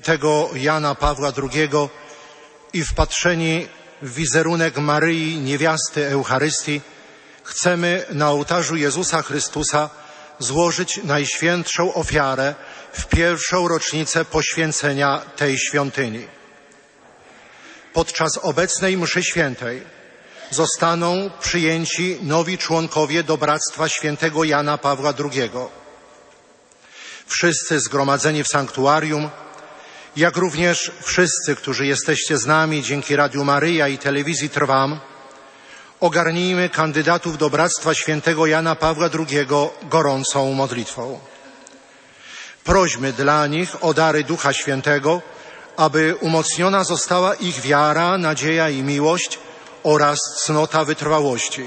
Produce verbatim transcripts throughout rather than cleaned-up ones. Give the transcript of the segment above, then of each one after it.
świętego Jana Pawła drugiego i wpatrzeni w wizerunek Maryi, niewiasty Eucharystii, chcemy na ołtarzu Jezusa Chrystusa złożyć najświętszą ofiarę w pierwszą rocznicę poświęcenia tej świątyni. Podczas obecnej mszy świętej zostaną przyjęci nowi członkowie do Bractwa Świętego Jana Pawła drugiego. Wszyscy zgromadzeni w sanktuarium, jak również wszyscy, którzy jesteście z nami dzięki Radiu Maryja i Telewizji Trwam, ogarnijmy kandydatów do Bractwa Świętego Jana Pawła drugiego gorącą modlitwą. Prośmy dla nich o dary Ducha Świętego, aby umocniona została ich wiara, nadzieja i miłość oraz cnota wytrwałości.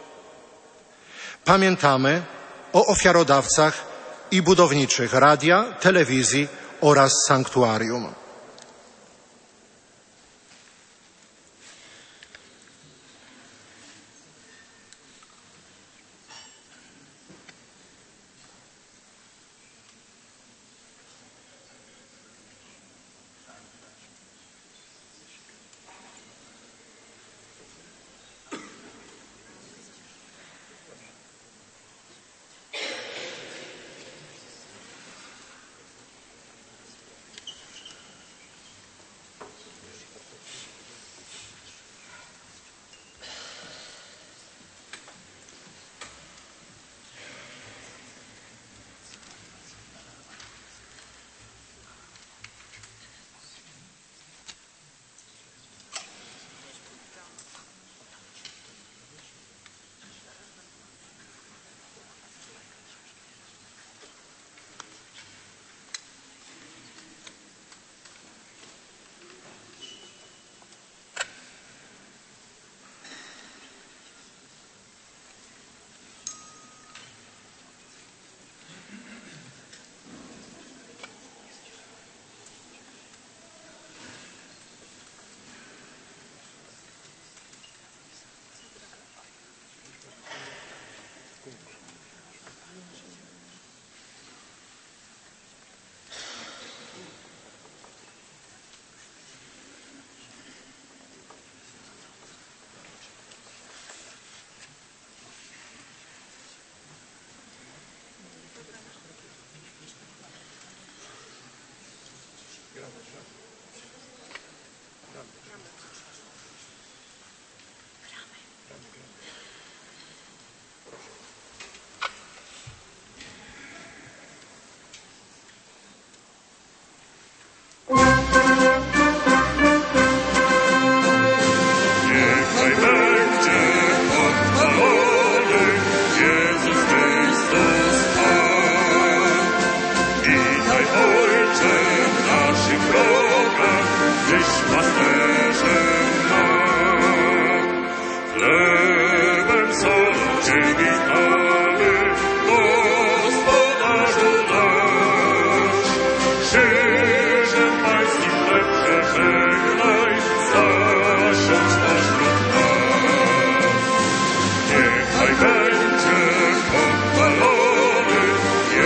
Pamiętamy o ofiarodawcach i budowniczych radia, telewizji oraz sanktuarium.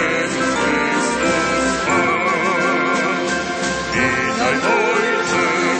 Witaj, Ojcze,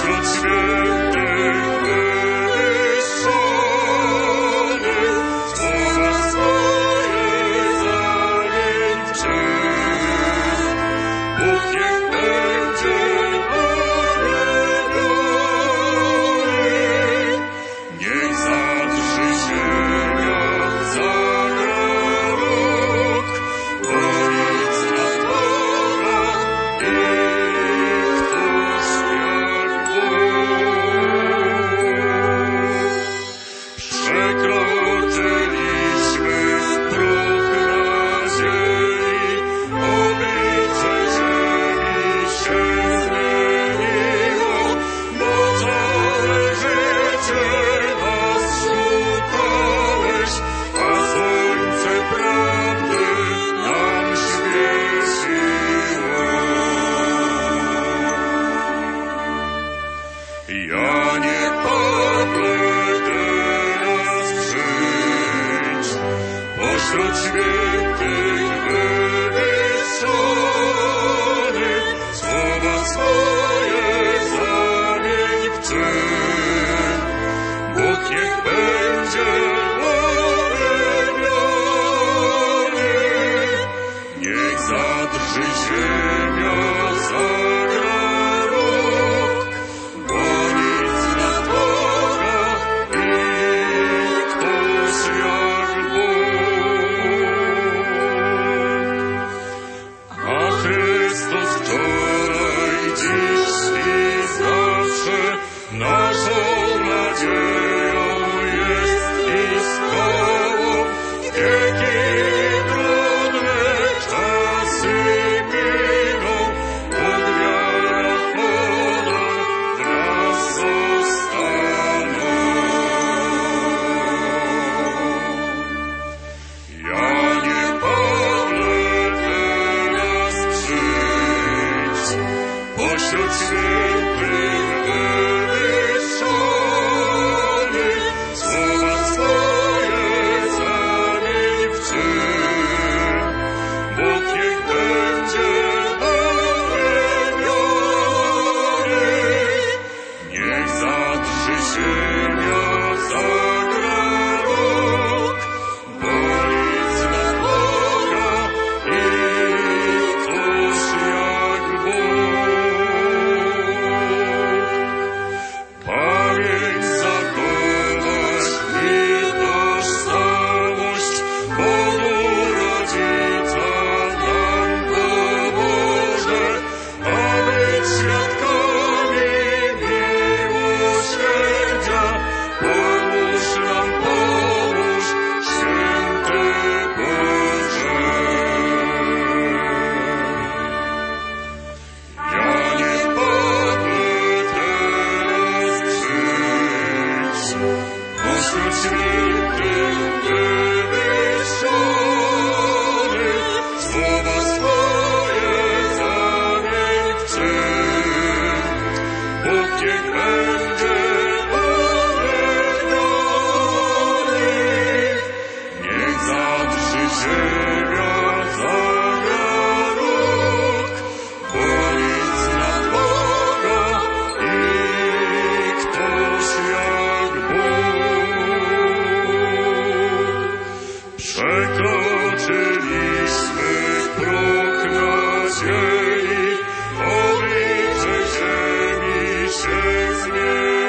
Oblicze ziemi się zmieni.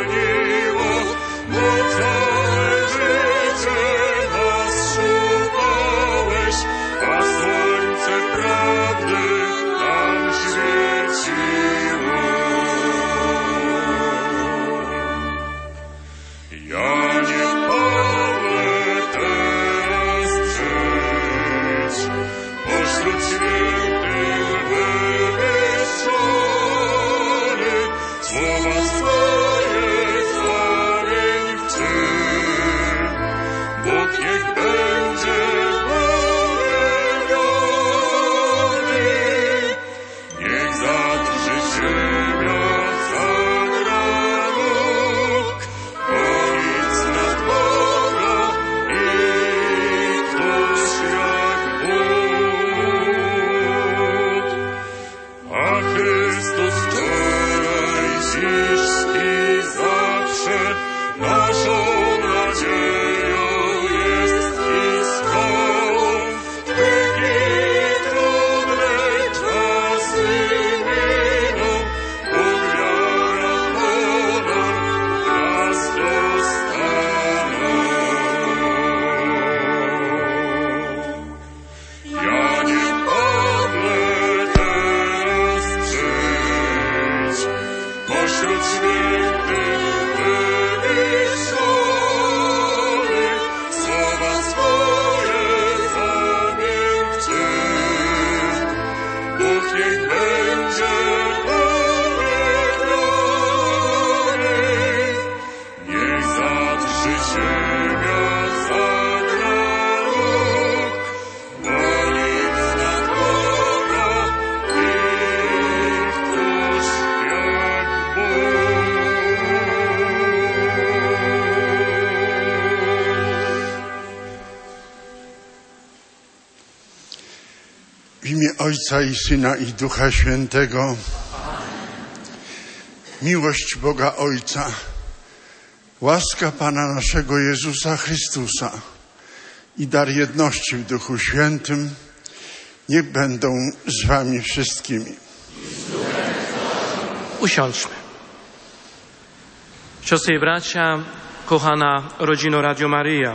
Ojca i Syna i Ducha Świętego. Miłość Boga Ojca, łaska Pana naszego Jezusa Chrystusa i dar jedności w Duchu Świętym niech będą z wami wszystkimi. Usiądźmy. Siostry i bracia, kochana rodzino Radio Maryja,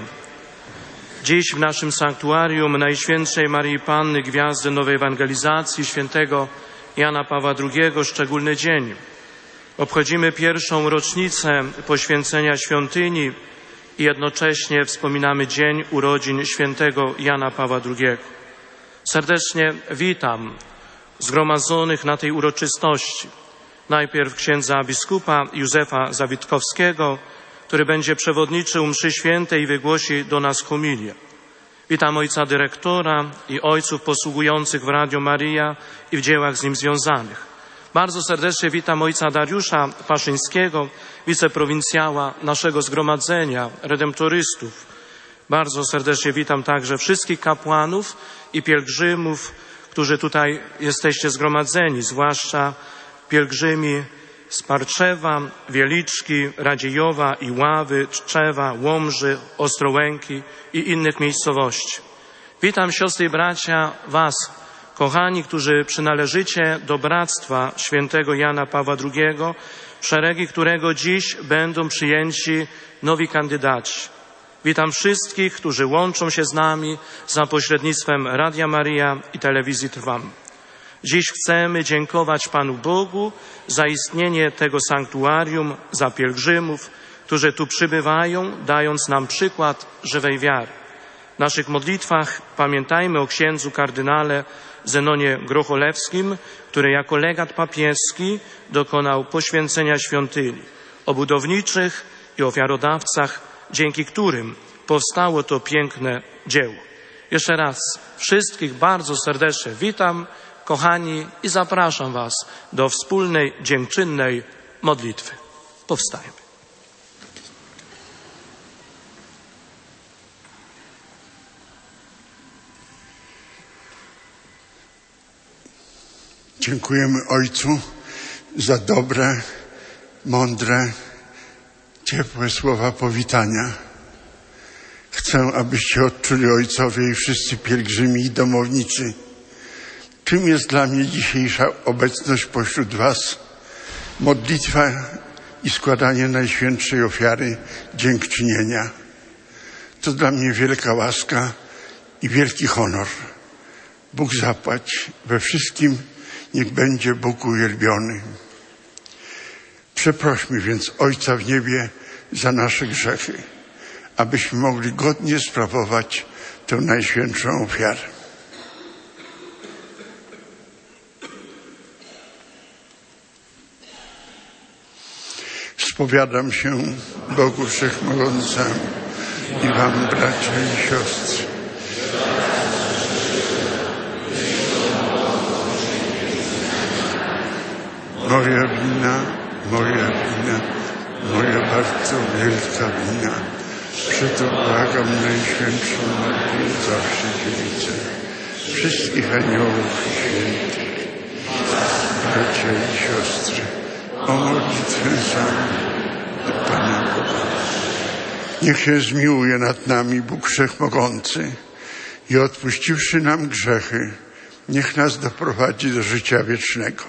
dziś w naszym sanktuarium Najświętszej Maryi Panny Gwiazdy Nowej Ewangelizacji świętego Jana Pawła drugiego szczególny dzień. Obchodzimy pierwszą rocznicę poświęcenia świątyni i jednocześnie wspominamy dzień urodzin świętego Jana Pawła drugiego. Serdecznie witam zgromadzonych na tej uroczystości. Najpierw księdza biskupa Józefa Zawitkowskiego, który będzie przewodniczył mszy świętej i wygłosi do nas homilię. Witam ojca dyrektora i ojców posługujących w Radio Maryja i w dziełach z nim związanych. Bardzo serdecznie witam ojca Dariusza Paszyńskiego, wiceprowincjała naszego zgromadzenia, redemptorystów. Bardzo serdecznie witam także wszystkich kapłanów i pielgrzymów, którzy tutaj jesteście zgromadzeni, zwłaszcza pielgrzymi z Parczewa, Wieliczki, Radziejowa, Iławy, Tczewa, Łomży, Ostrołęki i innych miejscowości. Witam siostry i bracia was, kochani, którzy przynależycie do Bractwa Świętego Jana Pawła drugiego, w szeregi którego dziś będą przyjęci nowi kandydaci. Witam wszystkich, którzy łączą się z nami za pośrednictwem Radia Maryja i Telewizji Trwam. Dziś chcemy dziękować Panu Bogu za istnienie tego sanktuarium, za pielgrzymów, którzy tu przybywają, dając nam przykład żywej wiary. W naszych modlitwach pamiętajmy o księdzu kardynale Zenonie Grocholewskim, który jako legat papieski dokonał poświęcenia świątyni, o budowniczych i ofiarodawcach, dzięki którym powstało to piękne dzieło. Jeszcze raz wszystkich bardzo serdecznie witam, kochani, i zapraszam was do wspólnej, dziękczynnej modlitwy. Powstajmy. Dziękujemy Ojcu za dobre, mądre, ciepłe słowa powitania. Chcę, abyście odczuli, ojcowie i wszyscy pielgrzymi i domowniczy, czym jest dla mnie dzisiejsza obecność pośród was. Modlitwa i składanie najświętszej ofiary dziękczynienia. To dla mnie wielka łaska i wielki honor. Bóg zapłać, we wszystkim niech będzie Bóg uwielbiony. Przeprośmy więc Ojca w niebie za nasze grzechy, abyśmy mogli godnie sprawować tę najświętszą ofiarę. Spowiadam się Bogu Wszechmogącemu i wam, bracia i siostry, moja wina, moja wina, moja bardzo wielka wina. Przeto błagam Najświętszą Maryję, zawsze Dziewicę, wszystkich aniołów i świętych, bracia i siostry, o modlitwę za mnie do Pana Boga. Niech się zmiłuje nad nami Bóg Wszechmogący i odpuściwszy nam grzechy, niech nas doprowadzi do życia wiecznego.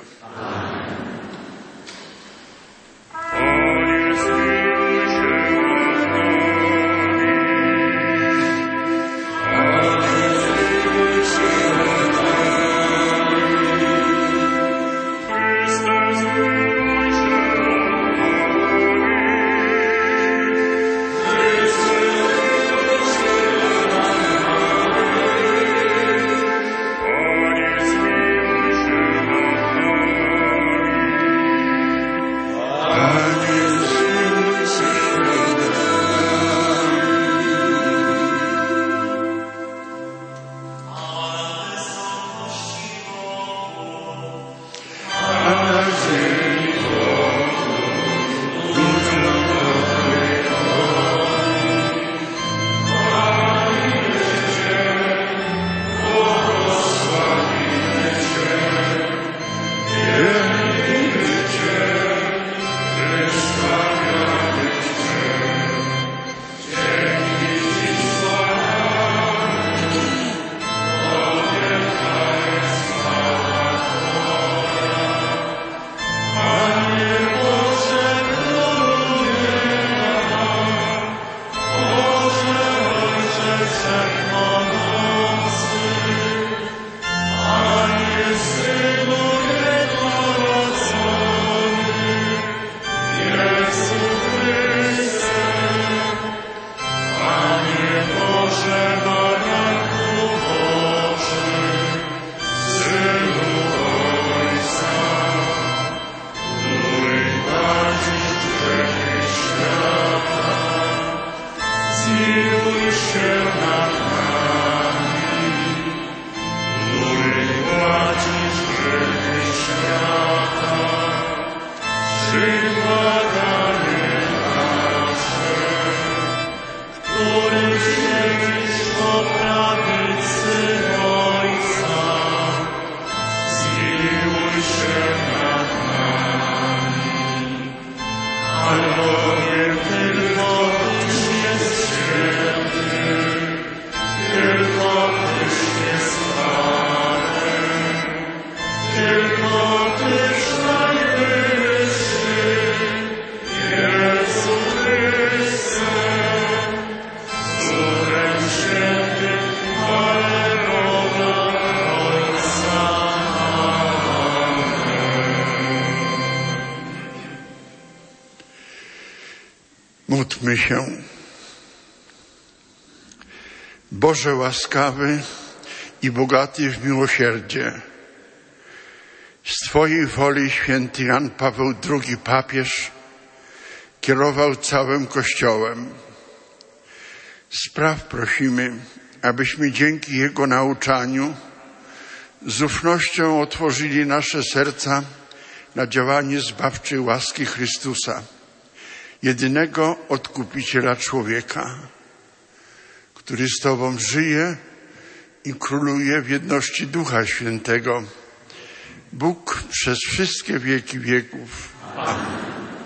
Módlmy się. Boże łaskawy i bogaty w miłosierdzie, z Twojej woli święty Jan Paweł drugi papież kierował całym Kościołem. Spraw prosimy, abyśmy dzięki Jego nauczaniu z ufnością otworzyli nasze serca na działanie zbawczej łaski Chrystusa, jedynego Odkupiciela człowieka, który z Tobą żyje i króluje w jedności Ducha Świętego, Bóg przez wszystkie wieki wieków. Amen.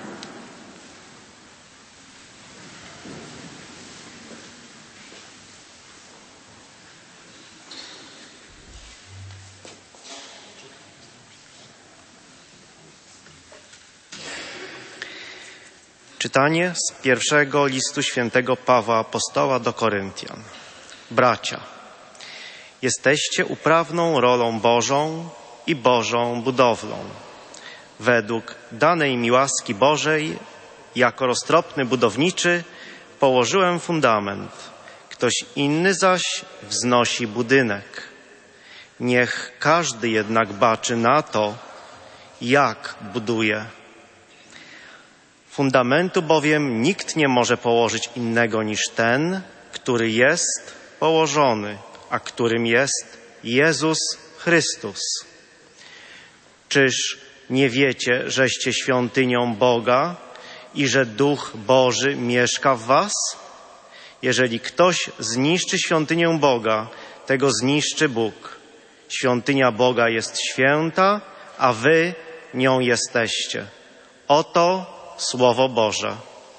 Czytanie z pierwszego listu świętego Pawła Apostoła do Koryntian. Bracia, jesteście uprawną rolą Bożą i Bożą budowlą. Według danej mi łaski Bożej, jako roztropny budowniczy, położyłem fundament. Ktoś inny zaś wznosi budynek. Niech każdy jednak baczy na to, jak buduje. Fundamentu bowiem nikt nie może położyć innego niż ten, który jest położony, a którym jest Jezus Chrystus. Czyż nie wiecie, żeście świątynią Boga i że Duch Boży mieszka w was? Jeżeli ktoś zniszczy świątynię Boga, tego zniszczy Bóg. Świątynia Boga jest święta, a wy nią jesteście. Oto Słowo Boże.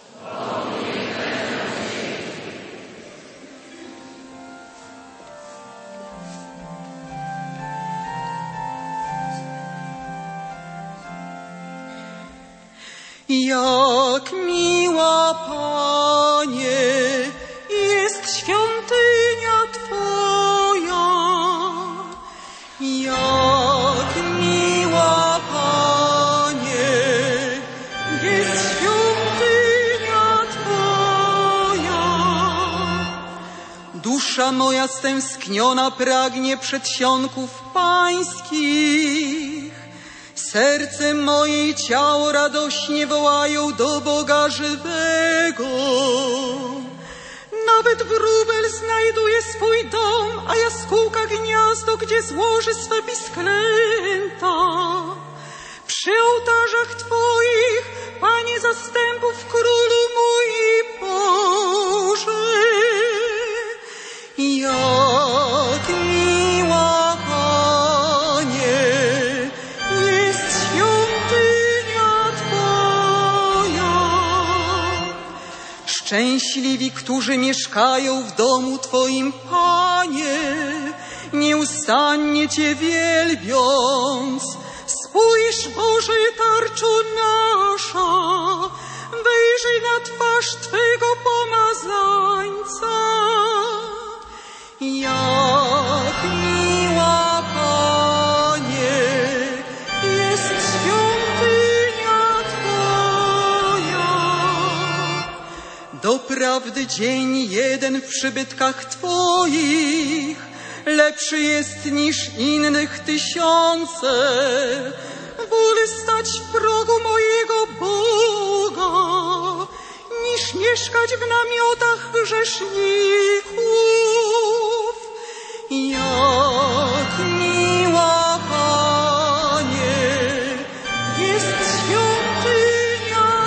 Jak miła, Panie, jest świątynia Twoja. Jak miła, Panie, jest świątynia Twoja. Dusza moja stęskniona pragnie przedsionków Pańskich. Serce moje i ciało radośnie wołają do Boga żywego. Nawet wróbel znajduje swój dom, a jaskółka gniazdo, gdzie złoży swe pisklęta. Przy ołtarzach Twoich, Panie zastępów, Królu mój i Boże. Jak miła, Panie, jest świątynia Twoja. Szczęśliwi, którzy mieszkają w domu Twoim, Panie, nieustannie Cię wielbiąc. Spójrz, Boże, tarczo nasza, wejrzyj na twarz Twego pomazańca. Jak miła, Panie, jest świątynia Twoja. Doprawdy dzień jeden w przybytkach Twoich lepszy jest niż innych tysiące. Wolę stać w progu mojego Boga, niż mieszkać w namiotach grzeszników. Jak miła, Panie, jest świątynia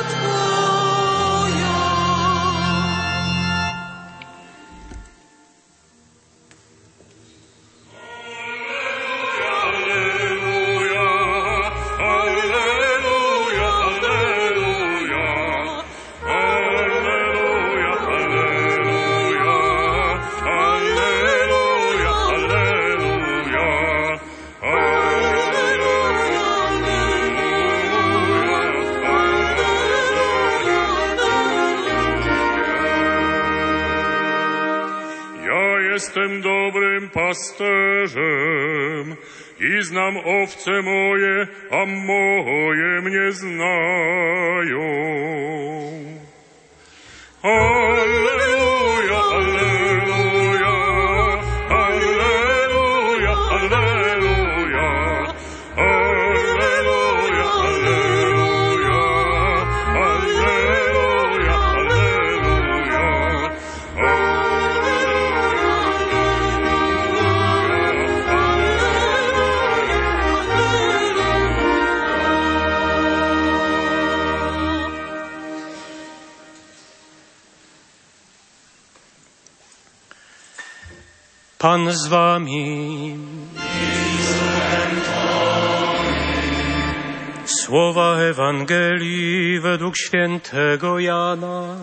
jestem dobrym pasterzem i znam owce moje, a moje mnie znają. Alleluja, alleluja, alleluja, alleluja, alleluja, alleluja, alleluja, alleluja. Pan z wami. Słowa Ewangelii według świętego Jana.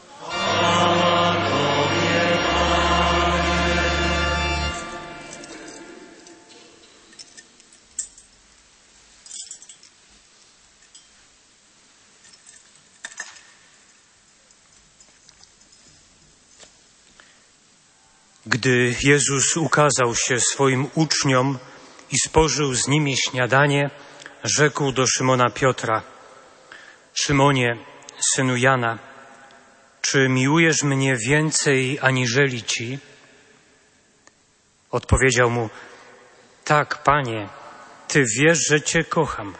Gdy Jezus ukazał się swoim uczniom i spożył z nimi śniadanie, rzekł do Szymona Piotra: Szymonie, synu Jana, czy miłujesz mnie więcej aniżeli ci? Odpowiedział mu: tak, Panie, Ty wiesz, że Cię kocham.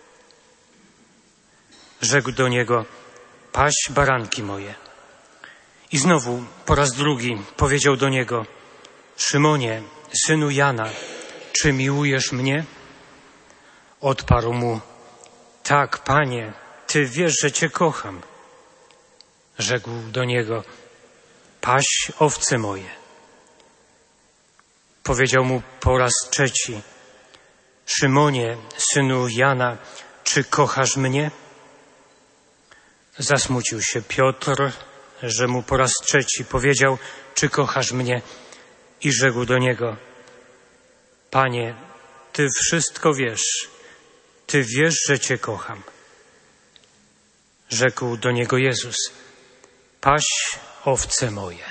Rzekł do niego: paś baranki moje. I znowu po raz drugi powiedział do niego: Szymonie, synu Jana, czy miłujesz mnie? Odparł mu: tak, Panie, Ty wiesz, że Cię kocham. Rzekł do niego: paś owce moje. Powiedział mu po raz trzeci: Szymonie, synu Jana, czy kochasz mnie? Zasmucił się Piotr, że mu po raz trzeci powiedział: czy kochasz mnie? I rzekł do niego: Panie, Ty wszystko wiesz, Ty wiesz, że Cię kocham. Rzekł do niego Jezus: paś owce moje.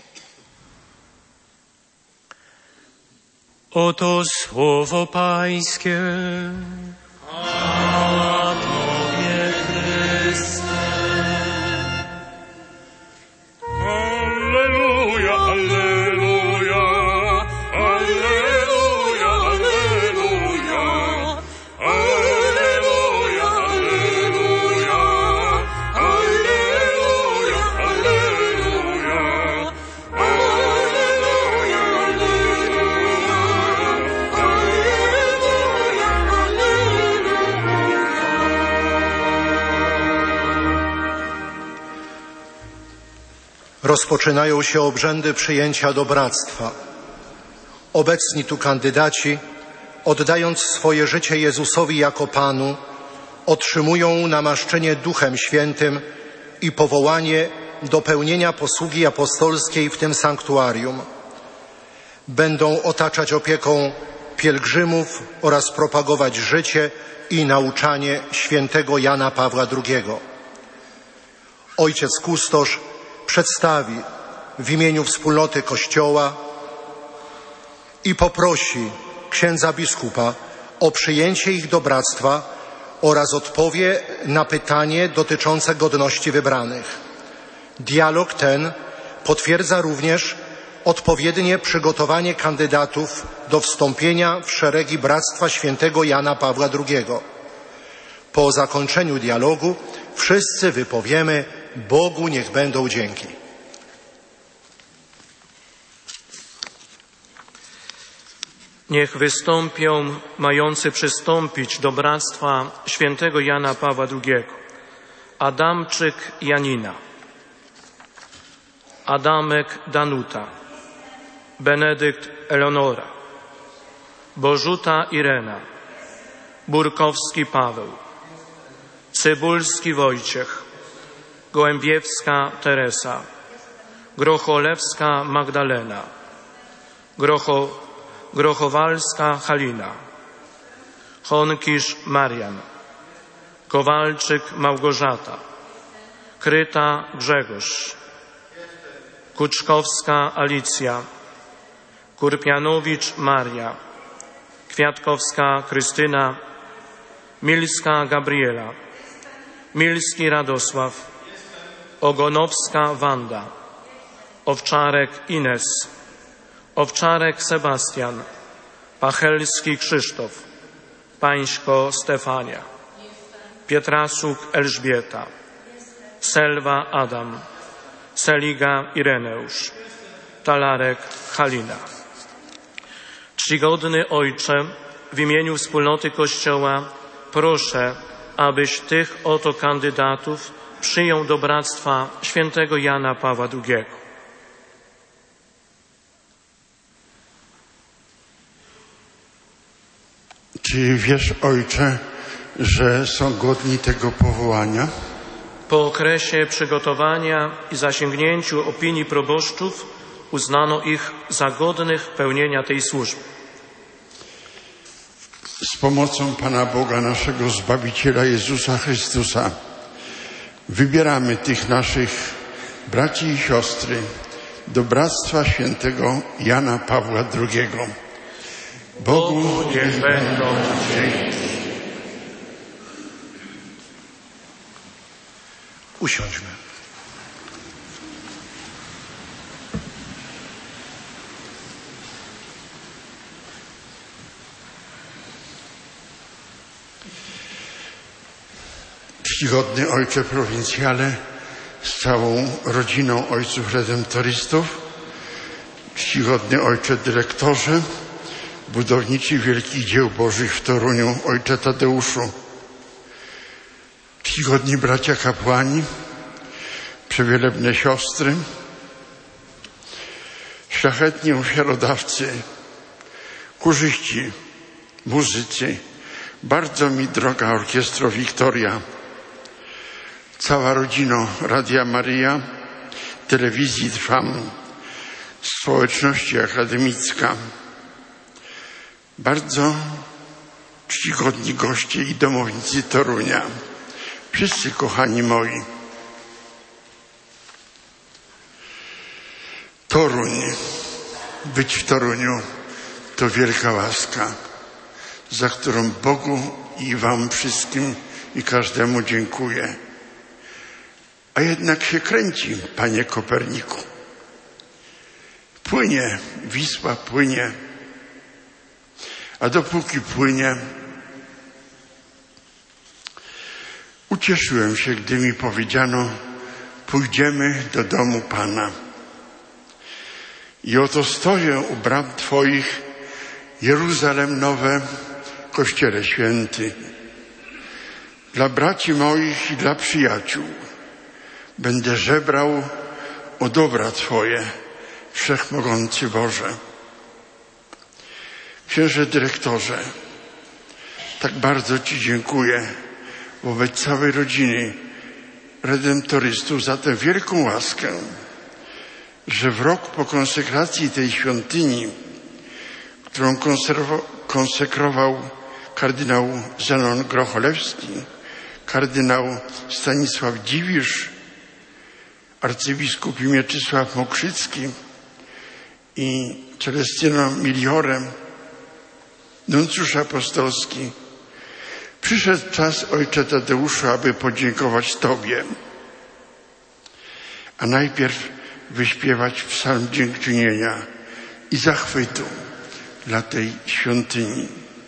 Oto słowo Pańskie. Chwała Tobie, Chryste. Alleluja, alleluja, alleluja, alleluja, alleluja, alleluja, alleluja, alleluja, Rozpoczynają się obrzędy przyjęcia do bractwa. Obecni tu kandydaci, oddając swoje życie Jezusowi jako Panu, otrzymują namaszczenie Duchem Świętym i powołanie do pełnienia posługi apostolskiej w tym sanktuarium. Będą otaczać opieką pielgrzymów oraz propagować życie i nauczanie świętego Jana Pawła drugiego. Ojciec kustosz przedstawi w imieniu wspólnoty Kościoła i poprosi księdza biskupa o przyjęcie ich do bractwa oraz odpowie na pytanie dotyczące godności wybranych. Dialog ten potwierdza również odpowiednie przygotowanie kandydatów do wstąpienia w szeregi Bractwa Świętego Jana Pawła drugiego. Po zakończeniu dialogu wszyscy wypowiemy: Bogu niech będą dzięki. Niech wystąpią mający przystąpić do Bractwa Świętego Jana Pawła drugiego. Adamczyk Janina, Adamek Danuta, Benedykt Eleonora, Bożuta Irena, Burkowski Paweł, Cybulski Wojciech, Gołębiewska Teresa, Grocholewska Magdalena, Grocho, Grochowalska Halina, Honkisz Marian, Kowalczyk Małgorzata, Kryta Grzegorz, Kuczkowska Alicja, Kurpianowicz Maria, Kwiatkowska Krystyna, Milska Gabriela, Milski Radosław, Ogonowska Wanda, Owczarek Ines, Owczarek Sebastian, Pachelski Krzysztof, Pańsko Stefania, Pietrasuk Elżbieta, Selwa Adam, Seliga Ireneusz, Talarek Halina. Czcigodny Ojcze, w imieniu wspólnoty Kościoła proszę, abyś tych oto kandydatów przyjął do bractwa świętego Jana Pawła drugiego. Czy wiesz, Ojcze, że są godni tego powołania? Po okresie przygotowania i zasięgnięciu opinii proboszczów uznano ich za godnych pełnienia tej służby. Z pomocą Pana Boga, naszego Zbawiciela Jezusa Chrystusa, wybieramy tych naszych braci i siostry do bractwa świętego Jana Pawła drugiego. Bogu niech będą dzięki. Usiądźmy. Czcigodny Ojcze Prowincjale z całą rodziną Ojców Redemptorystów, czcigodny Ojcze Dyrektorze, budowniczy Wielkich Dzieł Bożych w Toruniu, Ojcze Tadeuszu, czcigodni bracia kapłani, przewielebne siostry, szlachetni ofiarodawcy, chórzyści, muzycy, bardzo mi droga orkiestro Wiktoria, cała rodzina Radia Maryja, telewizji Trwam, społeczności akademicka, bardzo czcigodni goście i domownicy Torunia, wszyscy kochani moi. Toruń, być w Toruniu to wielka łaska, za którą Bogu i wam wszystkim i każdemu dziękuję. A jednak się kręci, panie Koperniku. Płynie, Wisła płynie, a dopóki płynie, ucieszyłem się, gdy mi powiedziano, pójdziemy do domu Pana. I oto stoję u bram Twoich, Jeruzalem nowe, Kościele święty. Dla braci moich i dla przyjaciół będę żebrał o dobra Twoje, Wszechmogący Boże. Księże dyrektorze, tak bardzo Ci dziękuję wobec całej rodziny redemptorystów za tę wielką łaskę, że w rok po konsekracji tej świątyni, którą konsekrował kardynał Zenon Grocholewski, kardynał Stanisław Dziwisz, arcybiskup Mieczysław Mokrzycki i Celestino Miliore, nuncjusz apostolski, przyszedł czas, Ojcze Tadeuszu, aby podziękować Tobie, a najpierw wyśpiewać psalm dziękczynienia i zachwytu dla tej świątyni.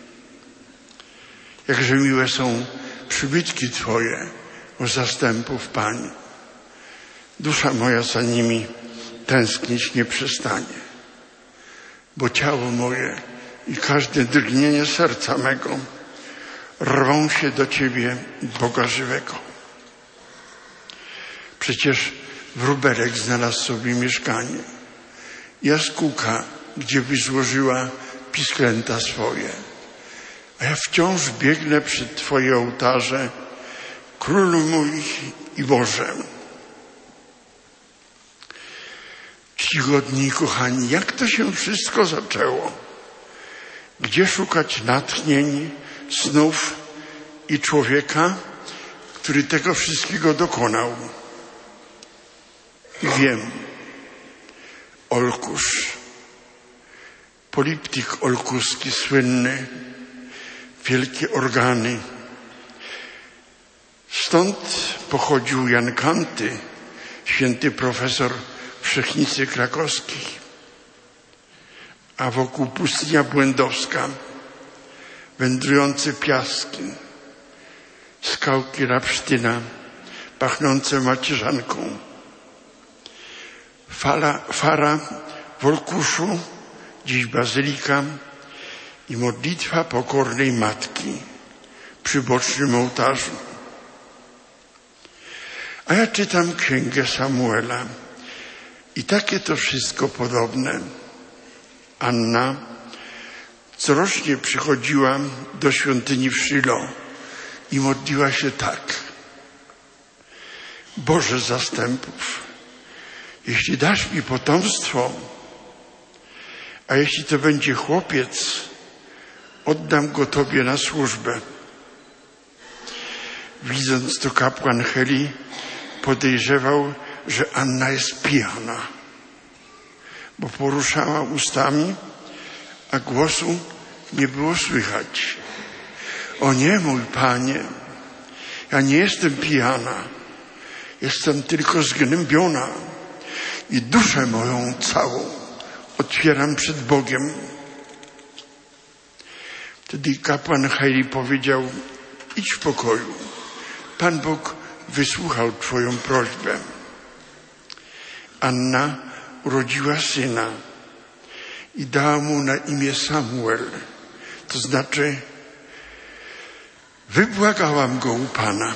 Jakże miłe są przybytki Twoje, o zastępów Pań. Dusza moja za nimi tęsknić nie przestanie, bo ciało moje i każde drgnienie serca mego rwą się do Ciebie, Boga żywego. Przecież wróbelek znalazł sobie mieszkanie, jaskółka, gdzie by złożyła pisklęta swoje. A ja wciąż biegnę przed Twoje ołtarze, Królu mój i Boże. Czcigodni i kochani, jak to się wszystko zaczęło? Gdzie szukać natchnień, snów i człowieka, który tego wszystkiego dokonał? I wiem, Olkusz, poliptyk olkuski słynny, wielkie organy. Stąd pochodził Jan Kanty, święty profesor Wszechnicy Krakowskiej, a wokół pustynia błędowska, wędrujące piaski, skałki Rapsztyna, pachnące macierzanką, Fala, fara w Olkuszu, dziś bazylika i modlitwa pokornej matki przy bocznym ołtarzu. A ja czytam księgę Samuela i takie to wszystko podobne. Anna corocznie przychodziła do świątyni w Szylo i modliła się tak. Boże zastępów, jeśli dasz mi potomstwo, a jeśli to będzie chłopiec, oddam go Tobie na służbę. Widząc to, kapłan Heli podejrzewał, że Anna jest pijana, bo poruszała ustami, a głosu nie było słychać. O nie, mój Panie, ja nie jestem pijana, jestem tylko zgnębiona i duszę moją całą otwieram przed Bogiem. Wtedy kapłan Heli powiedział, idź w pokoju, Pan Bóg wysłuchał Twoją prośbę. Anna urodziła syna i dała mu na imię Samuel, to znaczy wybłagałam go u Pana.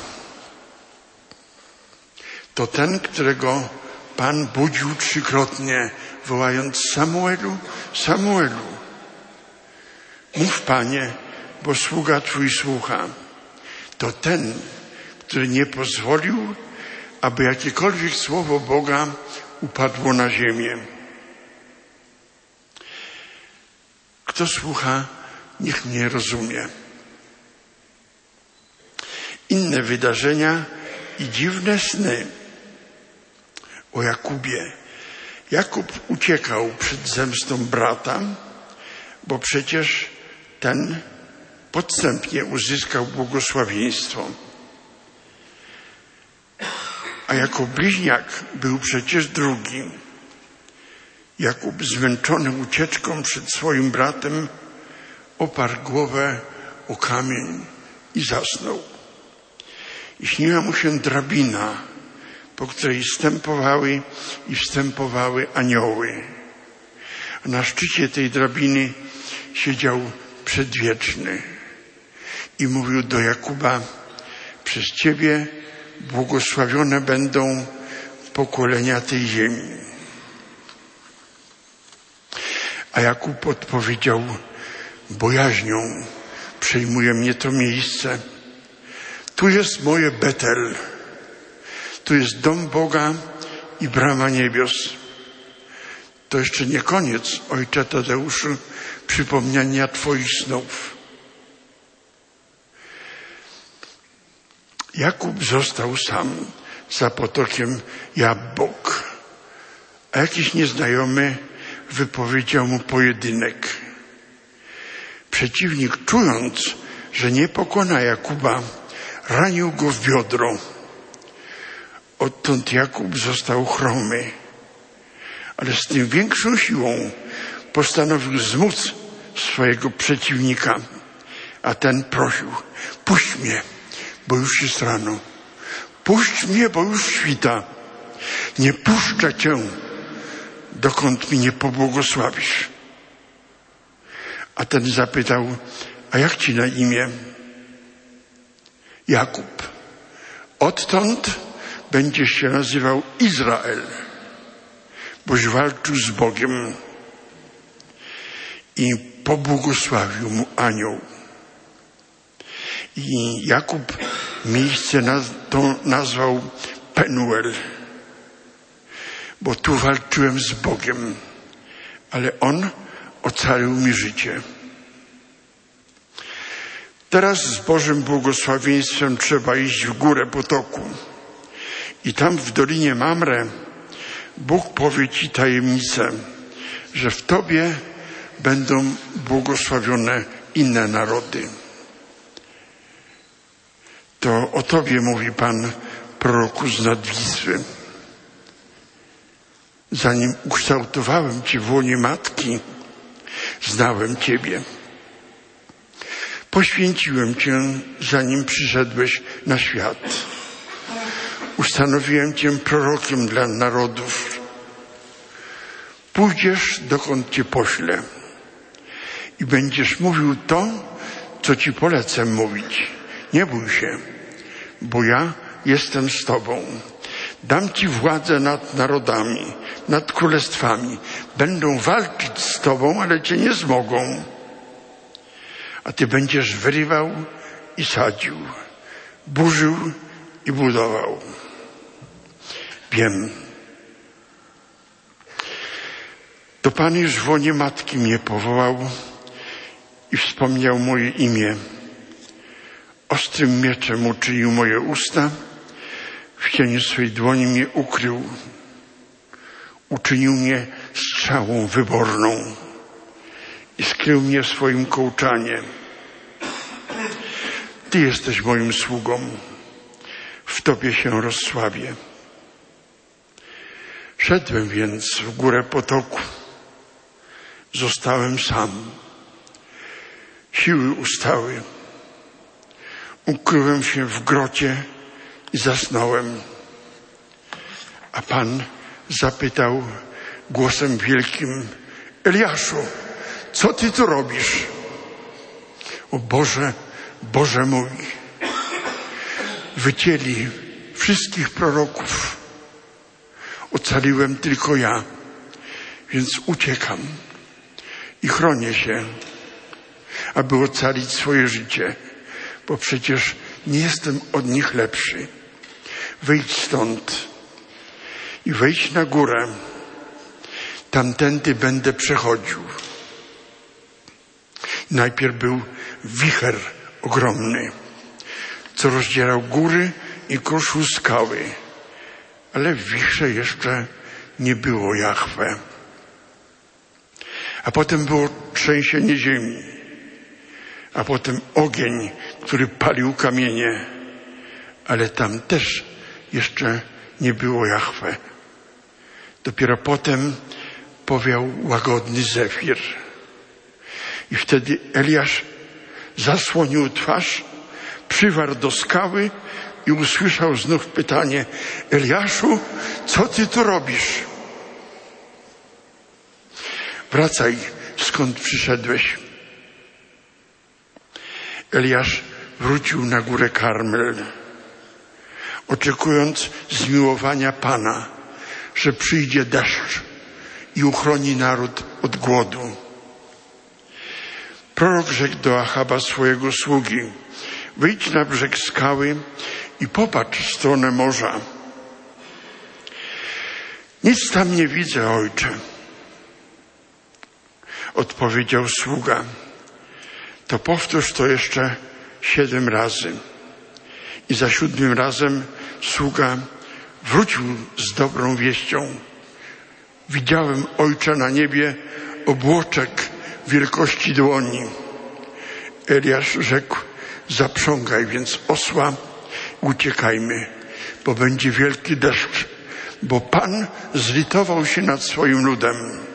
To ten, którego Pan budził trzykrotnie, wołając Samuelu, Samuelu. Mów, Panie, bo sługa Twój słucha. To ten, który nie pozwolił, aby jakiekolwiek słowo Boga upadło na ziemię. Kto słucha, niech mnie rozumie. Inne wydarzenia i dziwne sny o Jakubie. Jakub uciekał przed zemstą brata, bo przecież ten podstępnie uzyskał błogosławieństwo. A jako bliźniak był przecież drugi. Jakub, zmęczony ucieczką przed swoim bratem, oparł głowę o kamień i zasnął. I śniła mu się drabina, po której stępowały i wstępowały anioły. A na szczycie tej drabiny siedział Przedwieczny i mówił do Jakuba, przez Ciebie błogosławione będą pokolenia tej ziemi. A Jakub odpowiedział, bojaźnią przejmuje mnie to miejsce. Tu jest moje Betel, tu jest dom Boga i brama niebios. To jeszcze nie koniec, ojcze Tadeuszu, przypomnienia Twoich snów. Jakub został sam za potokiem Jabbok, a jakiś nieznajomy wypowiedział mu pojedynek. Przeciwnik, czując, że nie pokona Jakuba, ranił go w biodro. Odtąd Jakub został chromy, ale z tym większą siłą postanowił zmóc swojego przeciwnika, a ten prosił, puść mnie, bo już jest rano. Puść mnie, bo już świta. Nie puszczę Cię, dokąd mi nie pobłogosławisz. A ten zapytał, a jak Ci na imię? Jakub. Odtąd będziesz się nazywał Izrael, boś walczył z Bogiem. I pobłogosławił mu anioł. I Jakub miejsce to nazwał Penuel, bo tu walczyłem z Bogiem, ale On ocalił mi życie. Teraz z Bożym błogosławieństwem trzeba iść w górę potoku. I tam w Dolinie Mamre Bóg powie Ci tajemnicę, że w Tobie będą błogosławione inne narody. To o Tobie mówi Pan, proroku z nad Wisły. Zanim ukształtowałem Cię w łonie matki, znałem Ciebie. Poświęciłem Cię, zanim przyszedłeś na świat. Ustanowiłem Cię prorokiem dla narodów. Pójdziesz, dokąd Cię poślę i będziesz mówił to, co Ci polecę mówić. Nie bój się, bo ja jestem z Tobą. Dam Ci władzę nad narodami, nad królestwami. Będą walczyć z Tobą, ale Cię nie zmogą. A Ty będziesz wyrywał i sadził, burzył i budował. Wiem. To Pan już w łonie matki mnie powołał i wspomniał moje imię. Ostrym mieczem uczynił moje usta, w cieniu swej dłoni mnie ukrył. Uczynił mnie strzałą wyborną i skrył mnie w swoim kołczanie. Ty jesteś moim sługą, w Tobie się rozsławię. Szedłem więc w górę potoku, zostałem sam. Siły ustały. Ukryłem się w grocie i zasnąłem. A Pan zapytał głosem wielkim: Eliaszu, co Ty tu robisz? O Boże, Boże mój, wycięli wszystkich proroków. Ocaliłem tylko ja, więc uciekam i chronię się, aby ocalić swoje życie, bo przecież nie jestem od nich lepszy. Wyjdź stąd i wejdź na górę. Tamtędy będę przechodził. Najpierw był wicher ogromny, co rozdzierał góry i kruszył skały. Ale w wichrze jeszcze nie było Jahwe. A potem było trzęsienie ziemi. A potem ogień, który palił kamienie. Ale tam też jeszcze nie było Jahwe. Dopiero potem powiał łagodny zefir. I wtedy Eliasz zasłonił twarz, przywarł do skały i usłyszał znów pytanie: Eliaszu, co Ty tu robisz? Wracaj, skąd przyszedłeś. Eliasz wrócił na górę Karmel, oczekując zmiłowania Pana, że przyjdzie deszcz i uchroni naród od głodu. Prorok rzekł do Achaba, swojego sługi: wyjdź na brzeg skały i popatrz w stronę morza. Nic tam nie widzę, ojcze. Odpowiedział sługa: to powtórz to jeszcze siedem razy. I za siódmym razem sługa wrócił z dobrą wieścią. Widziałem, ojcze, na niebie obłoczek wielkości dłoni. Eliasz rzekł: zaprzągaj więc osła, uciekajmy, bo będzie wielki deszcz, bo Pan zlitował się nad swoim ludem.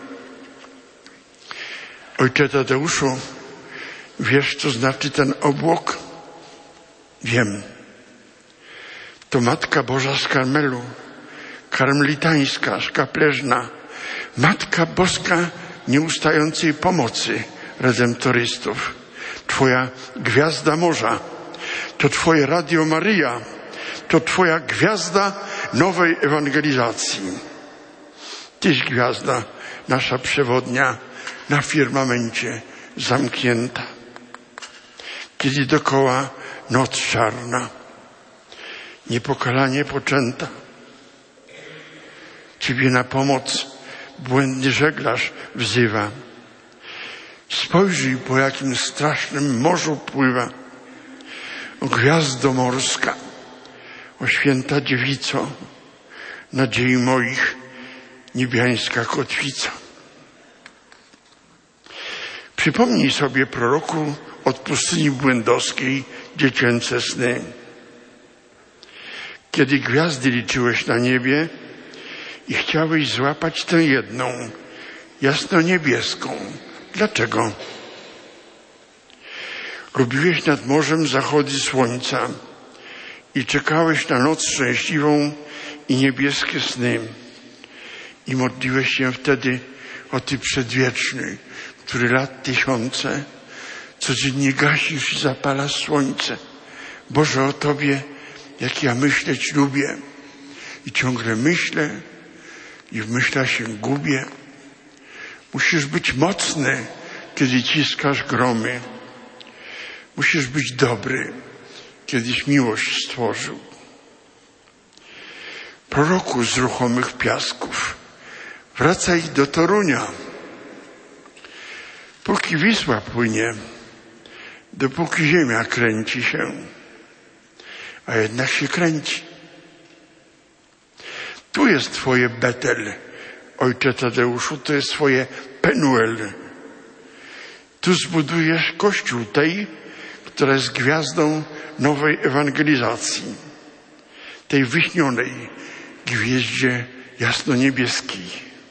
Ojcze Tadeuszu, wiesz, co znaczy ten obłok? Wiem. To Matka Boża z Karmelu, karmelitańska, szkapleżna, Matka Boska nieustającej pomocy redemptorystów. Twoja gwiazda morza, to Twoje Radio Maryja, to Twoja gwiazda nowej ewangelizacji. Tyś gwiazda, nasza przewodnia, na firmamencie zamknięta. Kiedy dokoła noc czarna, niepokalanie poczęta. Ciebie na pomoc błędny żeglarz wzywa. Spojrzyj, po jakim strasznym morzu pływa. O gwiazdo morska, o święta dziewico, nadziei moich niebiańska kotwica. Przypomnij sobie, proroku, od pustyni błędowskiej dziecięce sny. Kiedy gwiazdy liczyłeś na niebie i chciałeś złapać tę jedną, jasno-niebieską. Dlaczego? Lubiłeś nad morzem zachody słońca i czekałeś na noc szczęśliwą i niebieskie sny. I modliłeś się wtedy o Ty przedwieczny, który lat tysiące codziennie gasisz i zapalasz słońce. Boże, o Tobie, jak ja myśleć lubię. I ciągle myślę i w myślach się gubię. Musisz być mocny, kiedy ciskasz gromy. Musisz być dobry, kiedyś miłość stworzył. Proroku z ruchomych piasków, wracaj do Torunia. Póki Wisła płynie, dopóki ziemia kręci się, a jednak się kręci. Tu jest Twoje Betel, Ojcze Tadeuszu, to jest Twoje Penuel. Tu zbudujesz Kościół tej, która jest gwiazdą nowej ewangelizacji, tej wyśnionej gwieździe jasno-niebieskiej.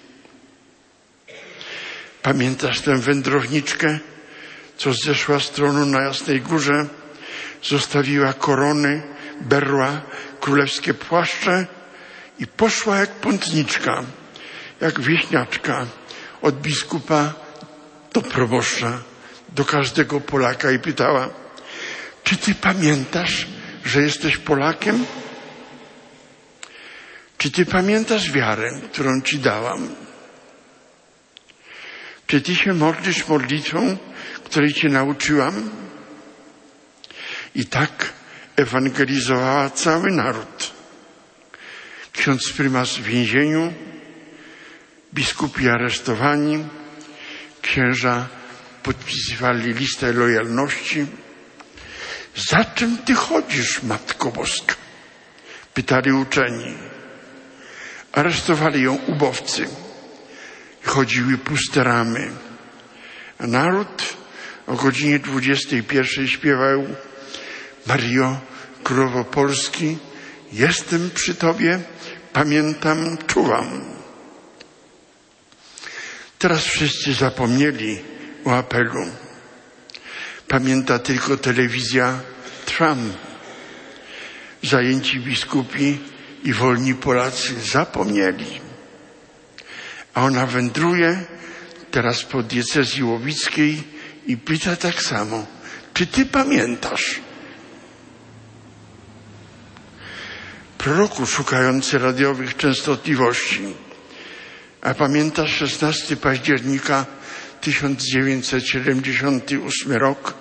Pamiętasz tę wędrowniczkę, co zeszła z tronu na Jasnej Górze, zostawiła korony, berła, królewskie płaszcze i poszła jak pątniczka, jak wieśniaczka od biskupa do proboszcza, do każdego Polaka i pytała: czy Ty pamiętasz, że jesteś Polakiem? Czy Ty pamiętasz wiarę, którą Ci dałam? Czy Ty się modlisz modlitwą, której Cię nauczyłam? I tak ewangelizowała cały naród. Ksiądz prymas w więzieniu, biskupi aresztowani, księża podpisywali listę lojalności. Za czym Ty chodzisz, Matko Boska? Pytali uczeni. Aresztowali ją ubowcy. Chodziły puste ramy. A naród o godzinie dwudziestej pierwszej śpiewał: Maryjo, Królowo Polski, jestem przy Tobie, pamiętam, czuwam. Teraz wszyscy zapomnieli o apelu. Pamięta tylko telewizja Trwam. Zajęci biskupi i wolni Polacy zapomnieli. A ona wędruje teraz po diecezji łowickiej i pyta tak samo: czy Ty pamiętasz? Proroku szukający radiowych częstotliwości, a pamiętasz szesnastego października tysiąc dziewięćset siedemdziesiąty ósmy rok?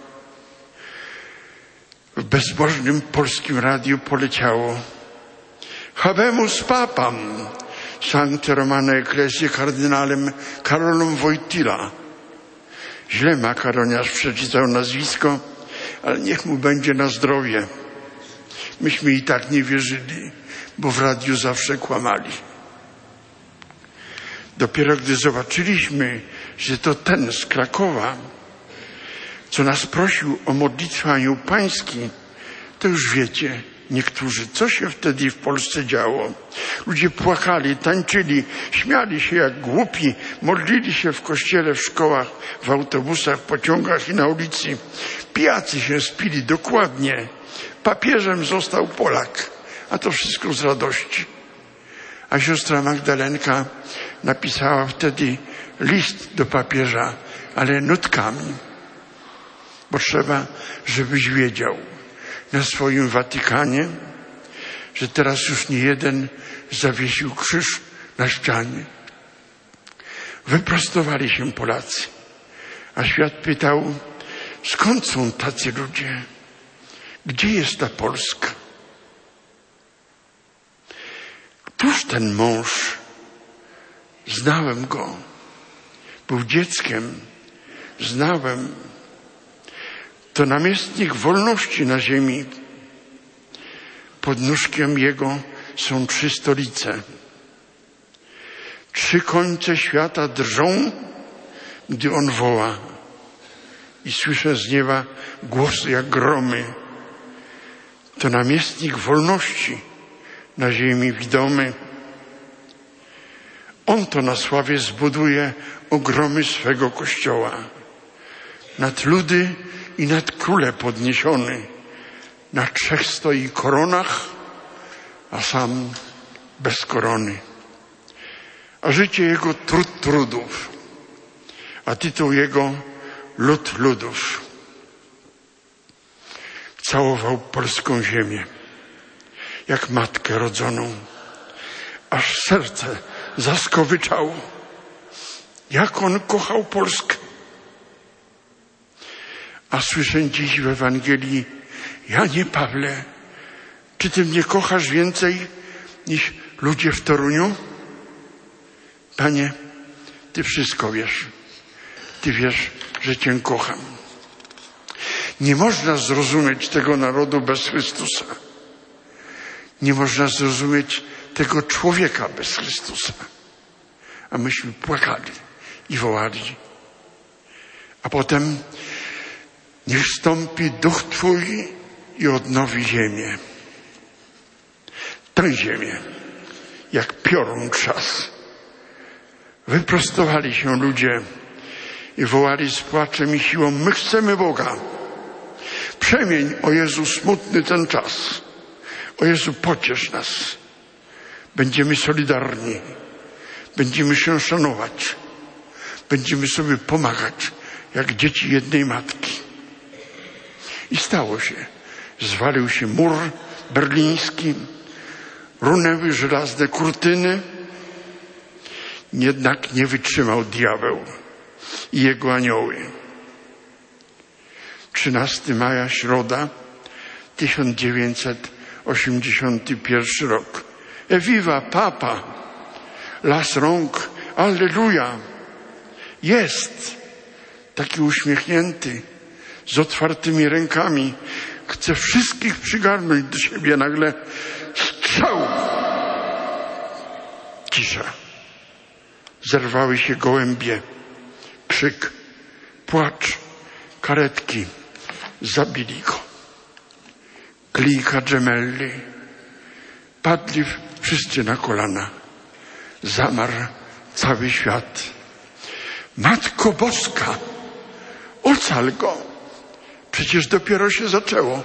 W bezbożnym polskim radiu poleciało: Habemus Papam, Sancte Romane Ecclesiae kardynalem Karolem Wojtyla. Źle makaroniarz przeczytał nazwisko, ale niech mu będzie na zdrowie. Myśmy i tak nie wierzyli, bo w radiu zawsze kłamali. Dopiero gdy zobaczyliśmy, że to ten z Krakowa, co nas prosił o modlitwę Anioł Pański, to już wiecie, niektórzy, co się wtedy w Polsce działo. Ludzie płakali, tańczyli, śmiali się jak głupi, modlili się w kościele, w szkołach, w autobusach, w pociągach i na ulicy. Pijacy się spili dokładnie. Papieżem został Polak, a to wszystko z radości. A siostra Magdalenka napisała wtedy list do papieża, ale nutkami. Bo trzeba, żebyś wiedział na swoim Watykanie, że teraz już nie jeden zawiesił krzyż na ścianie. Wyprostowali się Polacy, a świat pytał: skąd są tacy ludzie? Gdzie jest ta Polska? Któż ten mąż? Znałem go. Był dzieckiem. Znałem. To namiestnik wolności na ziemi. Pod nóżkiem jego są trzy stolice. Trzy końce świata drżą, gdy on woła: i słyszę z nieba głosy jak gromy. To namiestnik wolności na ziemi widomy. On to na sławie zbuduje ogromy swego Kościoła. Nad ludy i nad króle podniesiony. Na trzech stoi koronach, a sam bez korony. A życie jego trud trudów, a tytuł jego lud ludów. Całował polską ziemię, jak matkę rodzoną, aż serce zaskowyczało, jak on kochał Polskę. A słyszę dziś w Ewangelii: Janie Pawle, czy ty mnie kochasz więcej niż ludzie w Toruniu? Panie, ty wszystko wiesz. Ty wiesz, że cię kocham. Nie można zrozumieć tego narodu bez Chrystusa. Nie można zrozumieć tego człowieka bez Chrystusa. A myśmy płakali i wołali. A potem niech wstąpi Duch Twój i odnowi ziemię. Tę ziemię, jak piorun czas. Wyprostowali się ludzie i wołali z płaczem i siłą: my chcemy Boga. Przemień, o Jezu, smutny ten czas. O Jezu, pociesz nas. Będziemy solidarni. Będziemy się szanować. Będziemy sobie pomagać, jak dzieci jednej matki. I stało się. Zwalił się mur berliński. Runęły żelazne kurtyny. Jednak nie wytrzymał diabeł i jego anioły. trzynastego maja, środa, tysiąc dziewięćset osiemdziesiąty pierwszy rok. Ewiva Papa, las rąk, alleluja. Jest taki uśmiechnięty, z otwartymi rękami. Chce wszystkich przygarnąć do siebie. Nagle strzał. Cisza. Zerwały się gołębie. Krzyk, płacz, karetki. Zabili go. Klika Gemelli. Padli wszyscy na kolana. Zamarł cały świat. Matko Boska, ocal go. Przecież dopiero się zaczęło.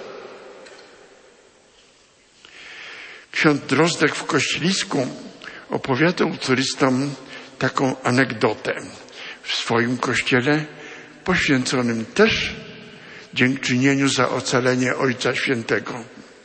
Ksiądz Drozdek w Kościelisku opowiadał turystom taką anegdotę w swoim kościele, poświęconym też dziękczynieniu za ocalenie Ojca Świętego.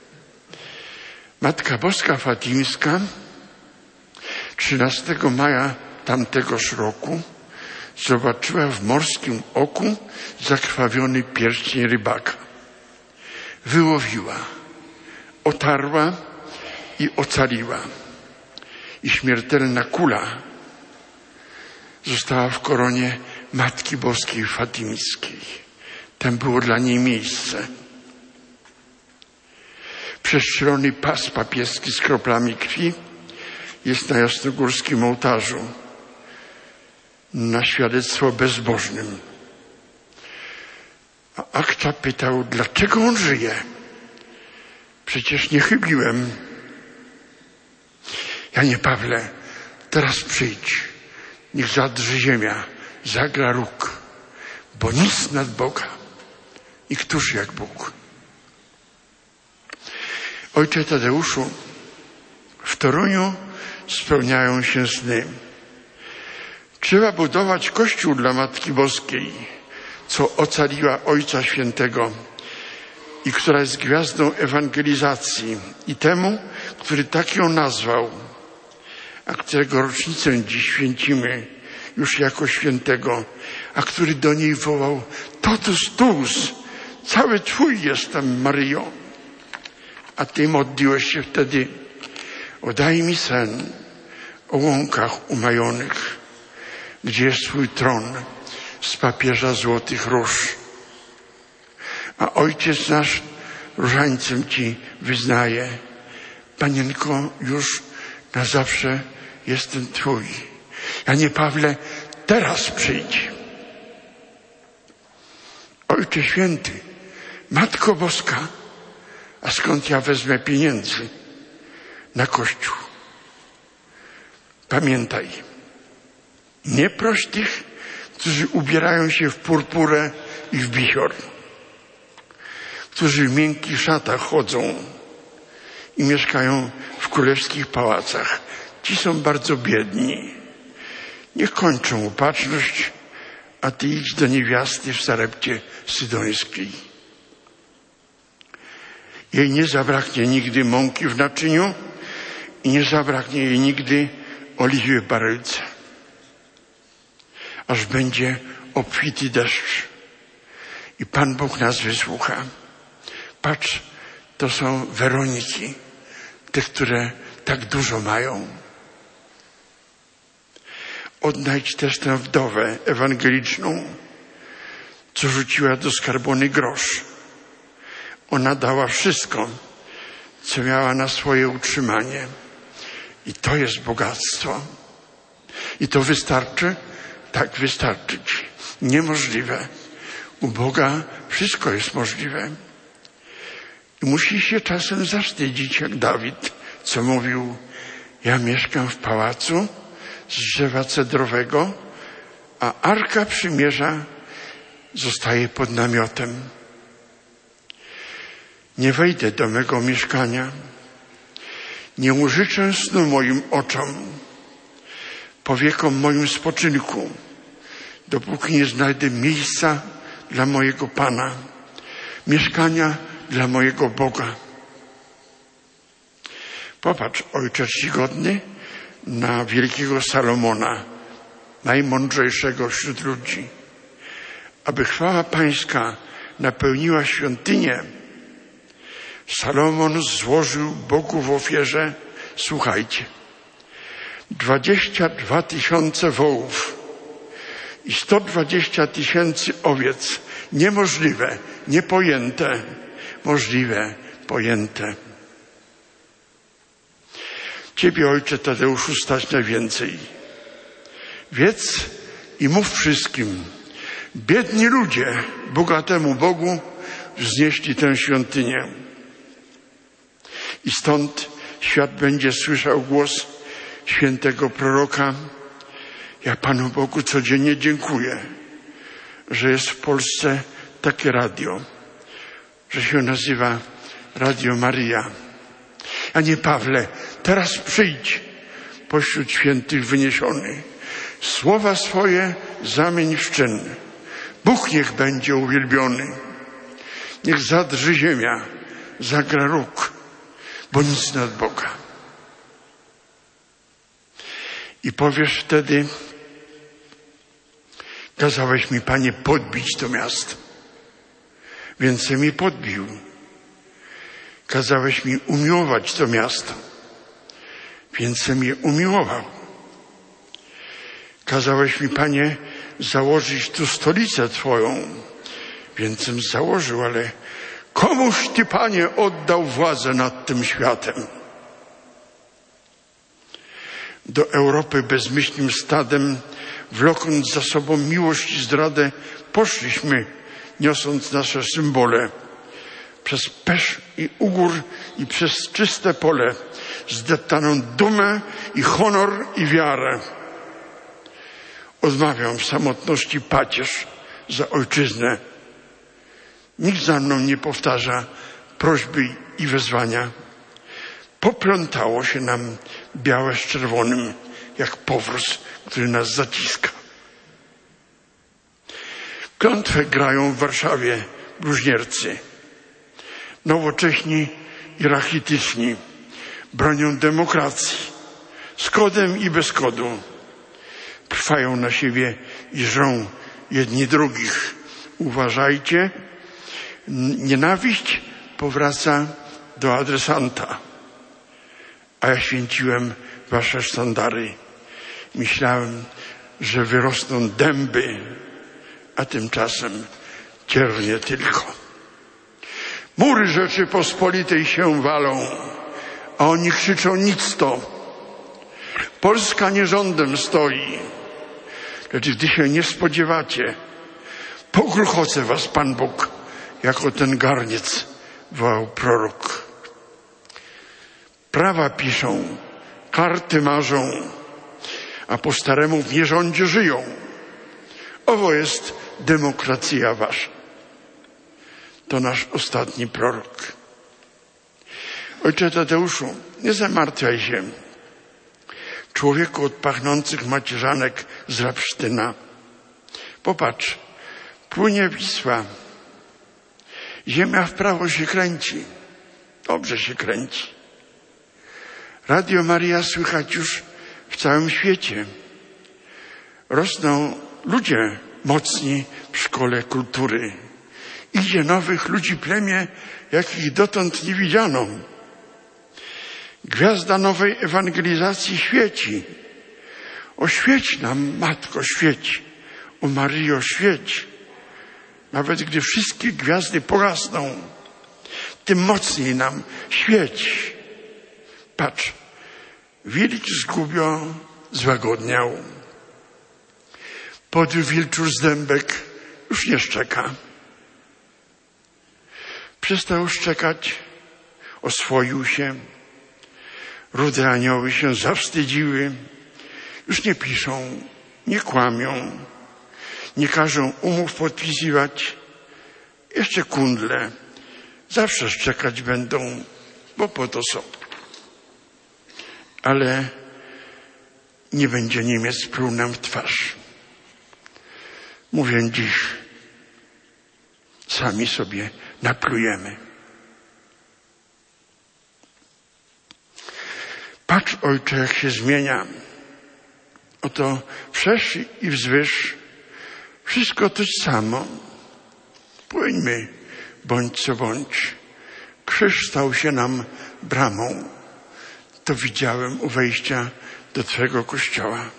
Matka Boska Fatimska trzynastego maja tamtegoż roku zobaczyła w morskim oku zakrwawiony pierścień rybaka. Wyłowiła, otarła i ocaliła. I śmiertelna kula została w koronie Matki Boskiej Fatimskiej. Tam było dla niej miejsce. Przestrzelony pas papieski z kroplami krwi jest na jasnogórskim ołtarzu, na świadectwo bezbożnym. A Akta pytał, dlaczego on żyje? Przecież nie chybiłem. Janie Pawle, teraz przyjdź. Niech zadrży ziemia, zagra róg, bo nic nad Boga. I któż jak Bóg? Ojcze Tadeuszu, w Toruniu spełniają się sny. Trzeba budować kościół dla Matki Boskiej, co ocaliła Ojca Świętego i która jest gwiazdą ewangelizacji i temu, który tak ją nazwał, a którego rocznicę dziś święcimy już jako świętego, a który do niej wołał: totus tuus, cały Twój jestem, Maryjo. A Ty modliłeś się wtedy: o daj mi sen o łąkach umajonych, gdzie jest Twój tron z papieża złotych róż. A Ojciec nasz różańcem Ci wyznaje: Panienko, już na zawsze jestem Twój. Janie Pawle, teraz przyjdź. Ojcze Święty, Matko Boska, a skąd ja wezmę pieniędzy na Kościół? Pamiętaj, nie proś tych, którzy ubierają się w purpurę i w bisior, którzy w miękkich szatach chodzą i mieszkają w królewskich pałacach. Ci są bardzo biedni. Niech kończą upatrzność, a ty idź do niewiasty w Sarepcie Sydońskiej. Jej nie zabraknie nigdy mąki w naczyniu i nie zabraknie jej nigdy oliwy w barylce, aż będzie obfity deszcz i Pan Bóg nas wysłucha. Patrz, to są Weroniki, te, które tak dużo mają. Odnajdź też tę wdowę ewangeliczną, co rzuciła do skarbony grosz. Ona dała wszystko, co miała na swoje utrzymanie. I to jest bogactwo. I to wystarczy? Tak, wystarczy ci. Niemożliwe. U Boga wszystko jest możliwe. I musi się czasem zawstydzić, jak Dawid, co mówił: ja mieszkam w pałacu z drzewa cedrowego, a Arka Przymierza zostaje pod namiotem. Nie wejdę do mego mieszkania, nie użyczę snu moim oczom, powiekom moim spoczynku, dopóki nie znajdę miejsca dla mojego Pana, mieszkania dla mojego Boga. Popatrz, ojcze czcigodny, na wielkiego Salomona, najmądrzejszego wśród ludzi. Aby chwała Pańska napełniła świątynię, Salomon złożył Bogu w ofierze, słuchajcie, dwadzieścia dwa tysiące wołów i sto dwadzieścia tysięcy owiec. Niemożliwe, niepojęte, możliwe, pojęte. Ciebie, ojcze Tadeuszu, stać na więcej. Wiedz i mów wszystkim. Biedni ludzie bogatemu Bogu wznieśli tę świątynię. I stąd świat będzie słyszał głos świętego proroka: ja Panu Bogu codziennie dziękuję, że jest w Polsce takie radio, że się nazywa Radio Maryja. Panie Pawle, teraz przyjdź pośród świętych wyniesiony. Słowa swoje zamień w czyn. Bóg niech będzie uwielbiony. Niech zadrży ziemia, zagra róg, bo nic nad Boga. I powiesz wtedy: kazałeś mi, Panie, podbić to miasto, więc mi podbił. Kazałeś mi umiłować to miasto, więc je umiłował. Kazałeś mi, Panie, założyć tu stolicę Twoją, więcem założył, ale komuż Ty, Panie, oddał władzę nad tym światem? Do Europy bezmyślnym stadem, wlokąc za sobą miłość i zdradę, poszliśmy, niosąc nasze symbole. Przez Pesz i Ugór i przez czyste pole, zdeptaną dumę i honor i wiarę. Odmawiam w samotności pacierz za ojczyznę. Nikt za mną nie powtarza prośby i wezwania. Poplątało się nam białe z czerwonym, jak powróz, który nas zaciska. Klątwę grają w Warszawie bluźniercy. Nowocześni i rachityczni bronią demokracji z kodem i bez kodu. Trwają na siebie i żrą jedni drugich. Uważajcie, nienawiść powraca do adresanta. A ja święciłem wasze sztandary. Myślałem, że wyrosną dęby, a tymczasem ciernie tylko. Mury Rzeczypospolitej się walą, a oni krzyczą nic to. Polska nie rządem stoi, lecz gdy się nie spodziewacie, Pogruchocę was Pan Bóg, jako ten garniec, wołał prorok. Prawa piszą, karty marzą, a po staremu w nierządzie żyją. Owo jest demokracja wasza. To nasz ostatni prorok. Ojcze Tadeuszu, nie zamartwiaj się. Człowieku od pachnących macierzanek z Rapsztyna. Popatrz, płynie Wisła. Ziemia w prawo się kręci. Dobrze się kręci. Radio Maryja słychać już w całym świecie. Rosną ludzie mocni w szkole kultury. Idzie nowych ludzi plemię, jakich dotąd nie widziano. Gwiazda nowej ewangelizacji świeci. Oświeć nam, Matko, świeć. O Maryjo, świeć. Nawet gdy wszystkie gwiazdy pogasną, tym mocniej nam świeć. Patrz, wilk zgubio złagodniał. Podły wilczur z dębek już nie szczeka. Przestał szczekać, oswoił się. Rude anioły się zawstydziły. Już nie piszą, nie kłamią, nie każą umów podpisywać. Jeszcze kundle zawsze szczekać będą, bo po to są. Ale nie będzie Niemiec pluł nam w twarz. Mówię dziś, sami sobie naplujemy. Patrz, Ojcze, jak się zmienia. Oto wszerz i wzwyż, wszystko to samo. Płyńmy, bądź co bądź. Krzyż stał się nam bramą. To widziałem u wejścia do Twego kościoła.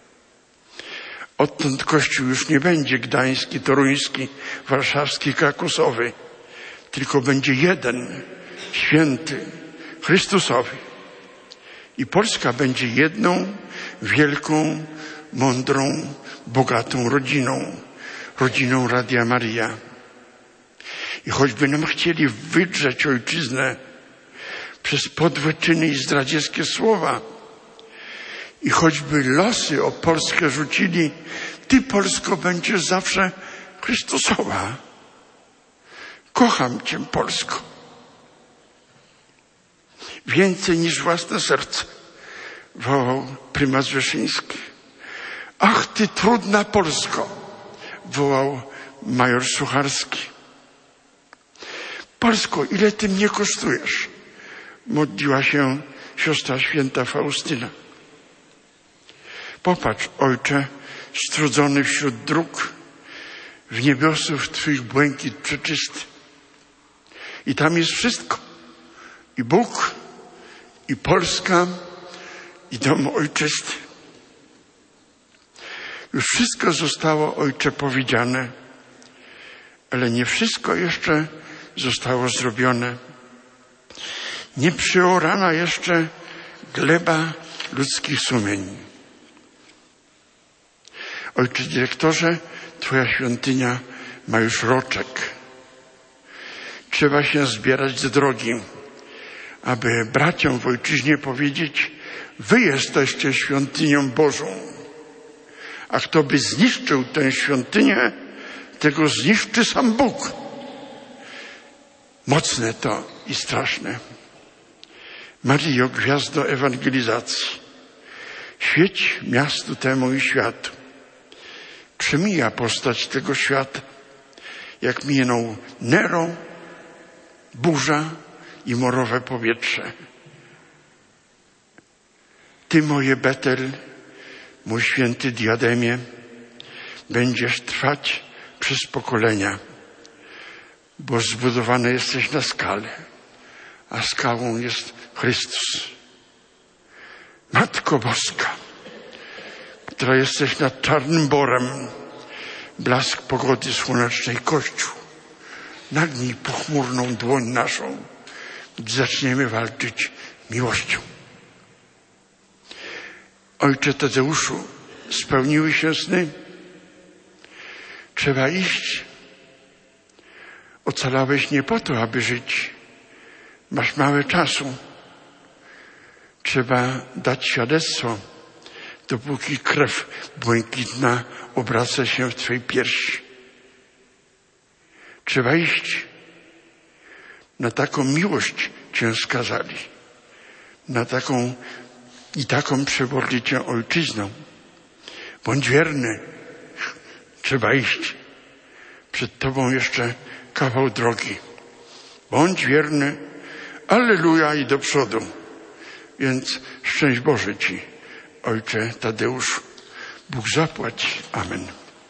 Odtąd kościół już nie będzie gdański, toruński, warszawski, krakusowy, tylko będzie jeden, święty, Chrystusowy. I Polska będzie jedną, wielką, mądrą, bogatą rodziną, rodziną Radia Maryja. I choćby nam chcieli wydrzeć ojczyznę przez podłe czyny i zdradzieckie słowa, i choćby losy o Polskę rzucili, Ty, Polsko, będziesz zawsze Chrystusowa. Kocham Cię, Polsko. Więcej niż własne serce, wołał prymas Wyszyński. Ach, Ty trudna Polsko, wołał major Sucharski. Polsko, ile Ty mnie kosztujesz? Modliła się siostra święta Faustyna. Popatrz, Ojcze, strudzony wśród dróg, w niebiosów Twych błękit przeczysty. I tam jest wszystko. I Bóg, i Polska, i dom ojczysty. Już wszystko zostało, Ojcze, powiedziane, ale nie wszystko jeszcze zostało zrobione. Nie przeorana jeszcze gleba ludzkich sumień. Ojcze dyrektorze, Twoja świątynia ma już roczek. Trzeba się zbierać do drogi, aby braciom w ojczyźnie powiedzieć: wy jesteście świątynią Bożą. A kto by zniszczył tę świątynię, tego zniszczy sam Bóg. Mocne to i straszne. Maryjo, gwiazdo ewangelizacji, świeć miastu temu i światu. Przemija postać tego świata, jak minął Nero, burza i morowe powietrze. Ty, moje Betel, mój święty diademie, będziesz trwać przez pokolenia, bo zbudowany jesteś na skale, a skałą jest Chrystus. Matko Boska, która jesteś nad czarnym borem, blask pogody słonecznej Kościół, nagnij pochmurną dłoń naszą, gdy zaczniemy walczyć miłością. Ojcze Tadeuszu, spełniły się sny? Trzeba iść. Ocalałeś nie po to, aby żyć. Masz mało czasu. Trzeba dać świadectwo, dopóki krew błękitna obraca się w Twej piersi. Trzeba iść. Na taką miłość Cię skazali. Na taką i taką przewodli Cię ojczyzną. Bądź wierny. Trzeba iść. Przed Tobą jeszcze kawał drogi. Bądź wierny. Alleluja i do przodu. Więc szczęść Boże Ci, Ojcze Tadeuszu. Bóg zapłać. Amen.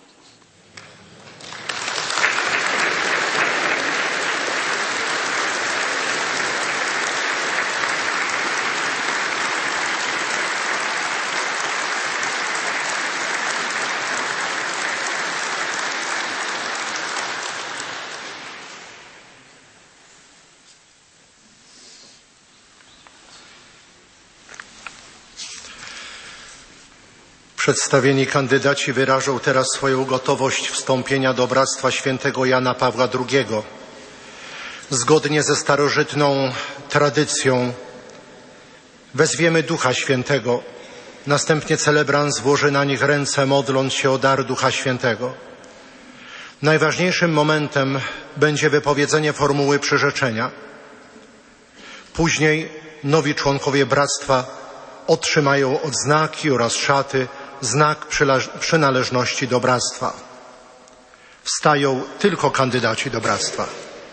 Przedstawieni kandydaci wyrażą teraz swoją gotowość wstąpienia do Bractwa Świętego Jana Pawła drugiego. Zgodnie ze starożytną tradycją wezwiemy Ducha Świętego. Następnie celebrant złoży na nich ręce, modląc się o dar Ducha Świętego. Najważniejszym momentem będzie wypowiedzenie formuły przyrzeczenia. Później nowi członkowie Bractwa otrzymają odznaki oraz szaty, znak przynależności do Bractwa. Wstają tylko kandydaci do Bractwa.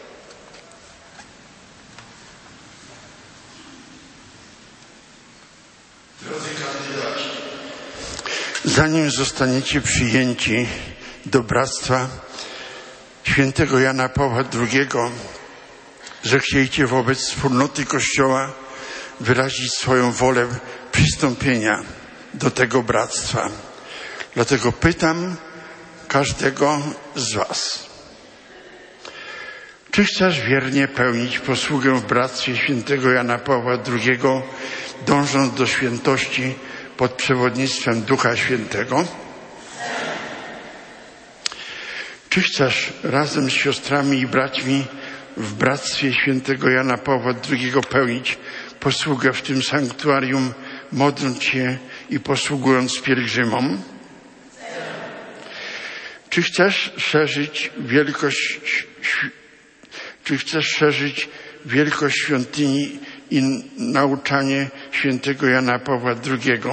Drodzy kandydaci, zanim zostaniecie przyjęci do Bractwa Świętego Jana Pawła drugiego, zechciejcie wobec wspólnoty Kościoła wyrazić swoją wolę przystąpienia do tego bractwa. Dlatego pytam każdego z Was. Czy chcesz wiernie pełnić posługę w Bractwie Świętego Jana Pawła drugiego, dążąc do świętości pod przewodnictwem Ducha Świętego? Czy chcesz razem z siostrami i braćmi w Bractwie Świętego Jana Pawła drugiego pełnić posługę w tym sanktuarium, modląc się i posługując pielgrzymom? Czy chcesz szerzyć wielkość, czy chcesz szerzyć wielkość świątyni i nauczanie świętego Jana Pawła drugiego?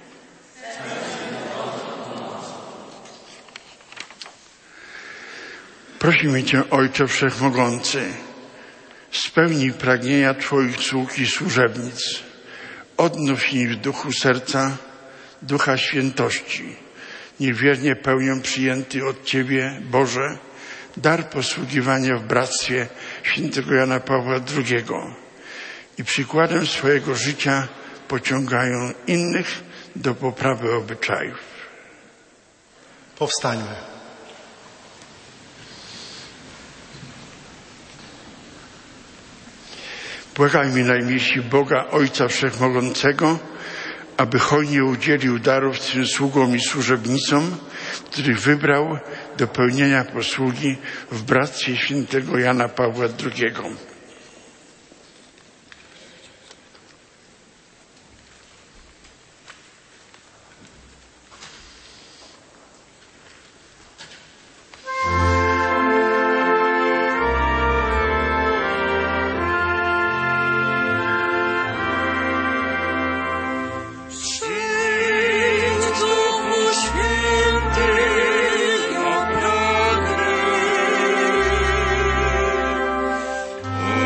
Prosimy Cię, Ojcze Wszechmogący, spełnij pragnienia Twoich sług i służebnic. Odnów im w duchu serca Ducha Świętości. Niech wiernie pełnią przyjęty od Ciebie, Boże, dar posługiwania w Bractwie Świętego Jana Pawła drugiego i przykładem swojego życia pociągają innych do poprawy obyczajów. Powstańmy. Błagajmy najmilsi Boga, Ojca Wszechmogącego, aby hojnie udzielił darów tym sługom i służebnicom, których wybrał do pełnienia posługi w Bractwie Świętego Jana Pawła drugiego. Oh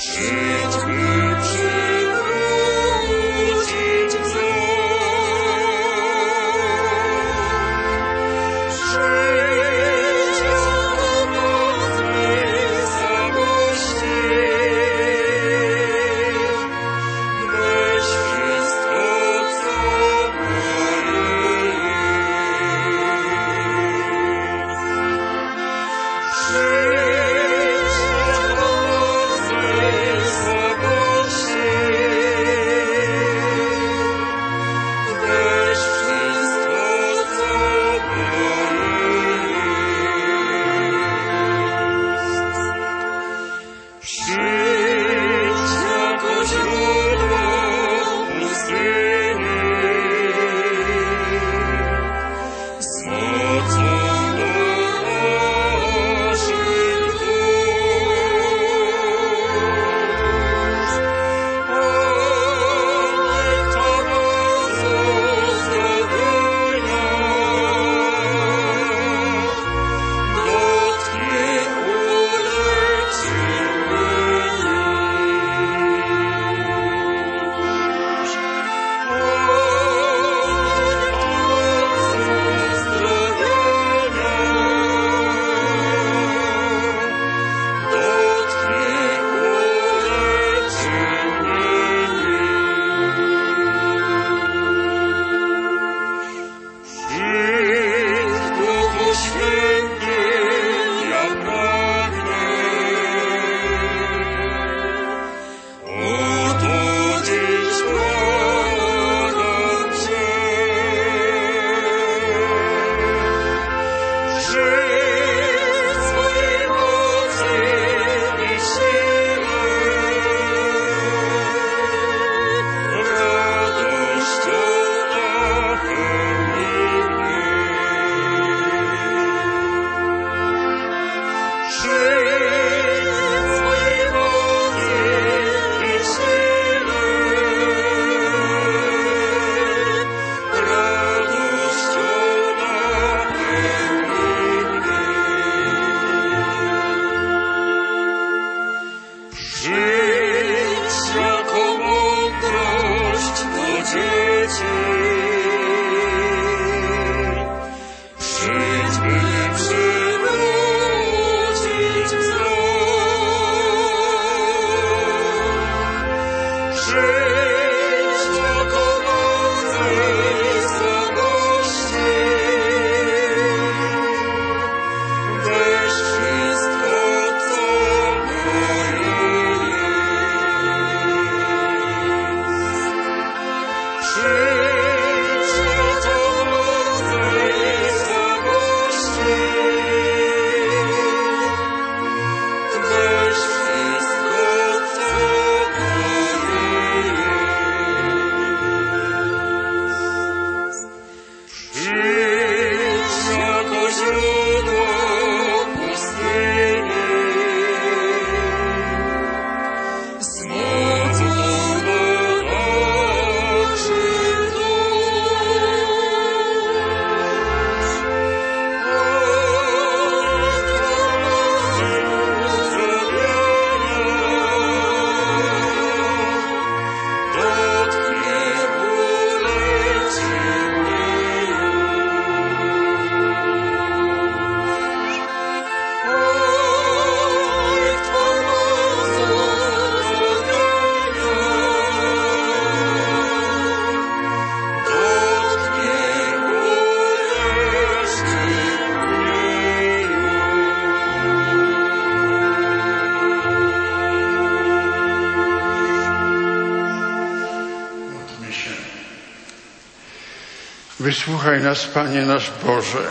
Wysłuchaj nas, Panie nasz Boże,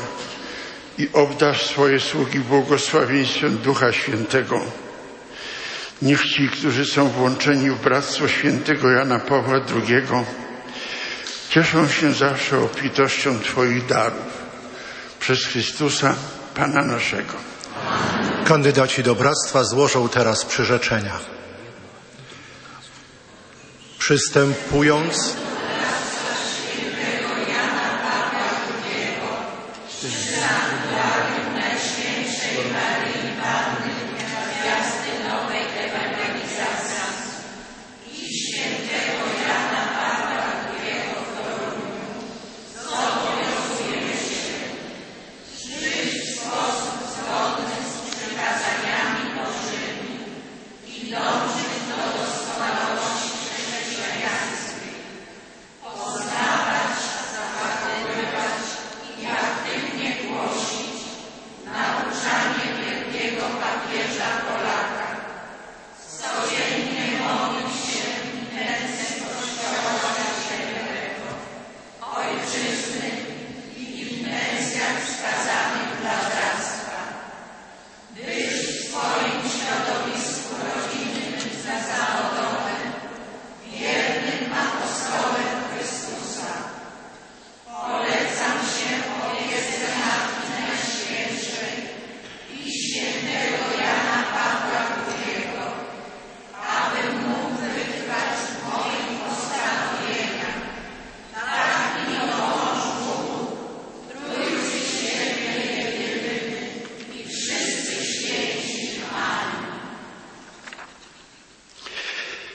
i obdarz swoje sługi błogosławieństwem Ducha Świętego. Niech ci, którzy są włączeni w Bractwo Świętego Jana Pawła drugiego, cieszą się zawsze obfitością Twoich darów. Przez Chrystusa, Pana naszego. Kandydaci do Bractwa złożą teraz przyrzeczenia. Przystępując Najświętszej Maryi Panny, gwiazdy nowej ewangelizacji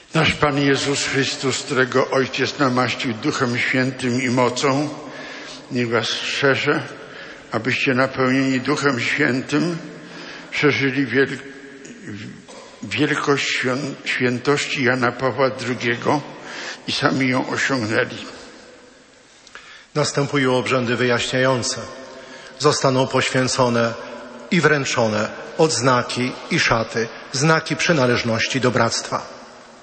Nasz Pan Jezus Chrystus, którego Ojciec namaścił Duchem Świętym i mocą, niech was strzeże, abyście napełnieni Duchem Świętym przeżyli wiel... wielkość świętości Jana Pawła drugiego i sami ją osiągnęli. Następują obrzędy wyjaśniające. Zostaną poświęcone i wręczone odznaki i szaty, znaki przynależności do bractwa.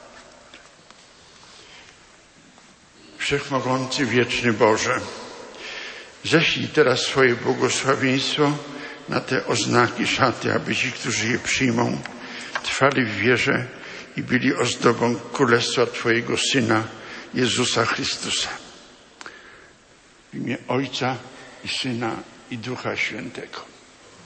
Wszechmogący, wieczny Boże, ześlij teraz swoje błogosławieństwo na te oznaki, szaty, aby ci, którzy je przyjmą, trwali w wierze i byli ozdobą Królestwa Twojego Syna, Jezusa Chrystusa. W imię Ojca i Syna i Ducha Świętego.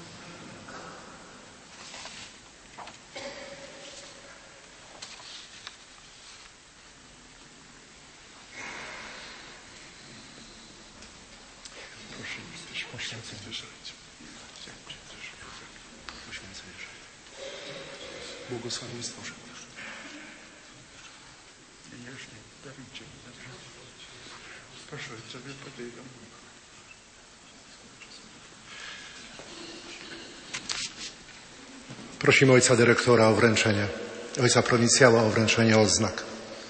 Błogosławieństwo. Proszę, sobie podejdą. Prosimy ojca dyrektora o wręczenie, ojca prowincjała o wręczenie odznak.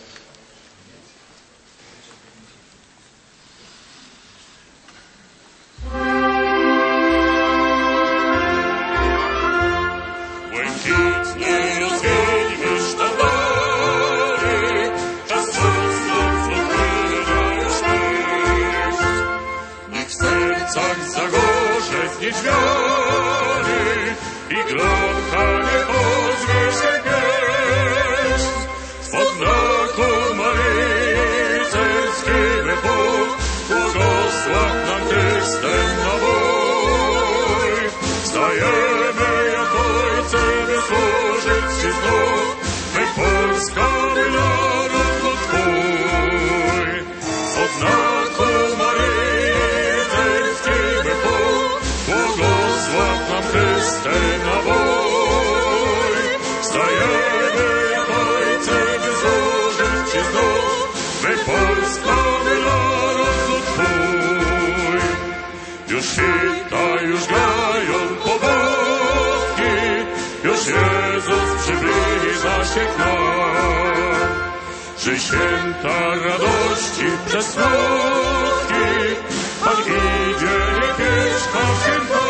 Święta radości przez smutki, Pan idzie, nie pieszka święta.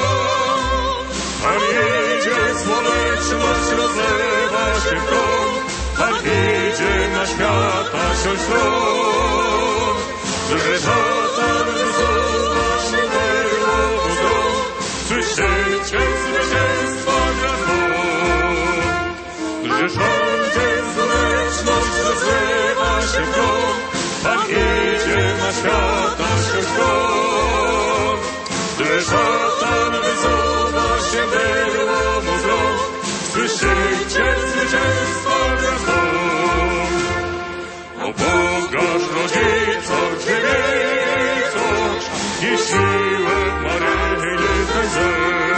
Pan idzie, słoneczność rozlewa się w dom. Pan idzie na świata siąść tron. Że szatan wysuwa się berło z rąk, słyszycie zwycięstwa gwiazdą. Że rządzie słoneczność rozlewa się w dom. Pan idzie na świata siąść tron. Że szatan wysuwa się berło z rąk, słyszycie zwycięstwa gwiazdą. O Bogaż rodzicom przywiecąc i siłę Maryny pędzę.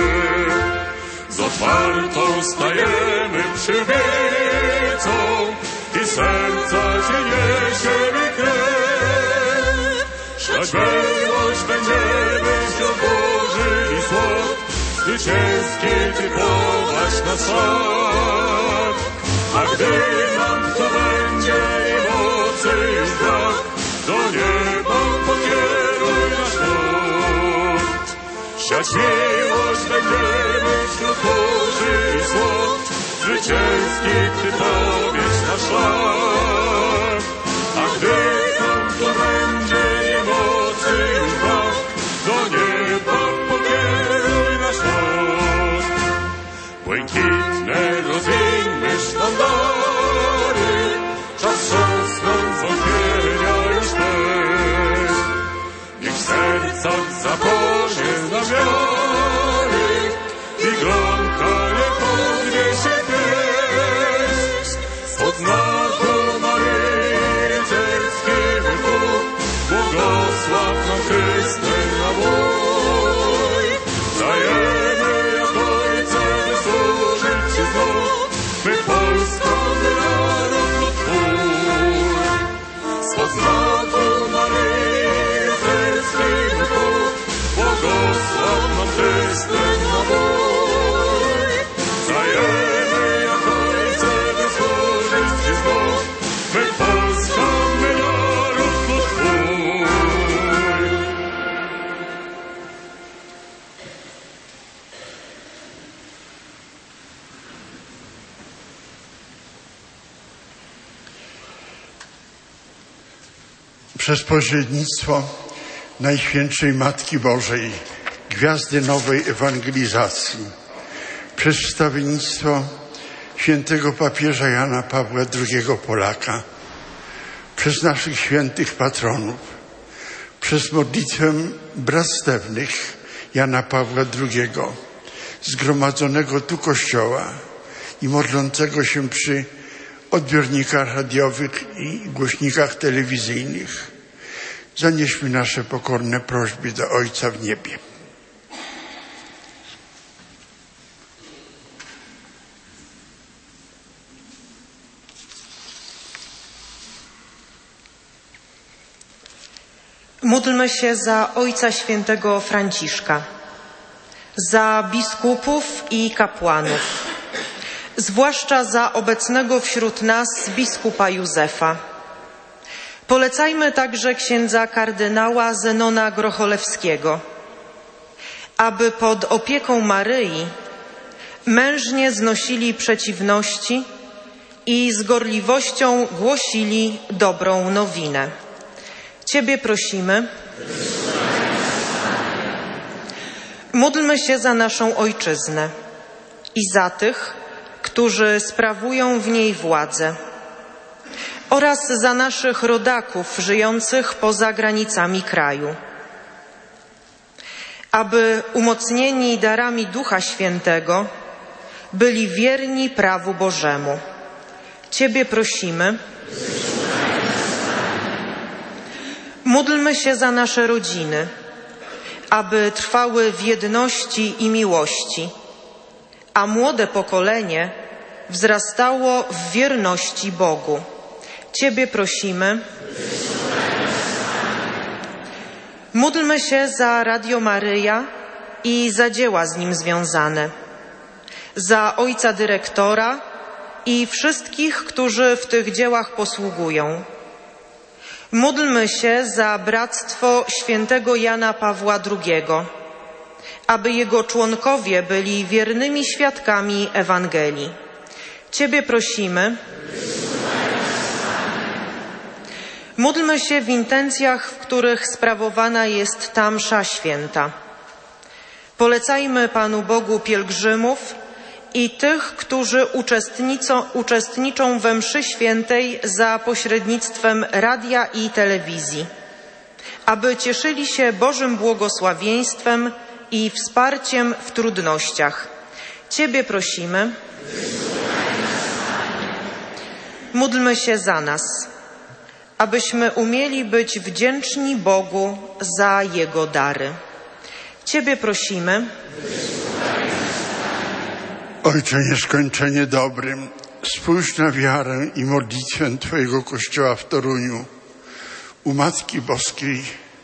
Z otwartą stajemy przy wiecą i serca Cię niesie mi krew. Szać miłość będziemy wśród Boży i słod, zwycięski typować na szlak. A gdy nam to będzie i mocy już brak, do nieba pokieruj nasz nurt. Siać miłość będziemy wśród Boży i słod, zwycięski Ty powiedz na szlak. A gdy nam to będzie i mocy już brak, do nieba pokieruj nasz nurt. Błękitne rozwieńmy sztandary, czas sosnąć wątpienia już bez. Niech w sercach zapocznie znamiary i gronka nie podniesie pies. Pod znaku przez pośrednictwo Najświętszej Matki Bożej, gwiazdy nowej ewangelizacji, przez wstawiennictwo świętego papieża Jana Pawła drugiego Polaka, przez naszych świętych patronów, przez modlitwę bractewnych Jana Pawła drugiego, zgromadzonego tu Kościoła i modlącego się przy odbiornikach radiowych i głośnikach telewizyjnych, zanieśmy nasze pokorne prośby do Ojca w niebie. Módlmy się za Ojca Świętego Franciszka, za biskupów i kapłanów, zwłaszcza za obecnego wśród nas biskupa Józefa. Polecajmy także księdza kardynała Zenona Grocholewskiego, aby pod opieką Maryi mężnie znosili przeciwności i z gorliwością głosili dobrą nowinę. Ciebie prosimy. Módlmy się za naszą ojczyznę i za tych, którzy sprawują w niej władzę, oraz za naszych rodaków żyjących poza granicami kraju, aby umocnieni darami Ducha Świętego byli wierni prawu Bożemu. Ciebie prosimy. Módlmy się za nasze rodziny, aby trwały w jedności i miłości, a młode pokolenie wzrastało w wierności Bogu. Ciebie prosimy. Módlmy się za Radio Maryja i za dzieła z nim związane, za ojca dyrektora i wszystkich, którzy w tych dziełach posługują. Módlmy się za Bractwo Świętego Jana Pawła drugiego, aby jego członkowie byli wiernymi świadkami Ewangelii. Ciebie prosimy. Módlmy się w intencjach, w których sprawowana jest ta msza święta. Polecajmy Panu Bogu pielgrzymów i tych, którzy uczestniczą we mszy świętej za pośrednictwem radia i telewizji, aby cieszyli się Bożym błogosławieństwem i wsparciem w trudnościach. Ciebie prosimy. Módlmy się za nas, abyśmy umieli być wdzięczni Bogu za Jego dary. Ciebie prosimy. Ojcze nieskończenie dobrym, spójrz na wiarę i modlitwę Twojego Kościoła w Toruniu, u Matki Boskiej,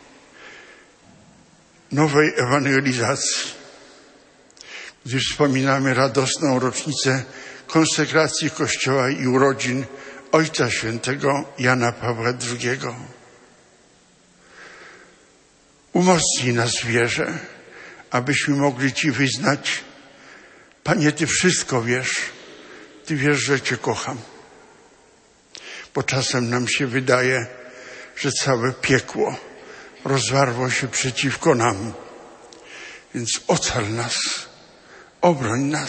nowej ewangelizacji, gdy wspominamy radosną rocznicę konsekracji Kościoła i urodzin Ojca Świętego Jana Pawła drugiego. Umocnij nas w wierze, abyśmy mogli Ci wyznać: Panie, Ty wszystko wiesz, Ty wiesz, że Cię kocham. Bo czasem nam się wydaje, że całe piekło rozwarło się przeciwko nam. Więc ocal nas, obroń nas.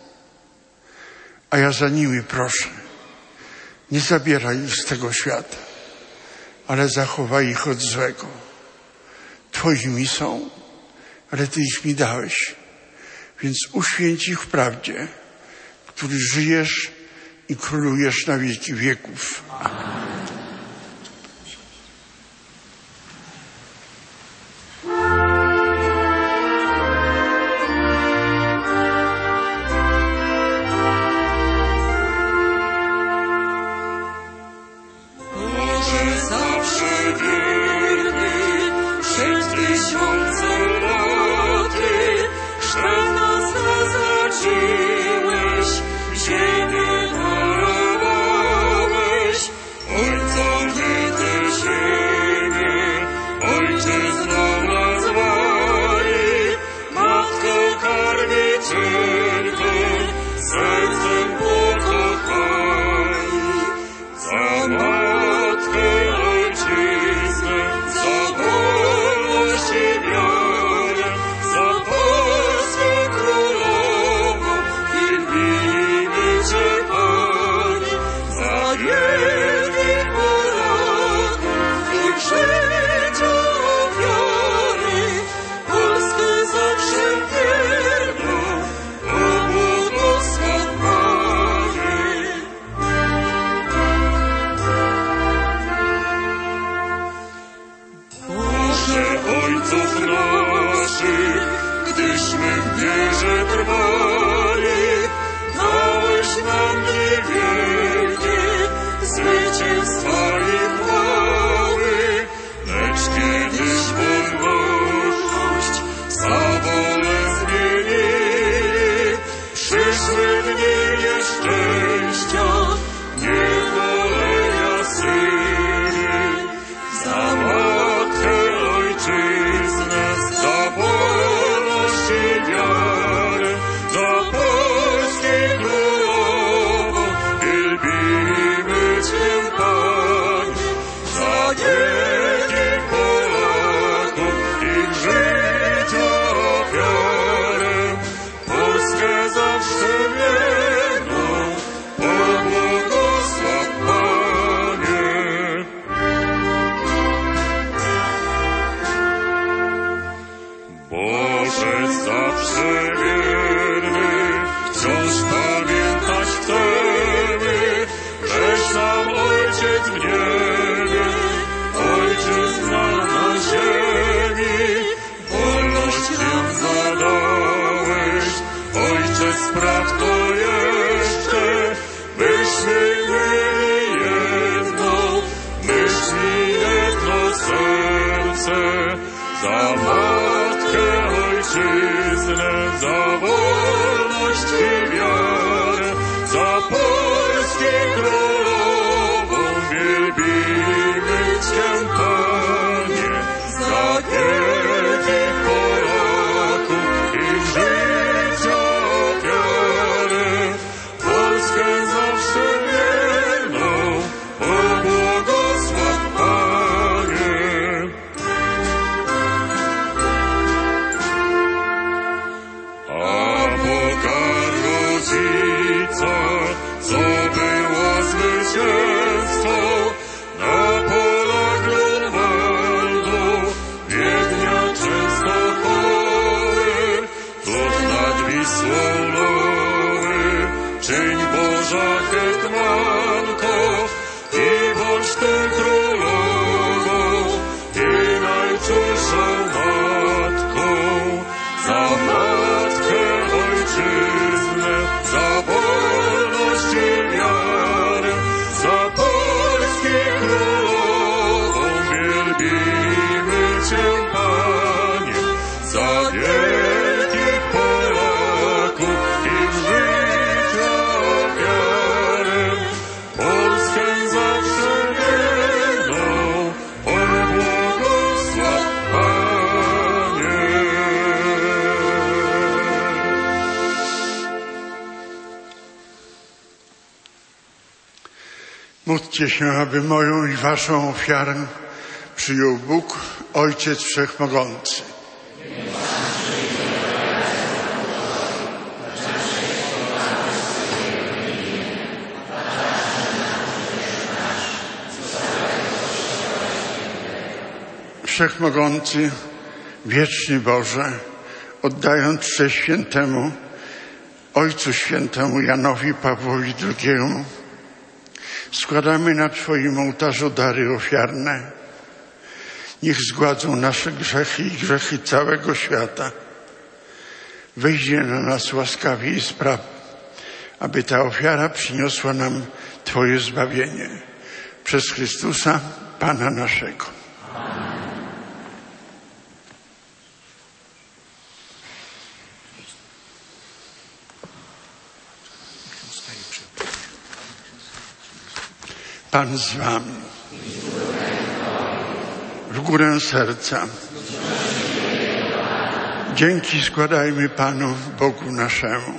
A ja za nimi proszę, nie zabieraj ich z tego świata, ale zachowaj ich od złego. Twoimi są, ale Ty ich mi dałeś. Więc uświęć ich w prawdzie, w której żyjesz i królujesz na wieki wieków. Amen. Ziemię darowałeś, za matkę ojczyznę, za wolność i wiarę, za Polskę królową wielbimy Cię, Panie, za wielkich Polaków i życia ofiarę, Polskę zawsze wierną, pobłogosław, Panie. A pokarm rodzica, co było zwycięstwo na polach Grunwaldu, Wiednia Częstochowy, тут nad Wisłą lowy, czyń Boża hetmanko i bądź tą królową i najczulszą matką, za matkę ojczyznę, za wolność i wiarę, za Polskę królową wielbimy Cię, Panie, za wielkich Polaków i w życia ofiarę, Polskę zawsze wierną, pobłogosław, Panie. Módlcie się, aby moją i waszą ofiarę przyjął Bóg, Ojciec Wszechmogący. Wszechmogący, wieczny Boże, oddając cześć świętemu Ojcu Świętemu Janowi Pawłowi drugiemu, składamy na Twoim ołtarzu dary ofiarne. Niech zgładzą nasze grzechy i grzechy całego świata. Wyjdzie na nas łaskawie i spraw, aby ta ofiara przyniosła nam Twoje zbawienie. Przez Chrystusa, Pana naszego. Pan z wami. W górę serca. Dzięki składajmy Panu, Bogu naszemu.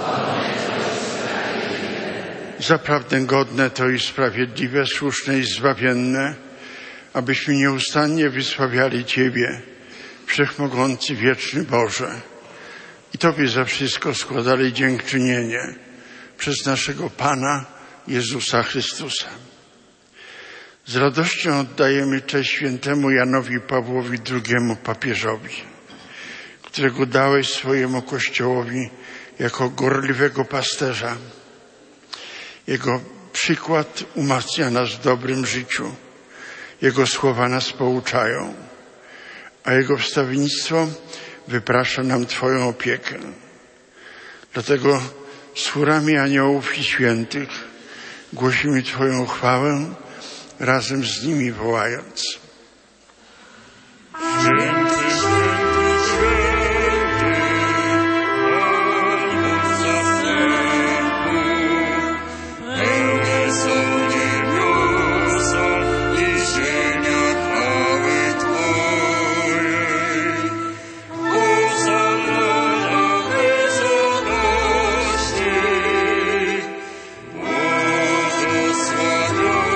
Zaprawdę godne to i sprawiedliwe, słuszne i zbawienne, abyśmy nieustannie wysławiali Ciebie, Wszechmogący, wieczny Boże, i Tobie za wszystko składali dziękczynienie przez naszego Pana Jezusa Chrystusa. Z radością oddajemy cześć świętemu Janowi Pawłowi drugiemu papieżowi, którego dałeś swojemu Kościołowi jako gorliwego pasterza. Jego przykład umacnia nas w dobrym życiu, Jego słowa nas pouczają, a Jego wstawiennictwo wyprasza nam Twoją opiekę. Dlatego z chórami aniołów i świętych głosimy Twoją chwałę, razem z nimi wołając. Święty, święty, święty, Pan zastępów, pełne są niebiosa i ziemia chwały Twojej. Hosanna na wysokości, błogosławiony,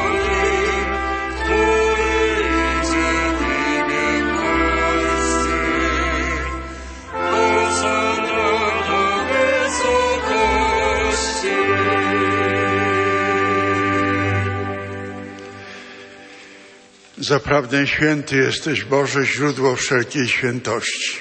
Zaprawdę święty jesteś, Boże, źródło wszelkiej świętości.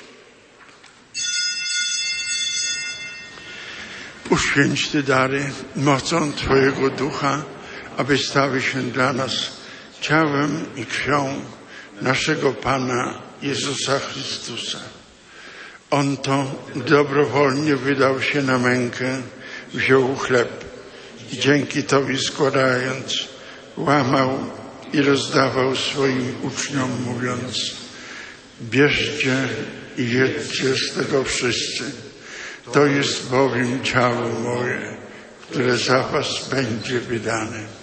Uświęć Ty dary mocą Twojego Ducha, aby stały się dla nas ciałem i krwią naszego Pana Jezusa Chrystusa. On to dobrowolnie wydał się na mękę, wziął chleb i dzięki Tobie składając, łamał i rozdawał swoim uczniom, mówiąc: Bierzcie i jedzcie z tego wszyscy. To jest bowiem ciało moje, które za was będzie wydane.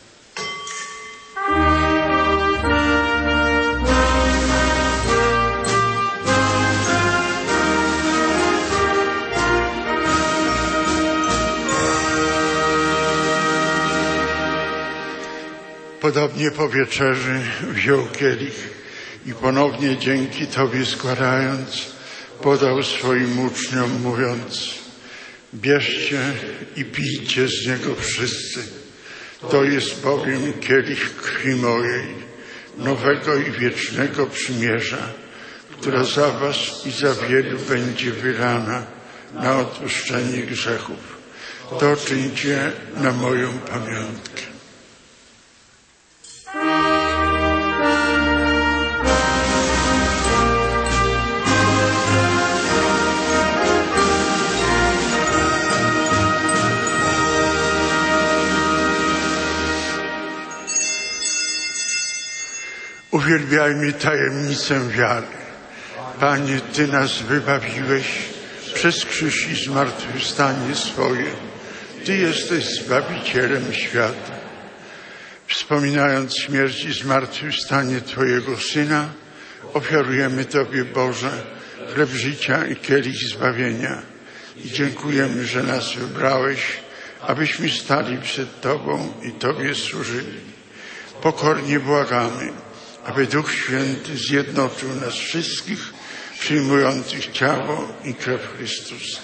Podobnie po wieczerzy wziął kielich i ponownie dzięki Tobie składając, podał swoim uczniom, mówiąc: bierzcie i pijcie z niego wszyscy. To jest bowiem kielich krwi mojej, nowego i wiecznego przymierza, która za was i za wielu będzie wylana na odpuszczenie grzechów. To czyńcie na moją pamiątkę. Uwielbiajmy tajemnicę wiary. Panie, Ty nas wybawiłeś przez krzyż i zmartwychwstanie swoje. Ty jesteś Zbawicielem świata. Wspominając śmierć i zmartwychwstanie Twojego Syna, ofiarujemy Tobie, Boże, chleb życia i kielich zbawienia. I dziękujemy, że nas wybrałeś, abyśmy stali przed Tobą i Tobie służyli. Pokornie błagamy, aby Duch Święty zjednoczył nas wszystkich, przyjmujących ciało i krew Chrystusa.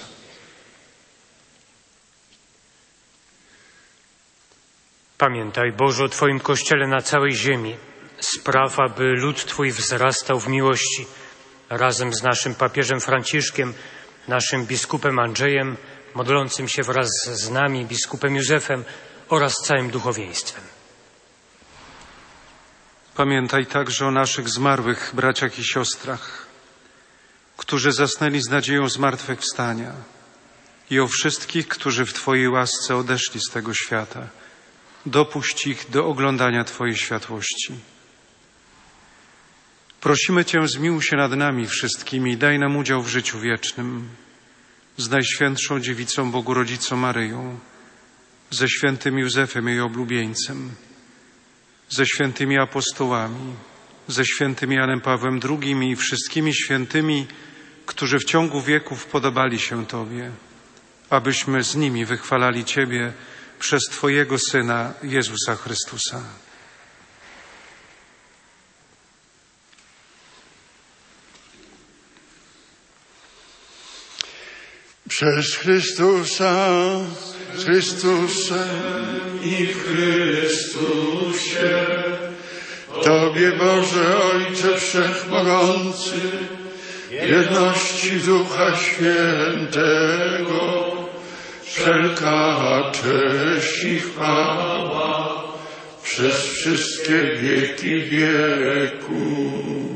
Pamiętaj, Boże, o Twoim Kościele na całej ziemi. Spraw, aby lud Twój wzrastał w miłości. Razem z naszym papieżem Franciszkiem, naszym biskupem Andrzejem, modlącym się wraz z nami, biskupem Józefem oraz całym duchowieństwem. Pamiętaj także o naszych zmarłych braciach i siostrach, którzy zasnęli z nadzieją zmartwychwstania, i o wszystkich, którzy w Twojej łasce odeszli z tego świata. Dopuść ich do oglądania Twojej światłości. Prosimy Cię, zmiłuj się nad nami wszystkimi i daj nam udział w życiu wiecznym z Najświętszą Dziewicą Bogu Rodzicą Maryją, ze świętym Józefem jej oblubieńcem, ze świętymi apostołami, ze świętym Janem Pawłem drugim i wszystkimi świętymi, którzy w ciągu wieków podobali się Tobie, abyśmy z nimi wychwalali Ciebie przez Twojego Syna, Jezusa Chrystusa. Przez Chrystusa, z Chrystusem i w Chrystusie, Tobie, Boże Ojcze Wszechmogący, w jedności Ducha Świętego, wszelka cześć i chwała przez wszystkie wieki wieków.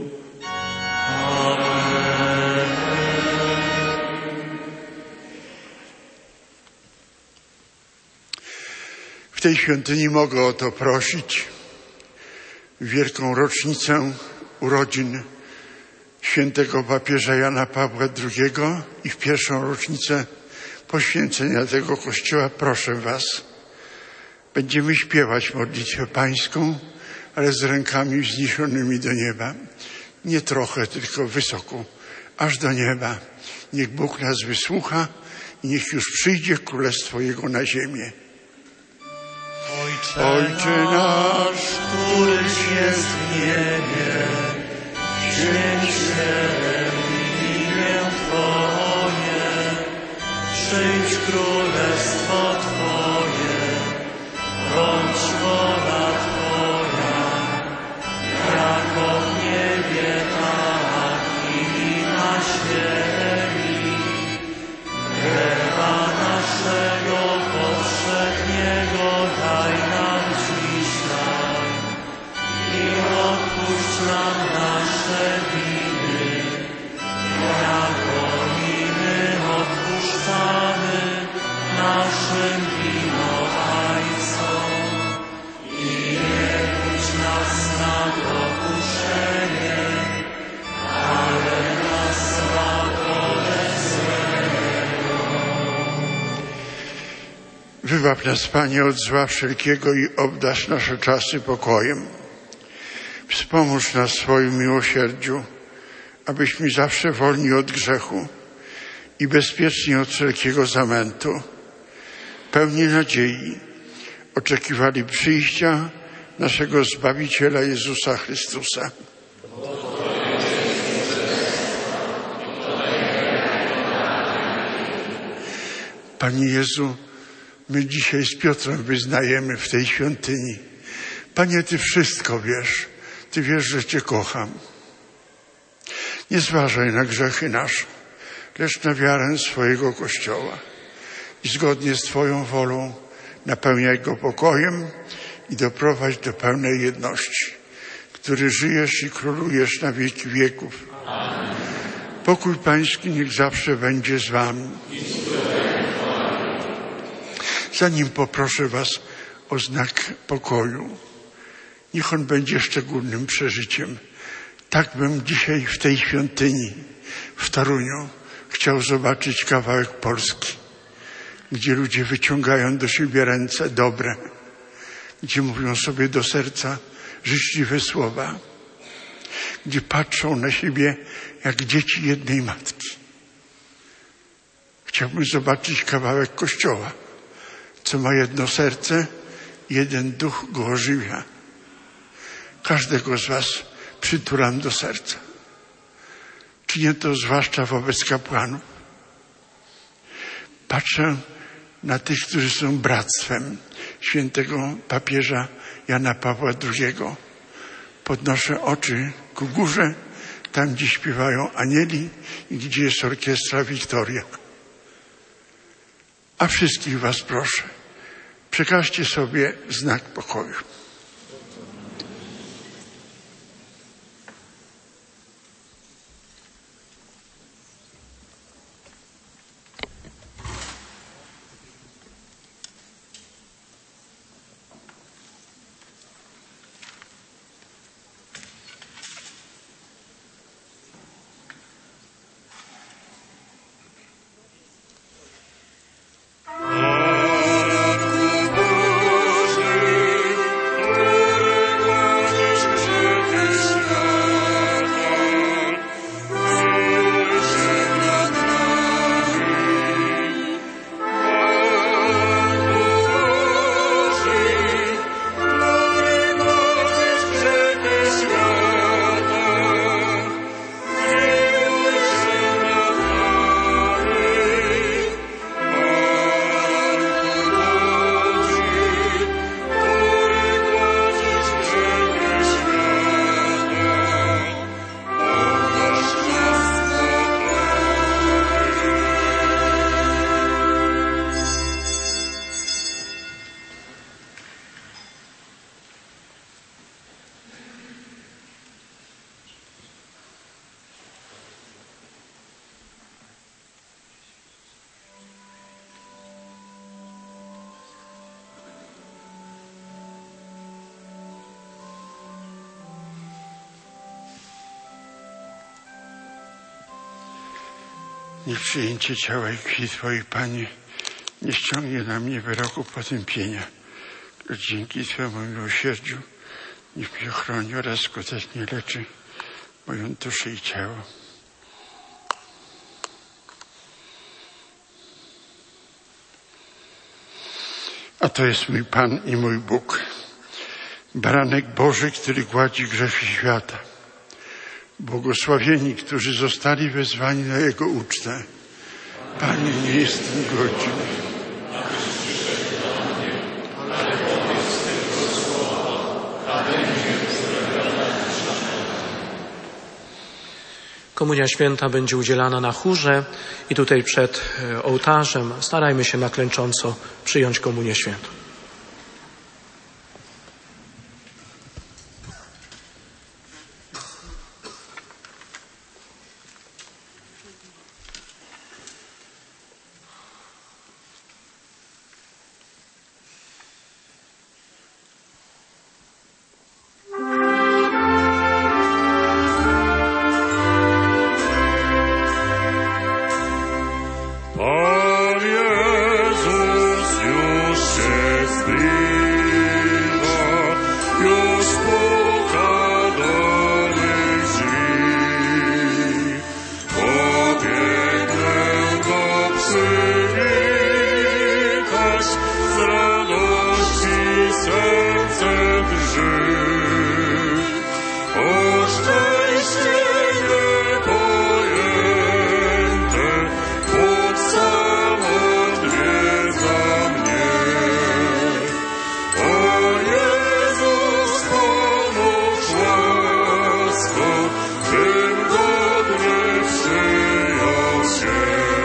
W tej świątyni mogę o to prosić. W wielką rocznicę urodzin świętego papieża Jana Pawła drugiego i w pierwszą rocznicę poświęcenia tego kościoła proszę was. Będziemy śpiewać modlitwę pańską, ale z rękami wzniesionymi do nieba. Nie trochę, tylko wysoko, aż do nieba. Niech Bóg nas wysłucha i niech już przyjdzie królestwo Jego na ziemię. Ojcze, Ojcze nasz, któryś jest w niebie, święć się imię Twoje, przyjdź królestwo Twoje, bądź wola Twoja, jako w niebie, tak i na ziemi. Chleba naszego powszedniego daj nam dzisiaj i odpuść nam nasze winy, jako i my odpuszczamy naszym Zbaw nas, Panie, od zła wszelkiego i obdarz nasze czasy pokojem. Wspomóż nas w swoim miłosierdziu, abyśmy zawsze wolni od grzechu i bezpieczni od wszelkiego zamętu, pełni nadziei, oczekiwali przyjścia naszego Zbawiciela Jezusa Chrystusa. Panie Jezu, my dzisiaj z Piotrem wyznajemy w tej świątyni: Panie, Ty wszystko wiesz, Ty wiesz, że Cię kocham. Nie zważaj na grzechy nasze, lecz na wiarę swojego Kościoła i zgodnie z Twoją wolą napełniaj go pokojem i doprowadź do pełnej jedności, który żyjesz i królujesz na wieki wieków. Amen. Pokój Pański niech zawsze będzie z Wami. Zanim poproszę Was o znak pokoju, niech on będzie szczególnym przeżyciem. Tak bym dzisiaj w tej świątyni w Toruniu chciał zobaczyć kawałek Polski, gdzie ludzie wyciągają do siebie ręce dobre, gdzie mówią sobie do serca życzliwe słowa, gdzie patrzą na siebie jak dzieci jednej matki. Chciałbym zobaczyć kawałek Kościoła, co ma jedno serce, jeden duch go ożywia. Każdego z Was przytulam do serca. Czynię to zwłaszcza wobec kapłanów. Patrzę na tych, którzy są bractwem świętego papieża Jana Pawła drugiego. Podnoszę oczy ku górze, tam gdzie śpiewają anieli i gdzie jest orkiestra Wiktoria. A wszystkich Was proszę, przekażcie sobie znak pokoju. Niech przyjęcie ciała i krwi Twojej, Panie, nie ściągnie na mnie wyroku potępienia, lecz dzięki Twemu miłosierdziu niech mnie ochroni oraz skutecznie leczy moją duszę i ciało. A to jest mój Pan i mój Bóg, baranek Boży, który gładzi grzechy świata. Błogosławieni, którzy zostali wezwani na Jego ucztę. Panie, nie jestem godzien. Komunia święta będzie udzielana na chórze i tutaj przed ołtarzem starajmy się na klęcząco przyjąć komunię świętą. Pan Jezus już się serce drży. O szczęście niepojęte, Bóg sam odwiedza mnie. O Jezus, pomóż łaską, bym godnie przyjął się.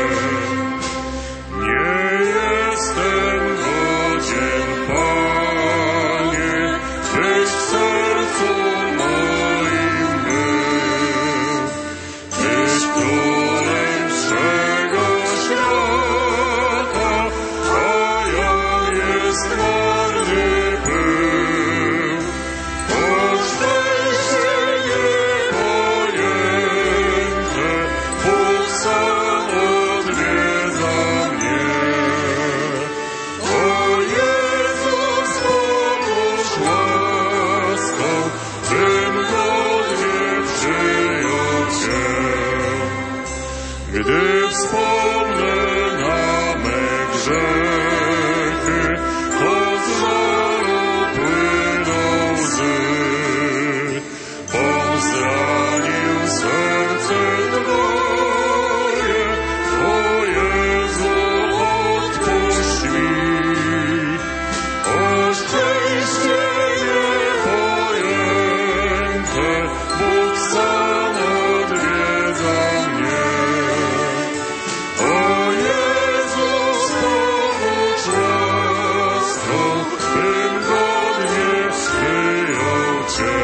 Nie jestem godzien, Panie, byś w sercu moim był. Tyś królem wszego świata, a Jan jest marny był. O szczęście niepojęte, Bóg sam odwiedza mnie. O Jezus, pomóż łaską, bym godnie przyjął Cię. Gdy wspomnę na me grzechy, to z żalu płyną łzy. Bom zranił serce Twoje, o Jezu, odpuść mi. O szczęście niepojęte, Bóg sam odwiedza mnie. O Jezus, pomóż łaską, bym godnie przyjął Cię.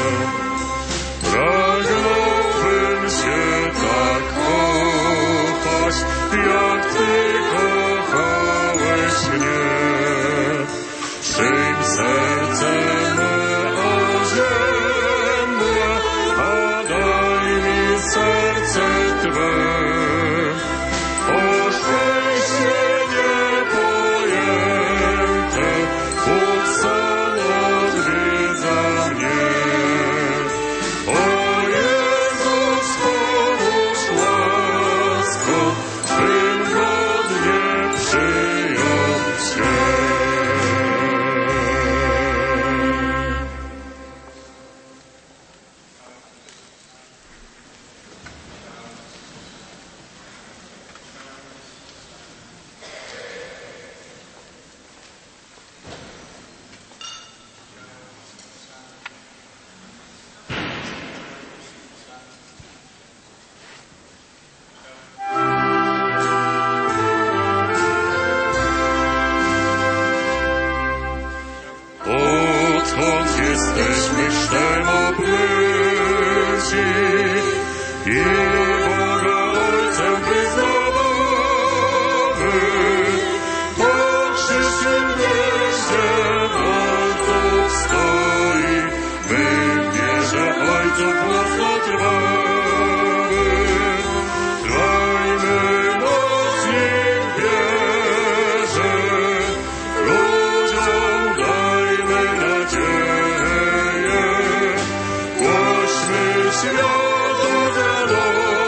Pragnąłbym Cię tak kochać, jak Ty kochałeś mnie. Przyjm serce me oziemne, a daj mi serce Twe. O szczęście niepojęte, Bóg sam odwiedza mnie. O Jezus, pomóż łaską, bym godnie przyjął Cię. Odkąd jesteśmy sztem obmyci i Boga Ojcem wyznawamy, po krzyżnym mieście walców stoi, my w wierze Ojców mocno trwamy. Trwajmy mocniej w wierze, ludziom dajmy nadzieję, głośmy światu radość.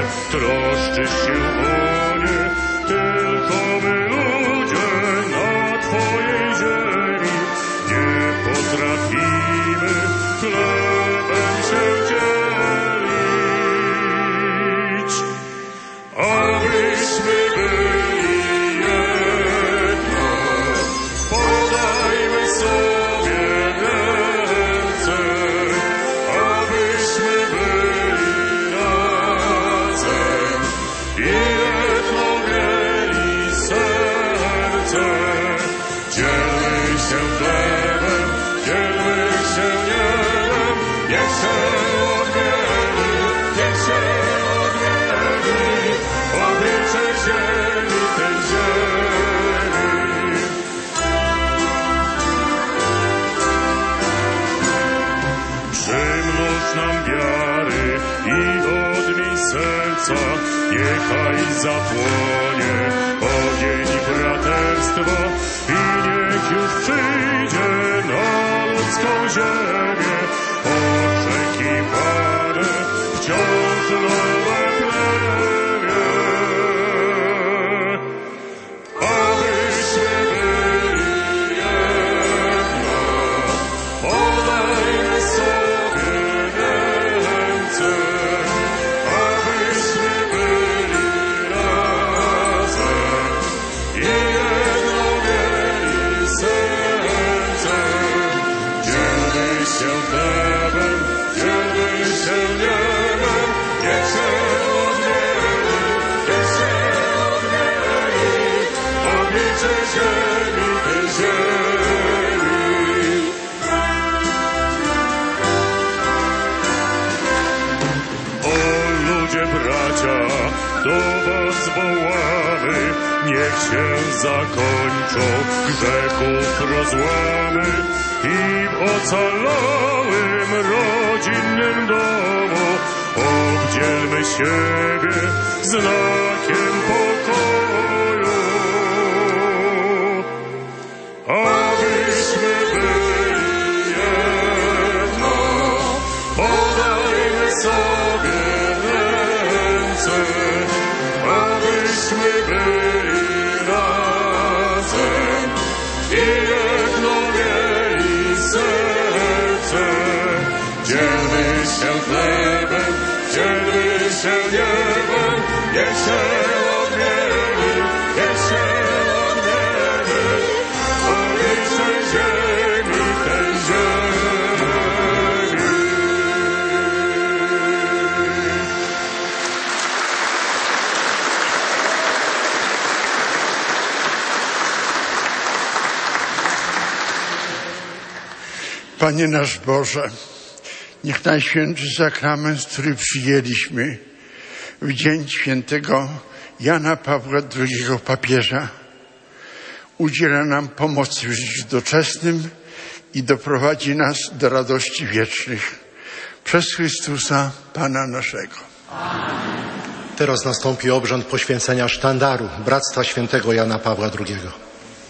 troszczysz się o nie, tylko my ludzie na Twojej ziemi nie potrafimy chlebem się dzielić, abyśmy byli jedno, podajmy sobie ręce, abyśmy byli razem i jedno mieli serce. Dzielmy się chlebem, dzielmy się niebem, niech się odmieni, niech się odmieni oblicze ziemi tej ziemi. Przymnóż nam wiary i odmień serca, niechaj zapłonie ogień braterstwa i niech już przyjdzie na ludzką ziemię oczekiwane wciąż nowe plemię. Abyśmy byli jedno, podajmy sobie ręce, abyśmy byli razem i jedno mieli serce. Dzielmy się chlebem, dzielmy się niebem, niech się odmieni, niech się odmieni oblicze ziemi tej ziemi. O ludzie bracia, do was wołamy, niech się zakończą grzechów rozłamy i w ocalałym rodzinnym domu obdzielmy siebie znakiem pokoju, abyśmy byli jedno, podajmy sobie ręce, abyśmy byli razem i jedno mieli serce. Dzielmy się chlebem, dzielmy się niebem, niech się odmieni, niech się odmieni oblicze ziemi tej ziemi. Panie nasz Boże, niech Najświętszy Sakrament, który przyjęliśmy w dzień świętego Jana Pawła drugiego papieża, udziela nam pomocy w życiu doczesnym i doprowadzi nas do radości wiecznych. Przez Chrystusa Pana naszego. Teraz nastąpi obrząd poświęcenia sztandaru Bractwa Świętego Jana Pawła drugiego.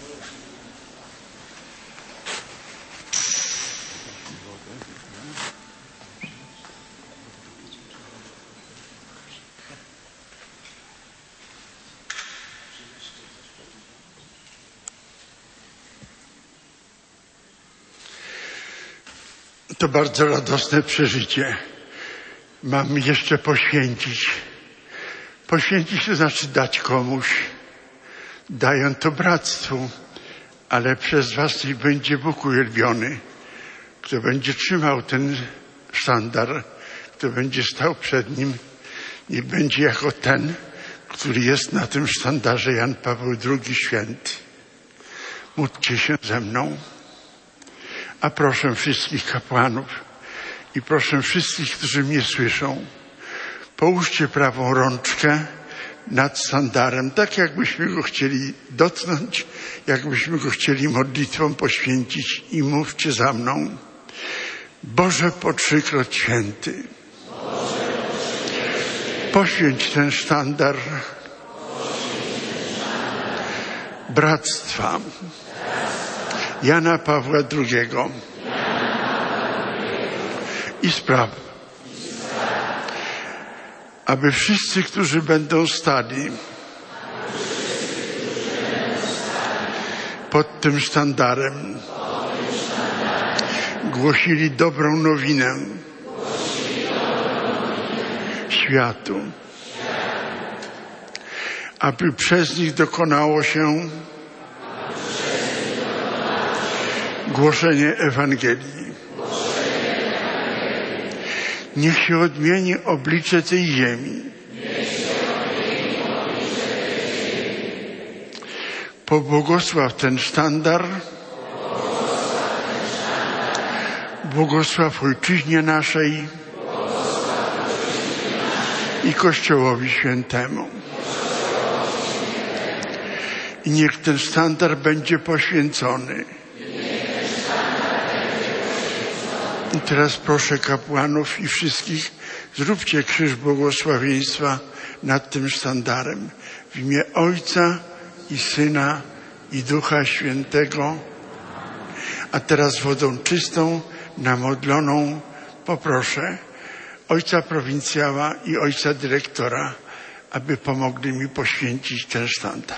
To bardzo radosne przeżycie. Mam jeszcze poświęcić. Poświęcić to znaczy dać komuś. Daję to bractwu, ale przez was niech będzie Bóg uwielbiony, kto będzie trzymał ten sztandar, kto będzie stał przed nim, niech będzie jako ten, który jest na tym sztandarze, Jan Paweł drugi święty. Módlcie się ze mną. A proszę wszystkich kapłanów i proszę wszystkich, którzy mnie słyszą, połóżcie prawą rączkę nad sztandarem, tak jakbyśmy go chcieli dotknąć, jakbyśmy go chcieli modlitwą poświęcić i mówcie za mną. Boże po trzykroć święty, poświęć ten sztandar bractwa Jana Pawła drugiego i spraw, aby wszyscy, którzy będą stali pod tym sztandarem, głosili dobrą nowinę światu, aby przez nich dokonało się głoszenie Ewangelii. Niech się odmieni oblicze tej ziemi. Pobłogosław ten sztandar, błogosław ojczyźnie naszej i Kościołowi Świętemu. I niech ten sztandar będzie poświęcony. I teraz proszę kapłanów i wszystkich, zróbcie krzyż błogosławieństwa nad tym sztandarem. W imię Ojca i Syna i Ducha Świętego. A teraz wodą czystą, namodloną poproszę ojca prowincjała i ojca dyrektora, aby pomogli mi poświęcić ten sztandar.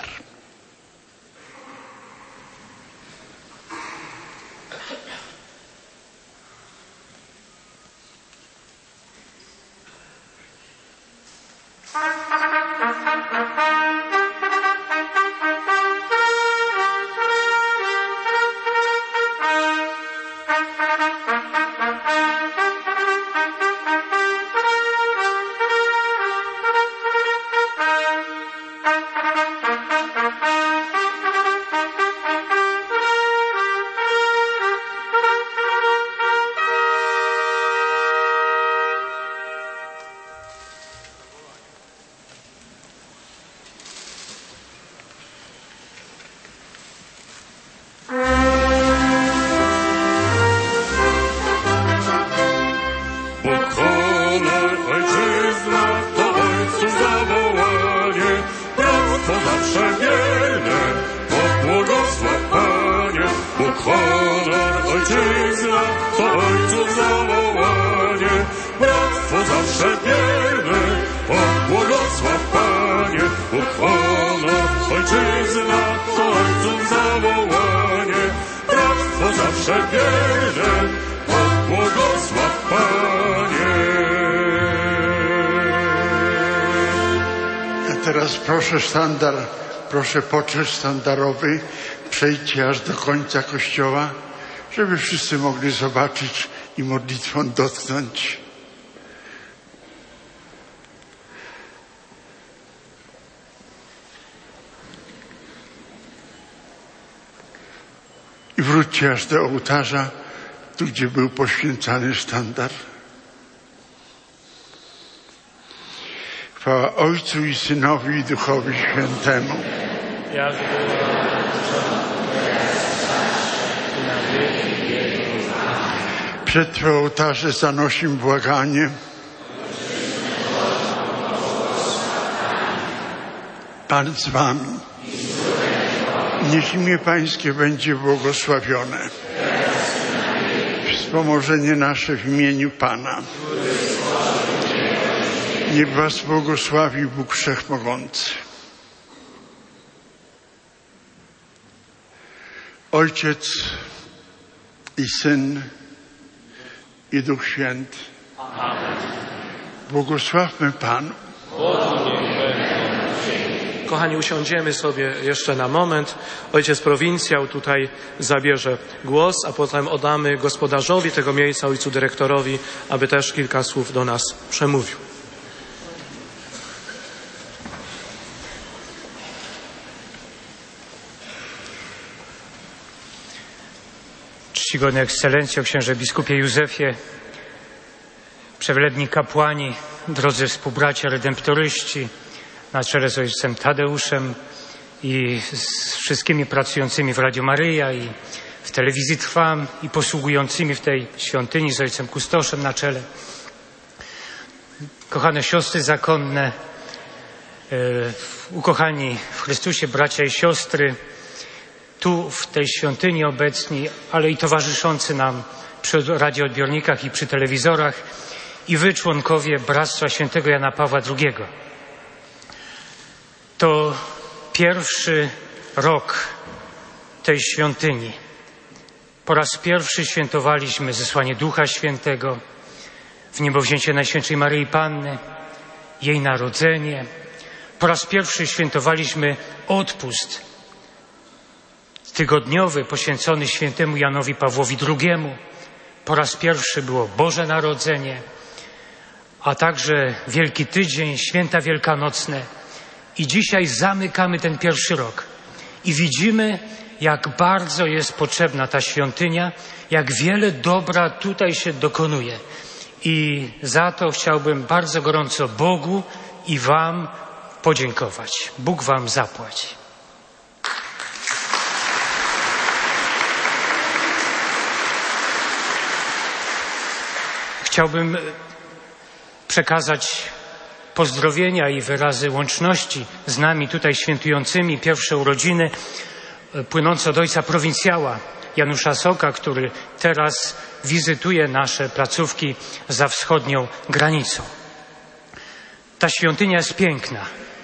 Teraz proszę sztandar, proszę poczet sztandarowy, przejdźcie aż do końca kościoła, żeby wszyscy mogli zobaczyć i modlitwą dotknąć. I wróćcie aż do ołtarza, tu gdzie był poświęcany sztandar. Chwała Ojcu i Synowi i Duchowi Świętemu. Jak Przed Twoje ołtarze zanosimy błaganie. Pan z Wami. Niech imię Pańskie będzie błogosławione. Wspomożenie nasze w imieniu Pana. Niech Was błogosławi Bóg Wszechmogący. Ojciec i Syn i Duch Święty. Błogosławmy Panu. Kochani, usiądziemy sobie jeszcze na moment. Ojciec prowincjał tutaj zabierze głos, a potem oddamy gospodarzowi tego miejsca, ojcu dyrektorowi, aby też kilka słów do nas przemówił. Czcigodny Ekscelencjo, księże biskupie Józefie, przewlebni kapłani, drodzy współbracia redemptoryści, na czele z ojcem Tadeuszem i z wszystkimi pracującymi w Radiu Maryja i w telewizji Trwam i posługującymi w tej świątyni z ojcem kustoszem na czele. Kochane siostry zakonne, ukochani w Chrystusie bracia i siostry, tu w tej świątyni obecni, ale i towarzyszący nam przy radioodbiornikach i przy telewizorach. i wy, członkowie Bractwa Świętego Jana Pawła drugiego. To pierwszy rok tej świątyni. Po raz pierwszy świętowaliśmy zesłanie Ducha Świętego, wniebowzięcie Najświętszej Maryi Panny, jej narodzenie. Po raz pierwszy świętowaliśmy odpust tygodniowy poświęcony świętemu Janowi Pawłowi drugiemu. Po raz pierwszy było Boże Narodzenie, a także Wielki Tydzień, święta wielkanocne. I dzisiaj zamykamy ten pierwszy rok i widzimy, jak bardzo jest potrzebna ta świątynia, jak wiele dobra tutaj się dokonuje. I za to chciałbym bardzo gorąco Bogu i wam podziękować. Bóg wam zapłać. Chciałbym przekazać pozdrowienia i wyrazy łączności z nami tutaj świętującymi pierwsze urodziny płynące od ojca prowincjała Janusza Soka, który teraz wizytuje nasze placówki za wschodnią granicą. Ta świątynia jest piękna.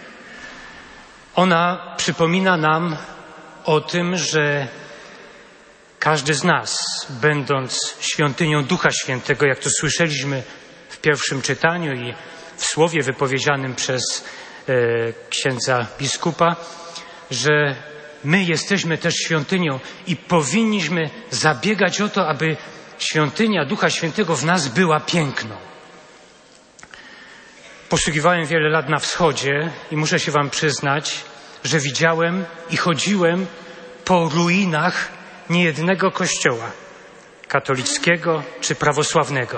Ona przypomina nam o tym, że każdy z nas, będąc świątynią Ducha Świętego, jak to słyszeliśmy w pierwszym czytaniu i w słowie wypowiedzianym przez e, księdza biskupa, że my jesteśmy też świątynią i powinniśmy zabiegać o to, aby świątynia Ducha Świętego w nas była piękną. Posługiwałem wiele lat na wschodzie i muszę się wam przyznać, że widziałem i chodziłem po ruinach niejednego kościoła, katolickiego czy prawosławnego.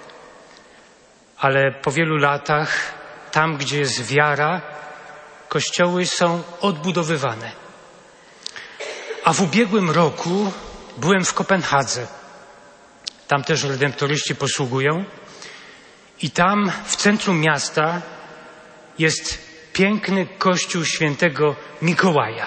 Ale po wielu latach, tam gdzie jest wiara, kościoły są odbudowywane. A w ubiegłym roku byłem w Kopenhadze. Tam też redemptoryści posługują. I tam w centrum miasta jest piękny kościół świętego Mikołaja.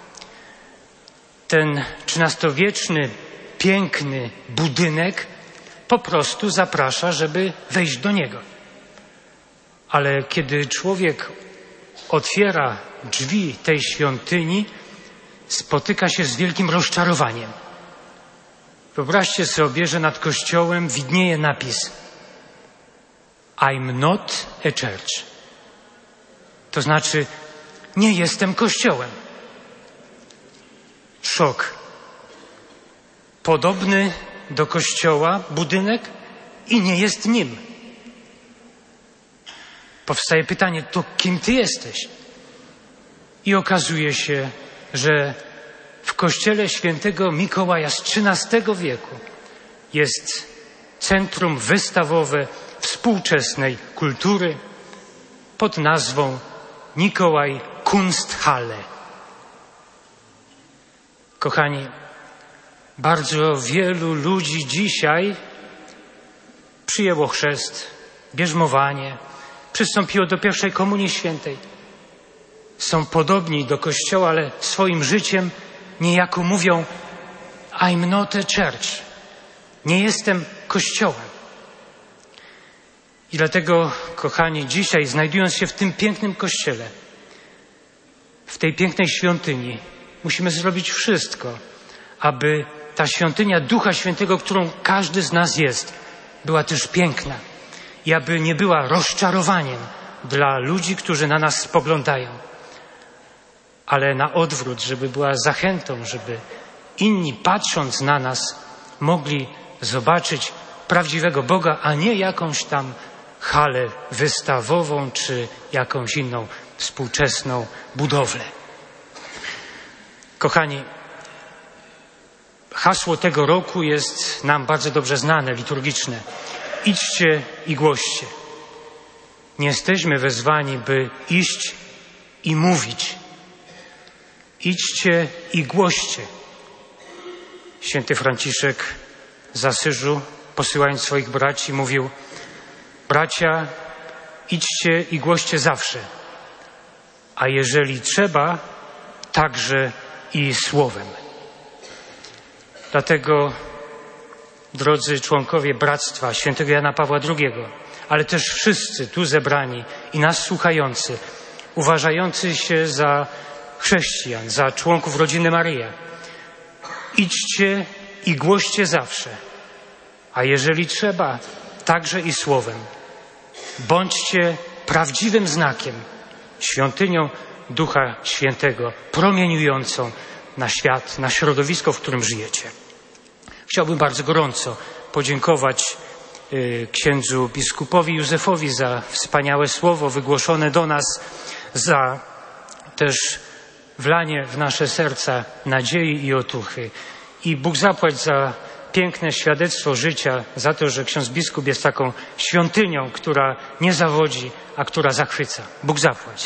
Ten trzynastowieczny, piękny budynek po prostu zaprasza, żeby wejść do niego. Ale kiedy człowiek otwiera drzwi tej świątyni, spotyka się z wielkim rozczarowaniem. Wyobraźcie sobie, że nad kościołem widnieje napis I'm not a church. To znaczy, nie jestem kościołem. Szok. Podobny do kościoła budynek i nie jest nim. Powstaje pytanie, to kim ty jesteś? I okazuje się, że w kościele świętego Mikołaja z trzynastego wieku jest centrum wystawowe współczesnej kultury pod nazwą Mikołaj Kunsthalle. Kochani, bardzo wielu ludzi dzisiaj przyjęło chrzest, bierzmowanie, przystąpiło do pierwszej komunii świętej. Są podobni do Kościoła, ale swoim życiem niejako mówią I'm not a church. Nie jestem Kościołem. I dlatego, kochani, dzisiaj, znajdując się w tym pięknym Kościele, w tej pięknej świątyni, musimy zrobić wszystko, aby ta świątynia Ducha Świętego, którą każdy z nas jest, była też piękna i aby nie była rozczarowaniem dla ludzi, którzy na nas spoglądają, ale na odwrót, żeby była zachętą, żeby inni, patrząc na nas, mogli zobaczyć prawdziwego Boga, a nie jakąś tam halę wystawową czy jakąś inną współczesną budowlę. Kochani, hasło tego roku jest nam bardzo dobrze znane, liturgiczne. Idźcie i głoście. Nie jesteśmy wezwani, by iść i mówić. Idźcie i głoście. Święty Franciszek z Asyżu, posyłając swoich braci, mówił: bracia, idźcie i głoście zawsze, a jeżeli trzeba, także i słowem. Dlatego drodzy członkowie Bractwa Świętego Jana Pawła drugiego, ale też wszyscy tu zebrani i nas słuchający, uważający się za chrześcijan, za członków rodziny Maryja. Idźcie i głoście zawsze, a jeżeli trzeba, także i słowem. Bądźcie prawdziwym znakiem, świątynią Ducha Świętego, promieniującą na świat, na środowisko, w którym żyjecie. Chciałbym bardzo gorąco podziękować y, księdzu biskupowi Józefowi za wspaniałe słowo wygłoszone do nas, za też wlanie w nasze serca nadziei i otuchy. I Bóg zapłać za piękne świadectwo życia, za to, że ksiądz biskup jest taką świątynią, która nie zawodzi, a która zachwyca. Bóg zapłać.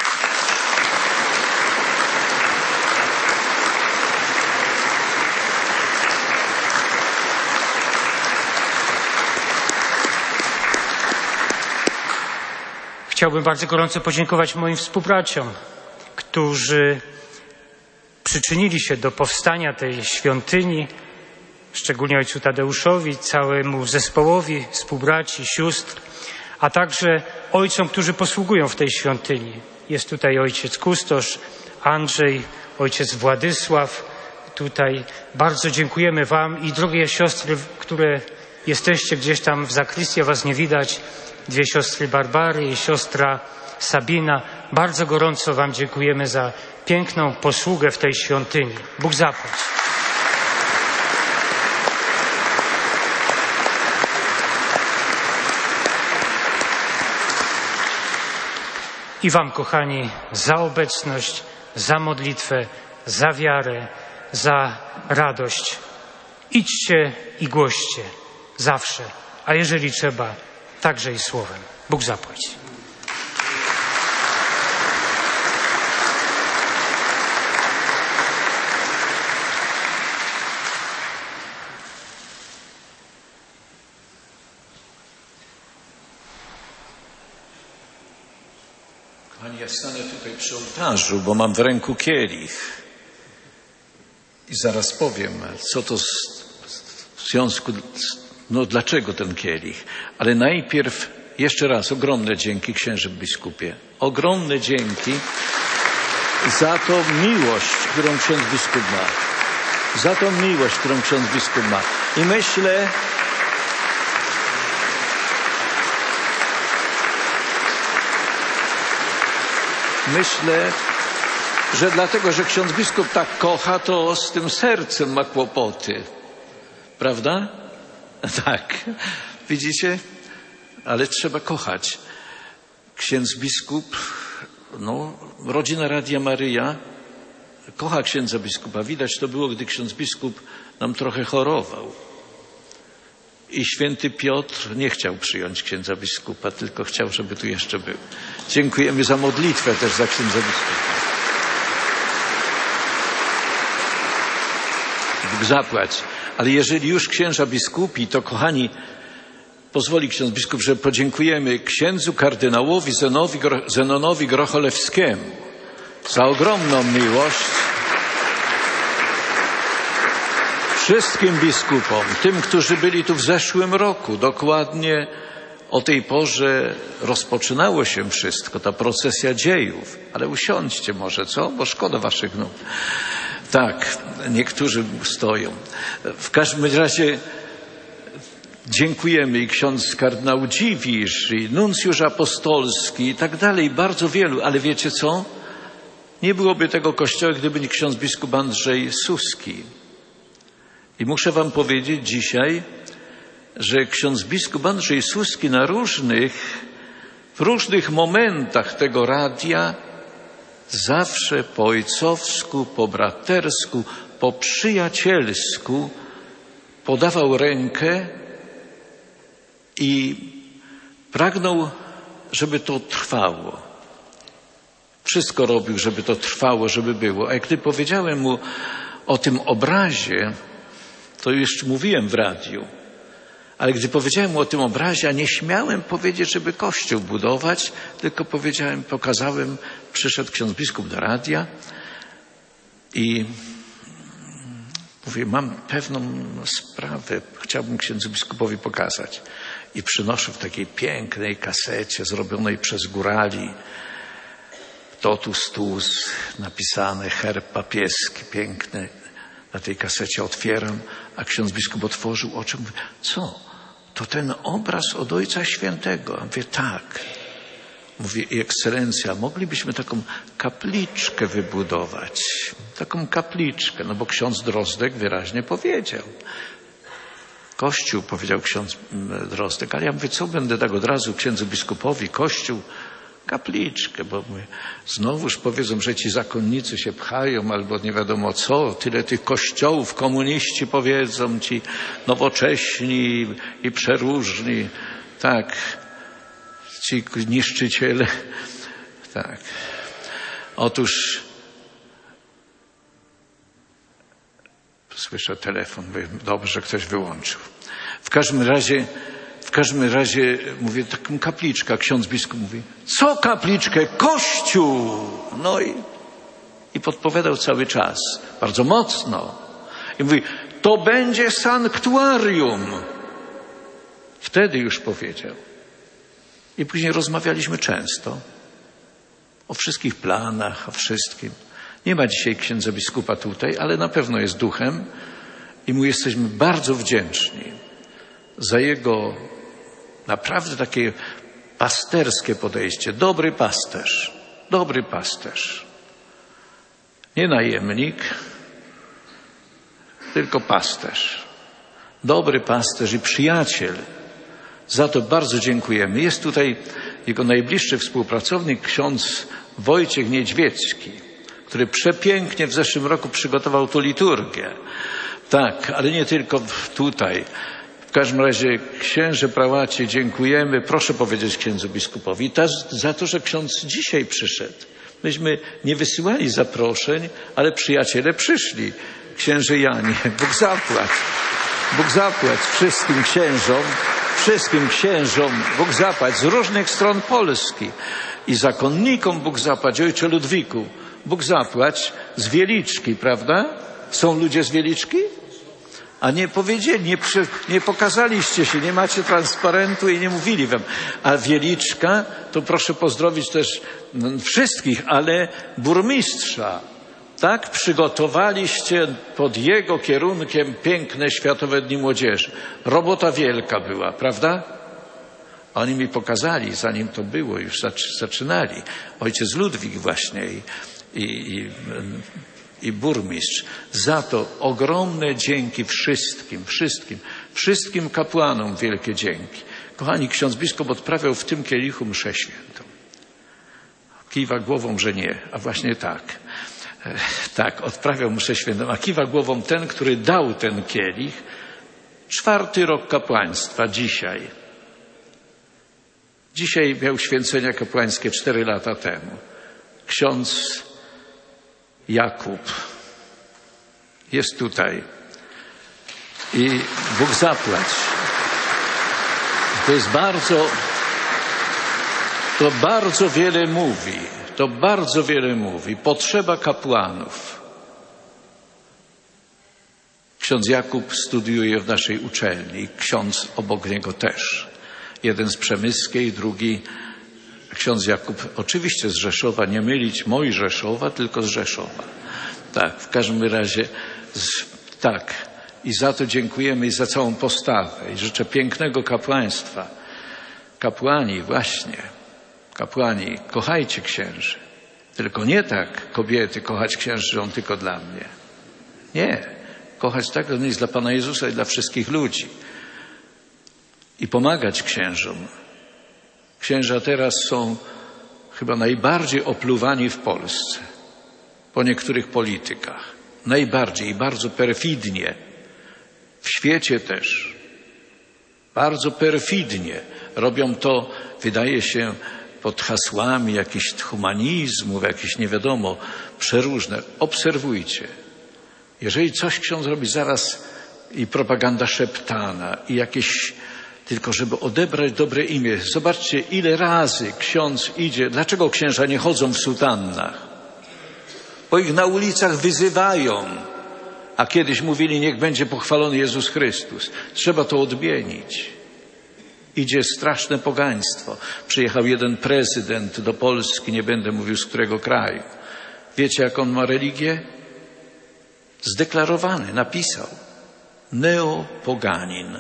Chciałbym bardzo gorąco podziękować moim współbraciom, którzy przyczynili się do powstania tej świątyni, szczególnie ojcu Tadeuszowi, całemu zespołowi współbraci, sióstr, a także ojcom, którzy posługują w tej świątyni. Jest tutaj ojciec kustosz, Andrzej, ojciec Władysław. Tutaj bardzo dziękujemy wam i drogie siostry, które jesteście gdzieś tam w zakrystii, a was nie widać, dwie siostry Barbary i siostra Sabina. Bardzo gorąco wam dziękujemy za piękną posługę w tej świątyni. Bóg zapłać. I wam, kochani, za obecność, za modlitwę, za wiarę, za radość. Idźcie i głoście zawsze, a jeżeli trzeba, także i słowem. Bóg zapłać. Kochani, ja stanę tutaj przy ołtarzu, bo mam w ręku kielich. I zaraz powiem, co to w związku, no dlaczego ten kielich. Ale najpierw jeszcze raz ogromne dzięki, księże biskupie. Ogromne dzięki za tą miłość, którą ksiądz biskup ma. Za tą miłość, którą ksiądz biskup ma. I myślę, Myślę, że dlatego, że ksiądz biskup tak kocha, to z tym sercem ma kłopoty. Prawda? Tak. Widzicie? Ale trzeba kochać. Ksiądz biskup, no, rodzina Radia Maryja kocha księdza biskupa. Widać to było, gdy ksiądz biskup nam trochę chorował. I święty Piotr nie chciał przyjąć księdza biskupa, tylko chciał, żeby tu jeszcze był. Dziękujemy za modlitwę też za księdza biskupa. Bóg zapłać. Ale jeżeli już księża biskupi, to kochani, pozwoli ksiądz biskup, że podziękujemy księdzu kardynałowi Zenowi, Zenonowi Grocholewskiemu za ogromną miłość. Wszystkim biskupom, tym, którzy byli tu w zeszłym roku, dokładnie o tej porze rozpoczynało się wszystko, ta procesja dziejów. Ale usiądźcie może, co? Bo szkoda waszych nóg. Tak, niektórzy stoją. W każdym razie dziękujemy i ksiądz kardynał Dziwisz, i nuncjusz apostolski i tak dalej, bardzo wielu. Ale wiecie co? Nie byłoby tego kościoła, gdyby nie ksiądz biskup Andrzej Suski. I muszę wam powiedzieć dzisiaj, że ksiądz biskup Andrzej Suski na różnych, w różnych momentach tego radia zawsze po ojcowsku, po bratersku, po przyjacielsku podawał rękę i pragnął, żeby to trwało. Wszystko robił, żeby to trwało, żeby było. A jak gdy powiedziałem mu o tym obrazie, to już mówiłem w radiu, ale gdy powiedziałem mu o tym obrazie, a nie śmiałem powiedzieć, żeby kościół budować, tylko powiedziałem, pokazałem, przyszedł ksiądz biskup do radia i Mówię, mam pewną sprawę, chciałbym księdzu biskupowi pokazać. I przynoszę w takiej pięknej kasecie zrobionej przez górali totus tuus, napisane, herb papieski, piękny. Na tej kasecie otwieram, a ksiądz biskup otworzył oczy. Mówi, co? To ten obraz od Ojca Świętego. A mówię, tak. Mówi, i ekscelencja, moglibyśmy taką kapliczkę wybudować. Taką kapliczkę, no bo ksiądz Drozdek wyraźnie powiedział. Kościół, powiedział ksiądz Drozdek, ale ja mówię, co będę tak od razu księdzu biskupowi, kościół, kapliczkę, bo mówię, znowuż powiedzą, że ci zakonnicy się pchają, albo nie wiadomo co, tyle tych kościołów, komuniści powiedzą, ci nowocześni i przeróżni, tak, ci niszczyciele, tak. Otóż słyszę telefon, mówię, dobrze, że ktoś wyłączył. W każdym razie, w każdym razie, mówię, taką kapliczkę, ksiądz biskup mówi, co kapliczkę? Kościół! No i, i podpowiadał cały czas, bardzo mocno. I mówi, to będzie sanktuarium. Wtedy już powiedział. I później rozmawialiśmy często o wszystkich planach, o wszystkim. Nie ma dzisiaj księdza biskupa tutaj, ale na pewno jest duchem i mu jesteśmy bardzo wdzięczni za jego naprawdę takie pasterskie podejście. Dobry pasterz, dobry pasterz. Nie najemnik, tylko pasterz. Dobry pasterz i przyjaciel. Za to bardzo dziękujemy. Jest tutaj jego najbliższy współpracownik, ksiądz Wojciech Niedźwiecki, który przepięknie w zeszłym roku przygotował tu liturgię. Tak, ale nie tylko tutaj. W każdym razie, księże prałacie, dziękujemy. Proszę powiedzieć księdzu biskupowi też za to, że ksiądz dzisiaj przyszedł. Myśmy nie wysyłali zaproszeń, ale przyjaciele przyszli. Księże Janie, Bóg zapłać. Bóg zapłać wszystkim księżom, wszystkim księżom, Bóg zapłać z różnych stron Polski. I zakonnikom Bóg zapłać, ojcze Ludwiku, Bóg zapłać z Wieliczki, prawda? Są ludzie z Wieliczki? A nie powiedzieli, nie, przy, nie pokazaliście się, nie macie transparentu i nie mówili wam. A Wieliczka, to proszę pozdrowić też wszystkich, ale burmistrza. Tak? Przygotowaliście pod jego kierunkiem piękne Światowe Dni Młodzieży. Robota wielka była, prawda? Oni mi pokazali, zanim to było, już zaczynali. Ojciec Ludwik właśnie i, i, i, i burmistrz. Za to ogromne dzięki wszystkim, wszystkim, wszystkim kapłanom wielkie dzięki. Kochani, ksiądz biskup odprawiał w tym kielichu mszę świętą. Kiwa głową, że nie, a właśnie tak. Tak, odprawiał mszę świętą, a kiwa głową ten, który dał ten kielich. Czwarty rok kapłaństwa, dzisiaj. Dzisiaj miał święcenia kapłańskie cztery lata temu. Ksiądz Jakub jest tutaj. I Bóg zapłać. To jest bardzo, to bardzo wiele mówi. To bardzo wiele mówi. Potrzeba kapłanów. Ksiądz Jakub studiuje w naszej uczelni. Ksiądz obok niego też. Jeden z Przemyskiej, drugi ksiądz Jakub, oczywiście z Rzeszowa, nie mylić Mojżeszowa, tylko z Rzeszowa. Tak, w każdym razie, z, tak. I za to dziękujemy i za całą postawę. I życzę pięknego kapłaństwa. Kapłani, właśnie, kapłani, kochajcie księży. Tylko nie tak, kobiety, kochać księży, że on tylko dla mnie. Nie. Kochać tak, że on jest dla Pana Jezusa i dla wszystkich ludzi. I pomagać księżom. Księża teraz są chyba najbardziej opluwani w Polsce. Po niektórych politykach. Najbardziej i bardzo perfidnie. W świecie też. Bardzo perfidnie. Robią to, wydaje się, pod hasłami jakichś humanizmów, jakichś nie wiadomo, przeróżne. Obserwujcie. Jeżeli coś ksiądz robi zaraz i propaganda szeptana i jakieś, tylko żeby odebrać dobre imię. Zobaczcie, ile razy ksiądz idzie. Dlaczego księża nie chodzą w sutannach? Bo ich na ulicach wyzywają. A kiedyś mówili, niech będzie pochwalony Jezus Chrystus. Trzeba to odmienić. Idzie straszne pogaństwo. Przyjechał jeden prezydent do Polski, nie będę mówił z którego kraju. Wiecie, jak on ma religię? Zdeklarowany, napisał. Neopoganin.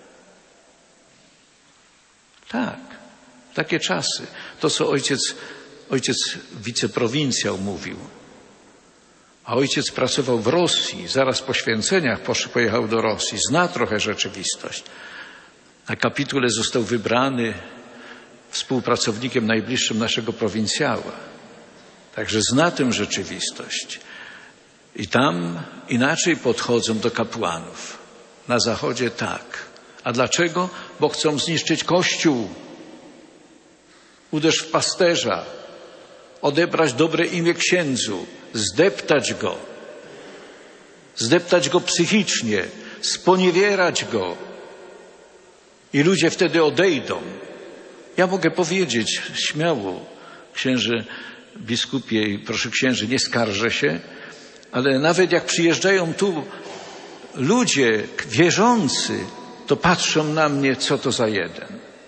Tak, takie czasy. To, co ojciec, ojciec wiceprowincjał mówił. A ojciec pracował w Rosji, zaraz po święceniach pojechał do Rosji, zna trochę rzeczywistość. Na kapitule został wybrany współpracownikiem najbliższym naszego prowincjała. Także zna tę rzeczywistość. I tam inaczej podchodzą do kapłanów. Na Zachodzie tak. A dlaczego? Bo chcą zniszczyć Kościół. Uderz w pasterza. Odebrać dobre imię księdzu. Zdeptać go. Zdeptać go psychicznie. Sponiewierać go. I ludzie wtedy odejdą. Ja mogę powiedzieć śmiało, księże biskupie i proszę księży, nie skarżę się, ale nawet jak przyjeżdżają tu ludzie wierzący, to patrzą na mnie, co to za jeden.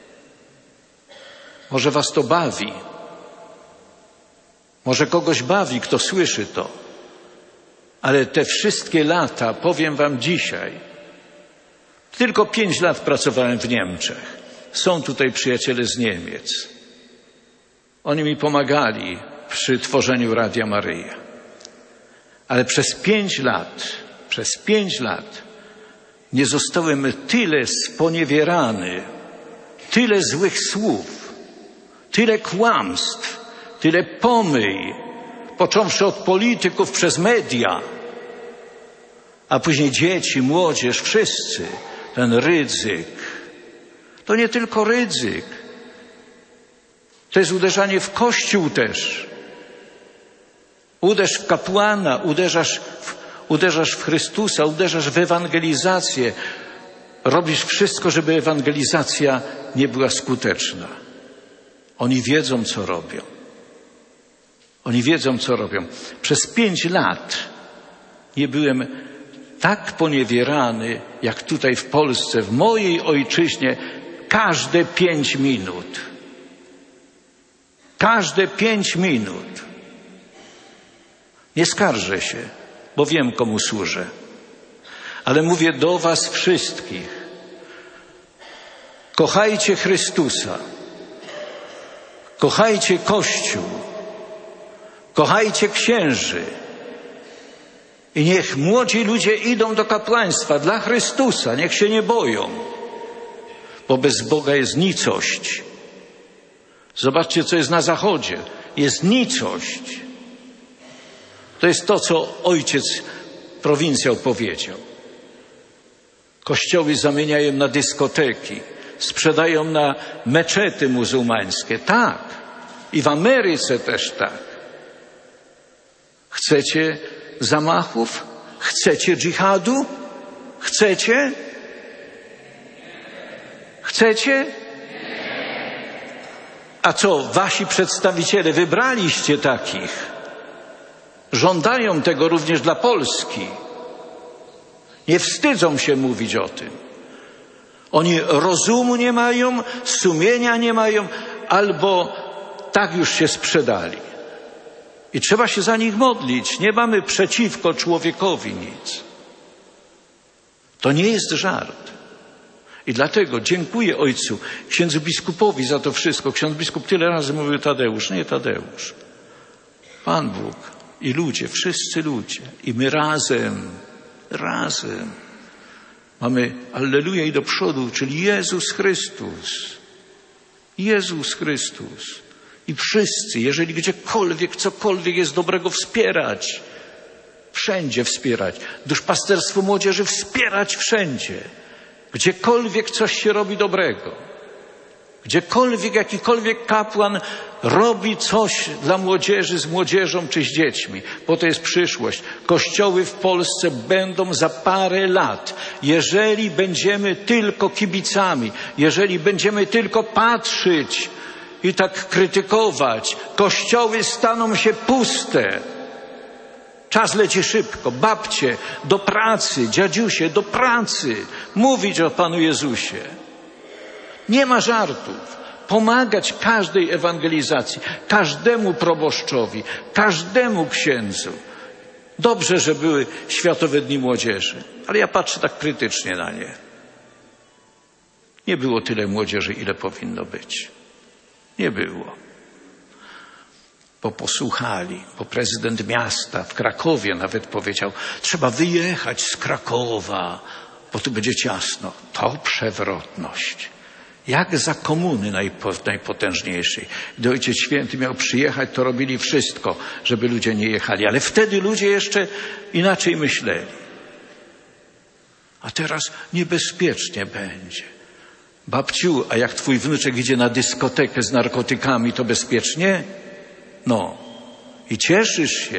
Może was to bawi. Może kogoś bawi, kto słyszy to. Ale te wszystkie lata, powiem wam dzisiaj, tylko pięć lat pracowałem w Niemczech. Są tutaj przyjaciele z Niemiec. Oni mi pomagali przy tworzeniu Radia Maryja. Ale przez pięć lat, przez pięć lat nie zostałem tyle sponiewierany, tyle złych słów, tyle kłamstw, tyle pomyj, począwszy od polityków przez media, a później dzieci, młodzież, wszyscy. Ten rydzyk. To nie tylko rydzyk. To jest uderzanie w Kościół też. Uderz w kapłana, uderzasz w, uderzasz w Chrystusa, uderzasz w ewangelizację. Robisz wszystko, żeby ewangelizacja nie była skuteczna. Oni wiedzą, co robią. Oni wiedzą, co robią. Przez pięć lat nie byłem tak poniewierany, jak tutaj w Polsce, w mojej ojczyźnie, każde pięć minut. Każde pięć minut. Nie skarżę się, bo wiem, komu służę. Ale mówię do was wszystkich. Kochajcie Chrystusa. Kochajcie Kościół. Kochajcie księży. I niech młodzi ludzie idą do kapłaństwa dla Chrystusa. Niech się nie boją. Bo bez Boga jest nicość. Zobaczcie, co jest na Zachodzie. Jest nicość. To jest to, co ojciec prowincjał powiedział. Kościoły zamieniają na dyskoteki. Sprzedają na meczety muzułmańskie. Tak. I w Ameryce też tak. Chcecie zamachów? Chcecie dżihadu? Chcecie? Chcecie? A co, wasi przedstawiciele wybraliście takich? Żądają tego również dla Polski. Nie wstydzą się mówić o tym. Oni rozumu nie mają, sumienia nie mają, albo tak już się sprzedali. I trzeba się za nich modlić. Nie mamy przeciwko człowiekowi nic. To nie jest żart. I dlatego dziękuję ojcu, księdzu biskupowi za to wszystko. Ksiądz biskup tyle razy mówił Tadeusz, nie Tadeusz. Pan Bóg i ludzie, wszyscy ludzie. I my razem, razem mamy alleluja i do przodu, czyli Jezus Chrystus. Jezus Chrystus. I wszyscy, jeżeli gdziekolwiek, cokolwiek jest dobrego, wspierać. Wszędzie wspierać. Duszpasterstwo młodzieży wspierać wszędzie. Gdziekolwiek coś się robi dobrego. Gdziekolwiek jakikolwiek kapłan robi coś dla młodzieży, z młodzieżą czy z dziećmi. Bo to jest przyszłość. Kościoły w Polsce będą za parę lat. Jeżeli będziemy tylko kibicami, jeżeli będziemy tylko patrzeć i tak krytykować, kościoły staną się puste. Czas leci szybko. Babcie do pracy, dziadziusie do pracy. Mówić o Panu Jezusie. Nie ma żartów. Pomagać każdej ewangelizacji, każdemu proboszczowi, każdemu księdzu. Dobrze, że były Światowe Dni Młodzieży, ale ja patrzę tak krytycznie na nie. Nie było tyle młodzieży, ile powinno być. Nie było. Bo posłuchali, bo prezydent miasta w Krakowie nawet powiedział, trzeba wyjechać z Krakowa, bo tu będzie ciasno. To przewrotność. Jak za komuny najpotężniejszej. Gdy Ojciec Święty miał przyjechać, to robili wszystko, żeby ludzie nie jechali. Ale wtedy ludzie jeszcze inaczej myśleli. A teraz niebezpiecznie będzie. Babciu, a jak twój wnuczek idzie na dyskotekę z narkotykami, to bezpiecznie? No. I cieszysz się.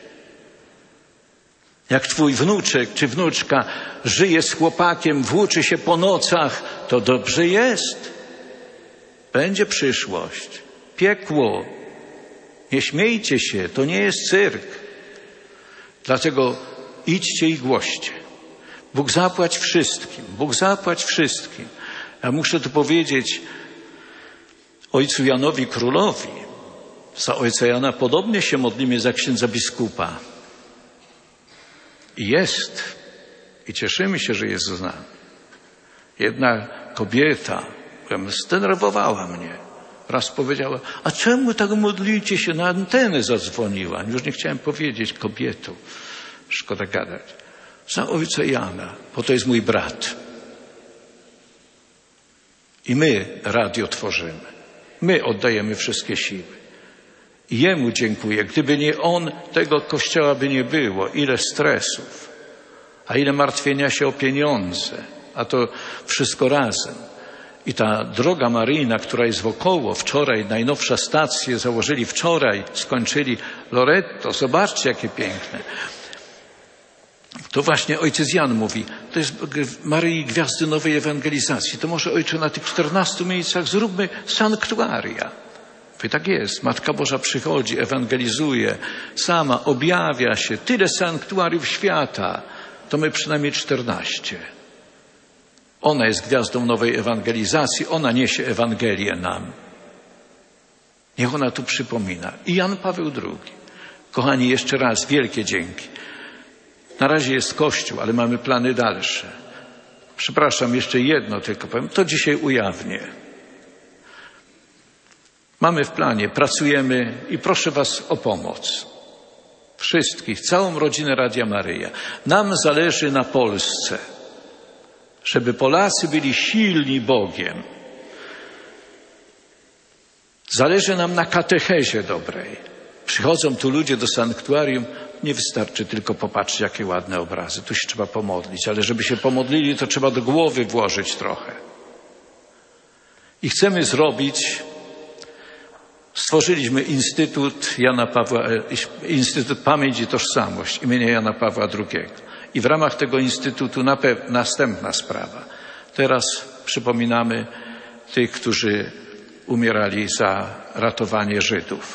Jak twój wnuczek czy wnuczka żyje z chłopakiem, włóczy się po nocach, to dobrze jest. Będzie przyszłość. Piekło. Nie śmiejcie się, to nie jest cyrk. Dlatego idźcie i głoście. Bóg zapłać wszystkim. Bóg zapłać wszystkim. Ja muszę tu powiedzieć ojcu Janowi Królowi. Za ojca Jana podobnie się modlimy za księdza biskupa. I jest. I cieszymy się, że jest z nami. Jedna kobieta zdenerwowała mnie. Raz powiedziała, a czemu tak modlicie się? Na antenę zadzwoniła. Już nie chciałem powiedzieć kobieto. Szkoda gadać. Za ojca Jana, bo to jest mój brat. I my radio tworzymy. My oddajemy wszystkie siły. I Jemu dziękuję. Gdyby nie On, tego kościoła by nie było. Ile stresów, a ile martwienia się o pieniądze, a to wszystko razem. I ta droga maryjna, która jest wokoło, wczoraj najnowsza stację założyli wczoraj, skończyli Loretto. Zobaczcie, jakie piękne. To właśnie ojciec Jan mówi, to jest Maryi Gwiazdy Nowej Ewangelizacji. To może, ojcze, na tych czternastu miejscach zróbmy sanktuaria. I tak jest. Matka Boża przychodzi, ewangelizuje, sama objawia się. Tyle sanktuariów świata. To my przynajmniej czternaście. Ona jest gwiazdą nowej ewangelizacji. Ona niesie Ewangelię nam. Niech ona tu przypomina. I Jan Paweł drugi. Kochani, jeszcze raz wielkie dzięki. Na razie jest Kościół, ale mamy plany dalsze. Przepraszam, jeszcze jedno tylko powiem. To dzisiaj ujawnię. Mamy w planie, pracujemy i proszę was o pomoc. Wszystkich, całą rodzinę Radia Maryja. Nam zależy na Polsce, żeby Polacy byli silni Bogiem. Zależy nam na katechezie dobrej. Przychodzą tu ludzie do sanktuarium, nie wystarczy tylko popatrzeć, jakie ładne obrazy. Tu się trzeba pomodlić, ale żeby się pomodlili, to trzeba do głowy włożyć trochę. I chcemy zrobić... Stworzyliśmy Instytut Jana Pawła, Instytut Pamięć i Tożsamość imienia Jana Pawła drugiego. I w ramach tego instytutu następna sprawa. Teraz przypominamy tych, którzy umierali za ratowanie Żydów,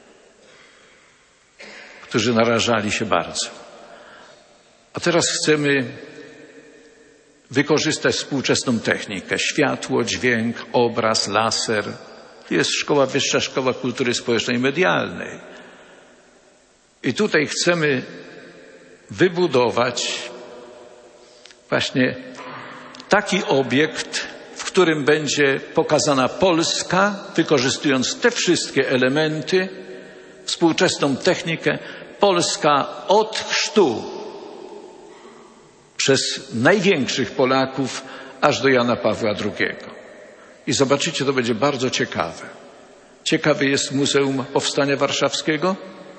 którzy narażali się bardzo. A teraz chcemy wykorzystać współczesną technikę. Światło, dźwięk, obraz, laser. Jest szkoła, Wyższa Szkoła Kultury Społecznej i Medialnej. I tutaj chcemy wybudować właśnie taki obiekt, w którym będzie pokazana Polska, wykorzystując te wszystkie elementy, współczesną technikę, Polska od chrztu przez największych Polaków aż do Jana Pawła drugiego. I zobaczycie, to będzie bardzo ciekawe. Ciekawe jest Muzeum Powstania Warszawskiego?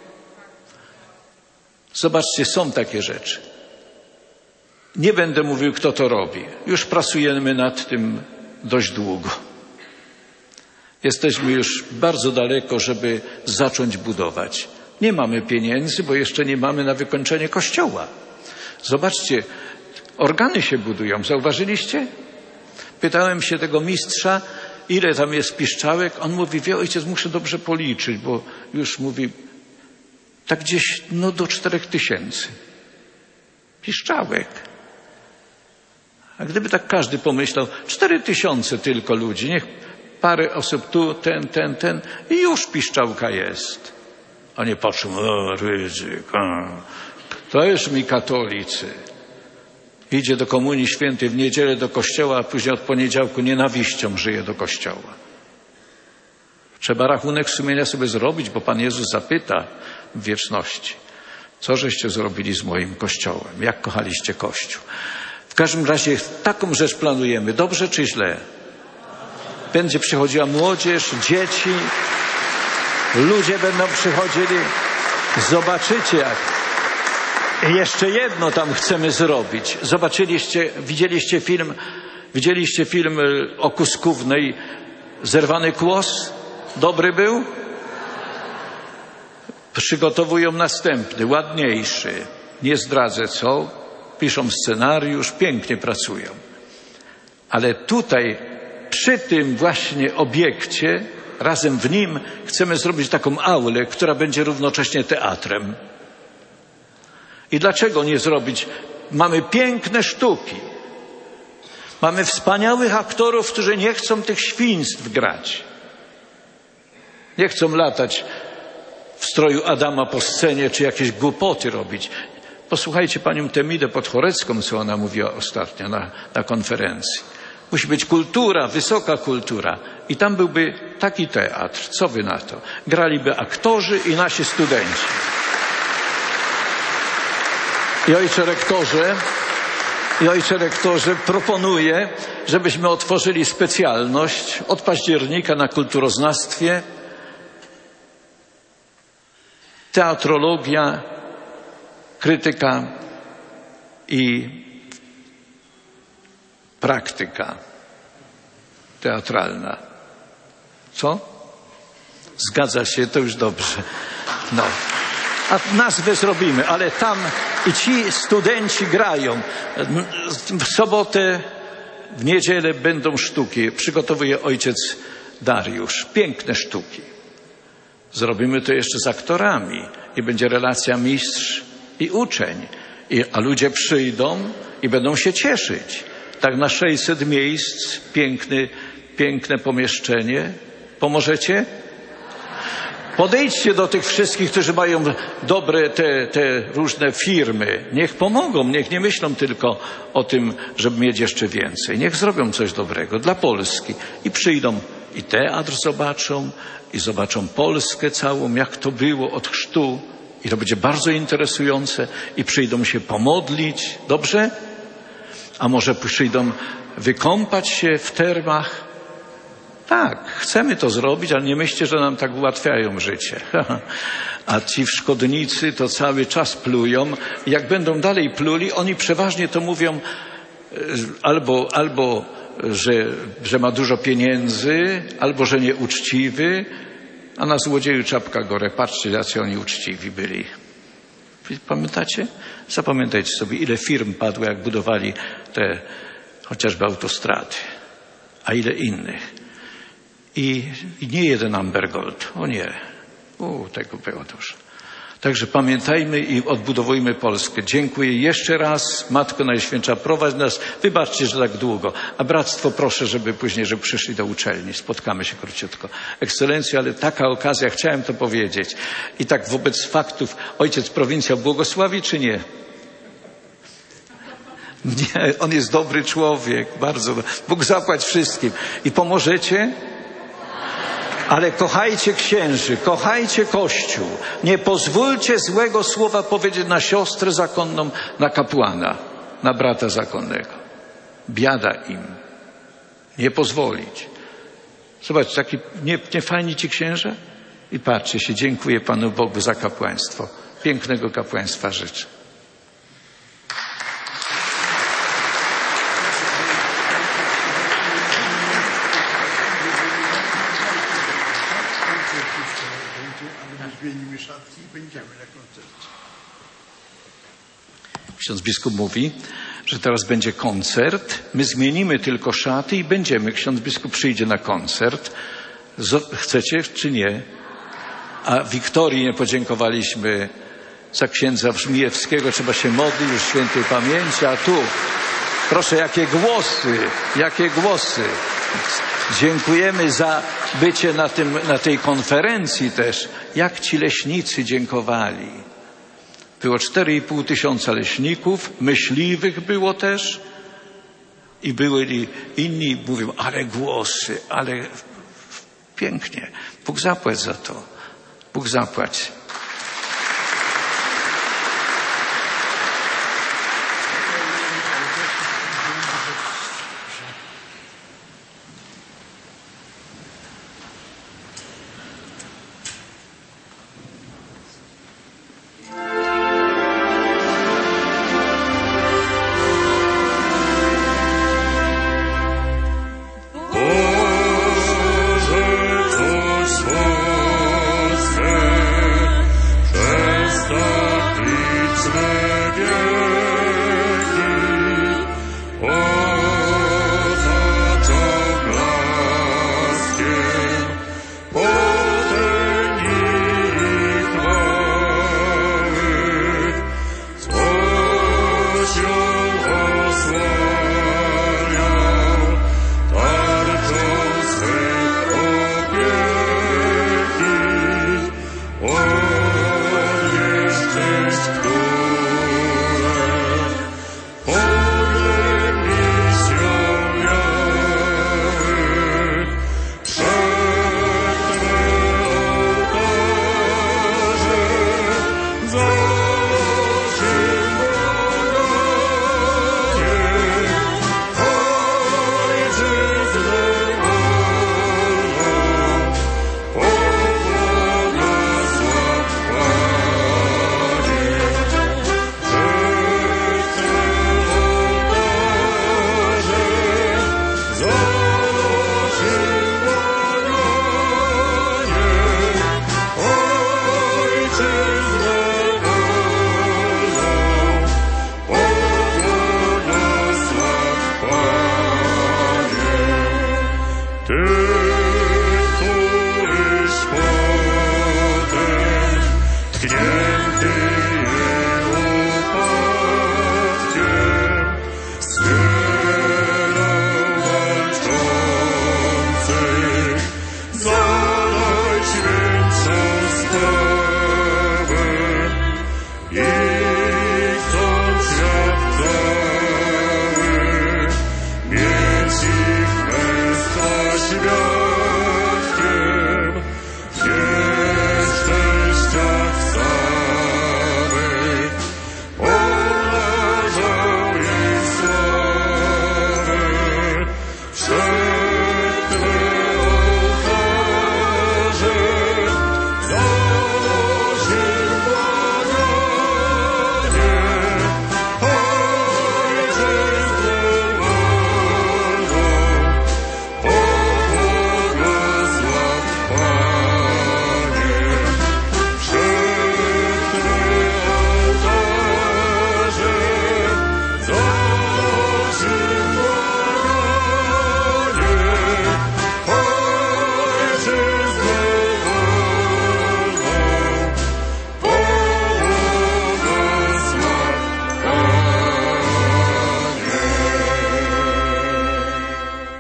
Zobaczcie, są takie rzeczy. Nie będę mówił, kto to robi. Już pracujemy nad tym dość długo. Jesteśmy już bardzo daleko, żeby zacząć budować. Nie mamy pieniędzy, bo jeszcze nie mamy na wykończenie kościoła. Zobaczcie, organy się budują. Zauważyliście? Pytałem się tego mistrza, ile tam jest piszczałek. On mówi, wie ojciec, muszę dobrze policzyć, bo już mówi, Tak gdzieś no do czterech tysięcy. Piszczałek. A gdyby tak każdy pomyślał, cztery tysiące tylko ludzi, niech parę osób tu, ten, ten, ten i już piszczałka jest. A nie patrzą, o, Rydzyk, a, to już mi katolicy. Idzie do Komunii Świętej w niedzielę do kościoła, a później od poniedziałku nienawiścią żyje do kościoła. Trzeba rachunek sumienia sobie zrobić, bo Pan Jezus zapyta w wieczności, co żeście zrobili z moim kościołem, jak kochaliście Kościół. W każdym razie taką rzecz planujemy, dobrze czy źle? Będzie przychodziła młodzież, dzieci, ludzie będą przychodzili, zobaczycie jak. I jeszcze jedno tam chcemy zrobić. Zobaczyliście, widzieliście film, widzieliście film o Kuskównej, Zerwany kłos? Dobry był? Przygotowują następny, ładniejszy. Nie zdradzę co. Piszą scenariusz, pięknie pracują. Ale tutaj, przy tym właśnie obiekcie, razem w nim chcemy zrobić taką aulę, która będzie równocześnie teatrem. I dlaczego nie zrobić? Mamy piękne sztuki. Mamy wspaniałych aktorów, którzy nie chcą tych świństw grać. Nie chcą latać w stroju Adama po scenie, czy jakieś głupoty robić. Posłuchajcie panią Temidę Podchorecką, co ona mówiła ostatnio na, na konferencji. Musi być kultura, wysoka kultura. I tam byłby taki teatr. Co wy na to? Graliby aktorzy i nasi studenci. I ojcze rektorze, i ojcze rektorze, proponuję, żebyśmy otworzyli specjalność od października na kulturoznawstwie. Teatrologia, krytyka i praktyka teatralna. Co? Zgadza się, to już dobrze. No. A nazwę zrobimy, ale tam i ci studenci grają. W sobotę, w niedzielę będą sztuki. Przygotowuje ojciec Dariusz. Piękne sztuki. Zrobimy to jeszcze z aktorami i będzie relacja mistrz i uczeń. I, a ludzie przyjdą i będą się cieszyć. Tak na sześćset miejsc, piękny, piękne pomieszczenie. Pomożecie? Podejdźcie do tych wszystkich, którzy mają dobre te, te różne firmy. Niech pomogą, niech nie myślą tylko o tym, żeby mieć jeszcze więcej. Niech zrobią coś dobrego dla Polski. I przyjdą i teatr zobaczą, i zobaczą Polskę całą, jak to było od chrztu. I to będzie bardzo interesujące. I przyjdą się pomodlić. Dobrze? A może przyjdą wykąpać się w termach? Tak, chcemy to zrobić, ale nie myślcie, że nam tak ułatwiają życie. A ci szkodnicy to cały czas plują. I jak będą dalej pluli, oni przeważnie to mówią albo, albo że, że ma dużo pieniędzy, albo że nieuczciwy, a na złodzieju czapka gore. Patrzcie, jacy oni uczciwi byli. Pamiętacie? Zapamiętajcie sobie, ile firm padło, jak budowali te chociażby autostrady, a ile innych. I, i nie jeden Amber Gold. O nie. U, tego było dużo. Także pamiętajmy i odbudowujmy Polskę. Dziękuję jeszcze raz. Matko Najświętsza, prowadź nas. Wybaczcie, że tak długo. A bractwo proszę, żeby później, żeby przyszli do uczelni. Spotkamy się króciutko. Ekscelencjo, ale taka okazja, chciałem to powiedzieć. I tak wobec faktów, ojciec prowincjał błogosławi czy nie? Nie, on jest dobry człowiek. Bardzo. Bóg zapłać wszystkim. I pomożecie? Ale kochajcie księży, kochajcie Kościół. Nie pozwólcie złego słowa powiedzieć na siostrę zakonną, na kapłana, na brata zakonnego. Biada im. Nie pozwolić. Zobacz, taki nie, nie fajni ci księża? I patrzcie się, dziękuję Panu Bogu za kapłaństwo. Pięknego kapłaństwa życzę. Ksiądz biskup mówi, że teraz będzie koncert. My zmienimy tylko szaty i będziemy. Ksiądz biskup przyjdzie na koncert. Chcecie czy nie? A Wiktorii nie podziękowaliśmy. Za księdza Brzmijewskiego trzeba się modlić już świętej pamięci, a tu proszę, jakie głosy, jakie głosy. Dziękujemy za bycie na, tym, na tej konferencji też. Jak ci leśnicy dziękowali. Było cztery i pół tysiąca leśników, myśliwych było też i byli inni, mówią, ale głosy, ale pięknie. Bóg zapłać za to. Bóg zapłać.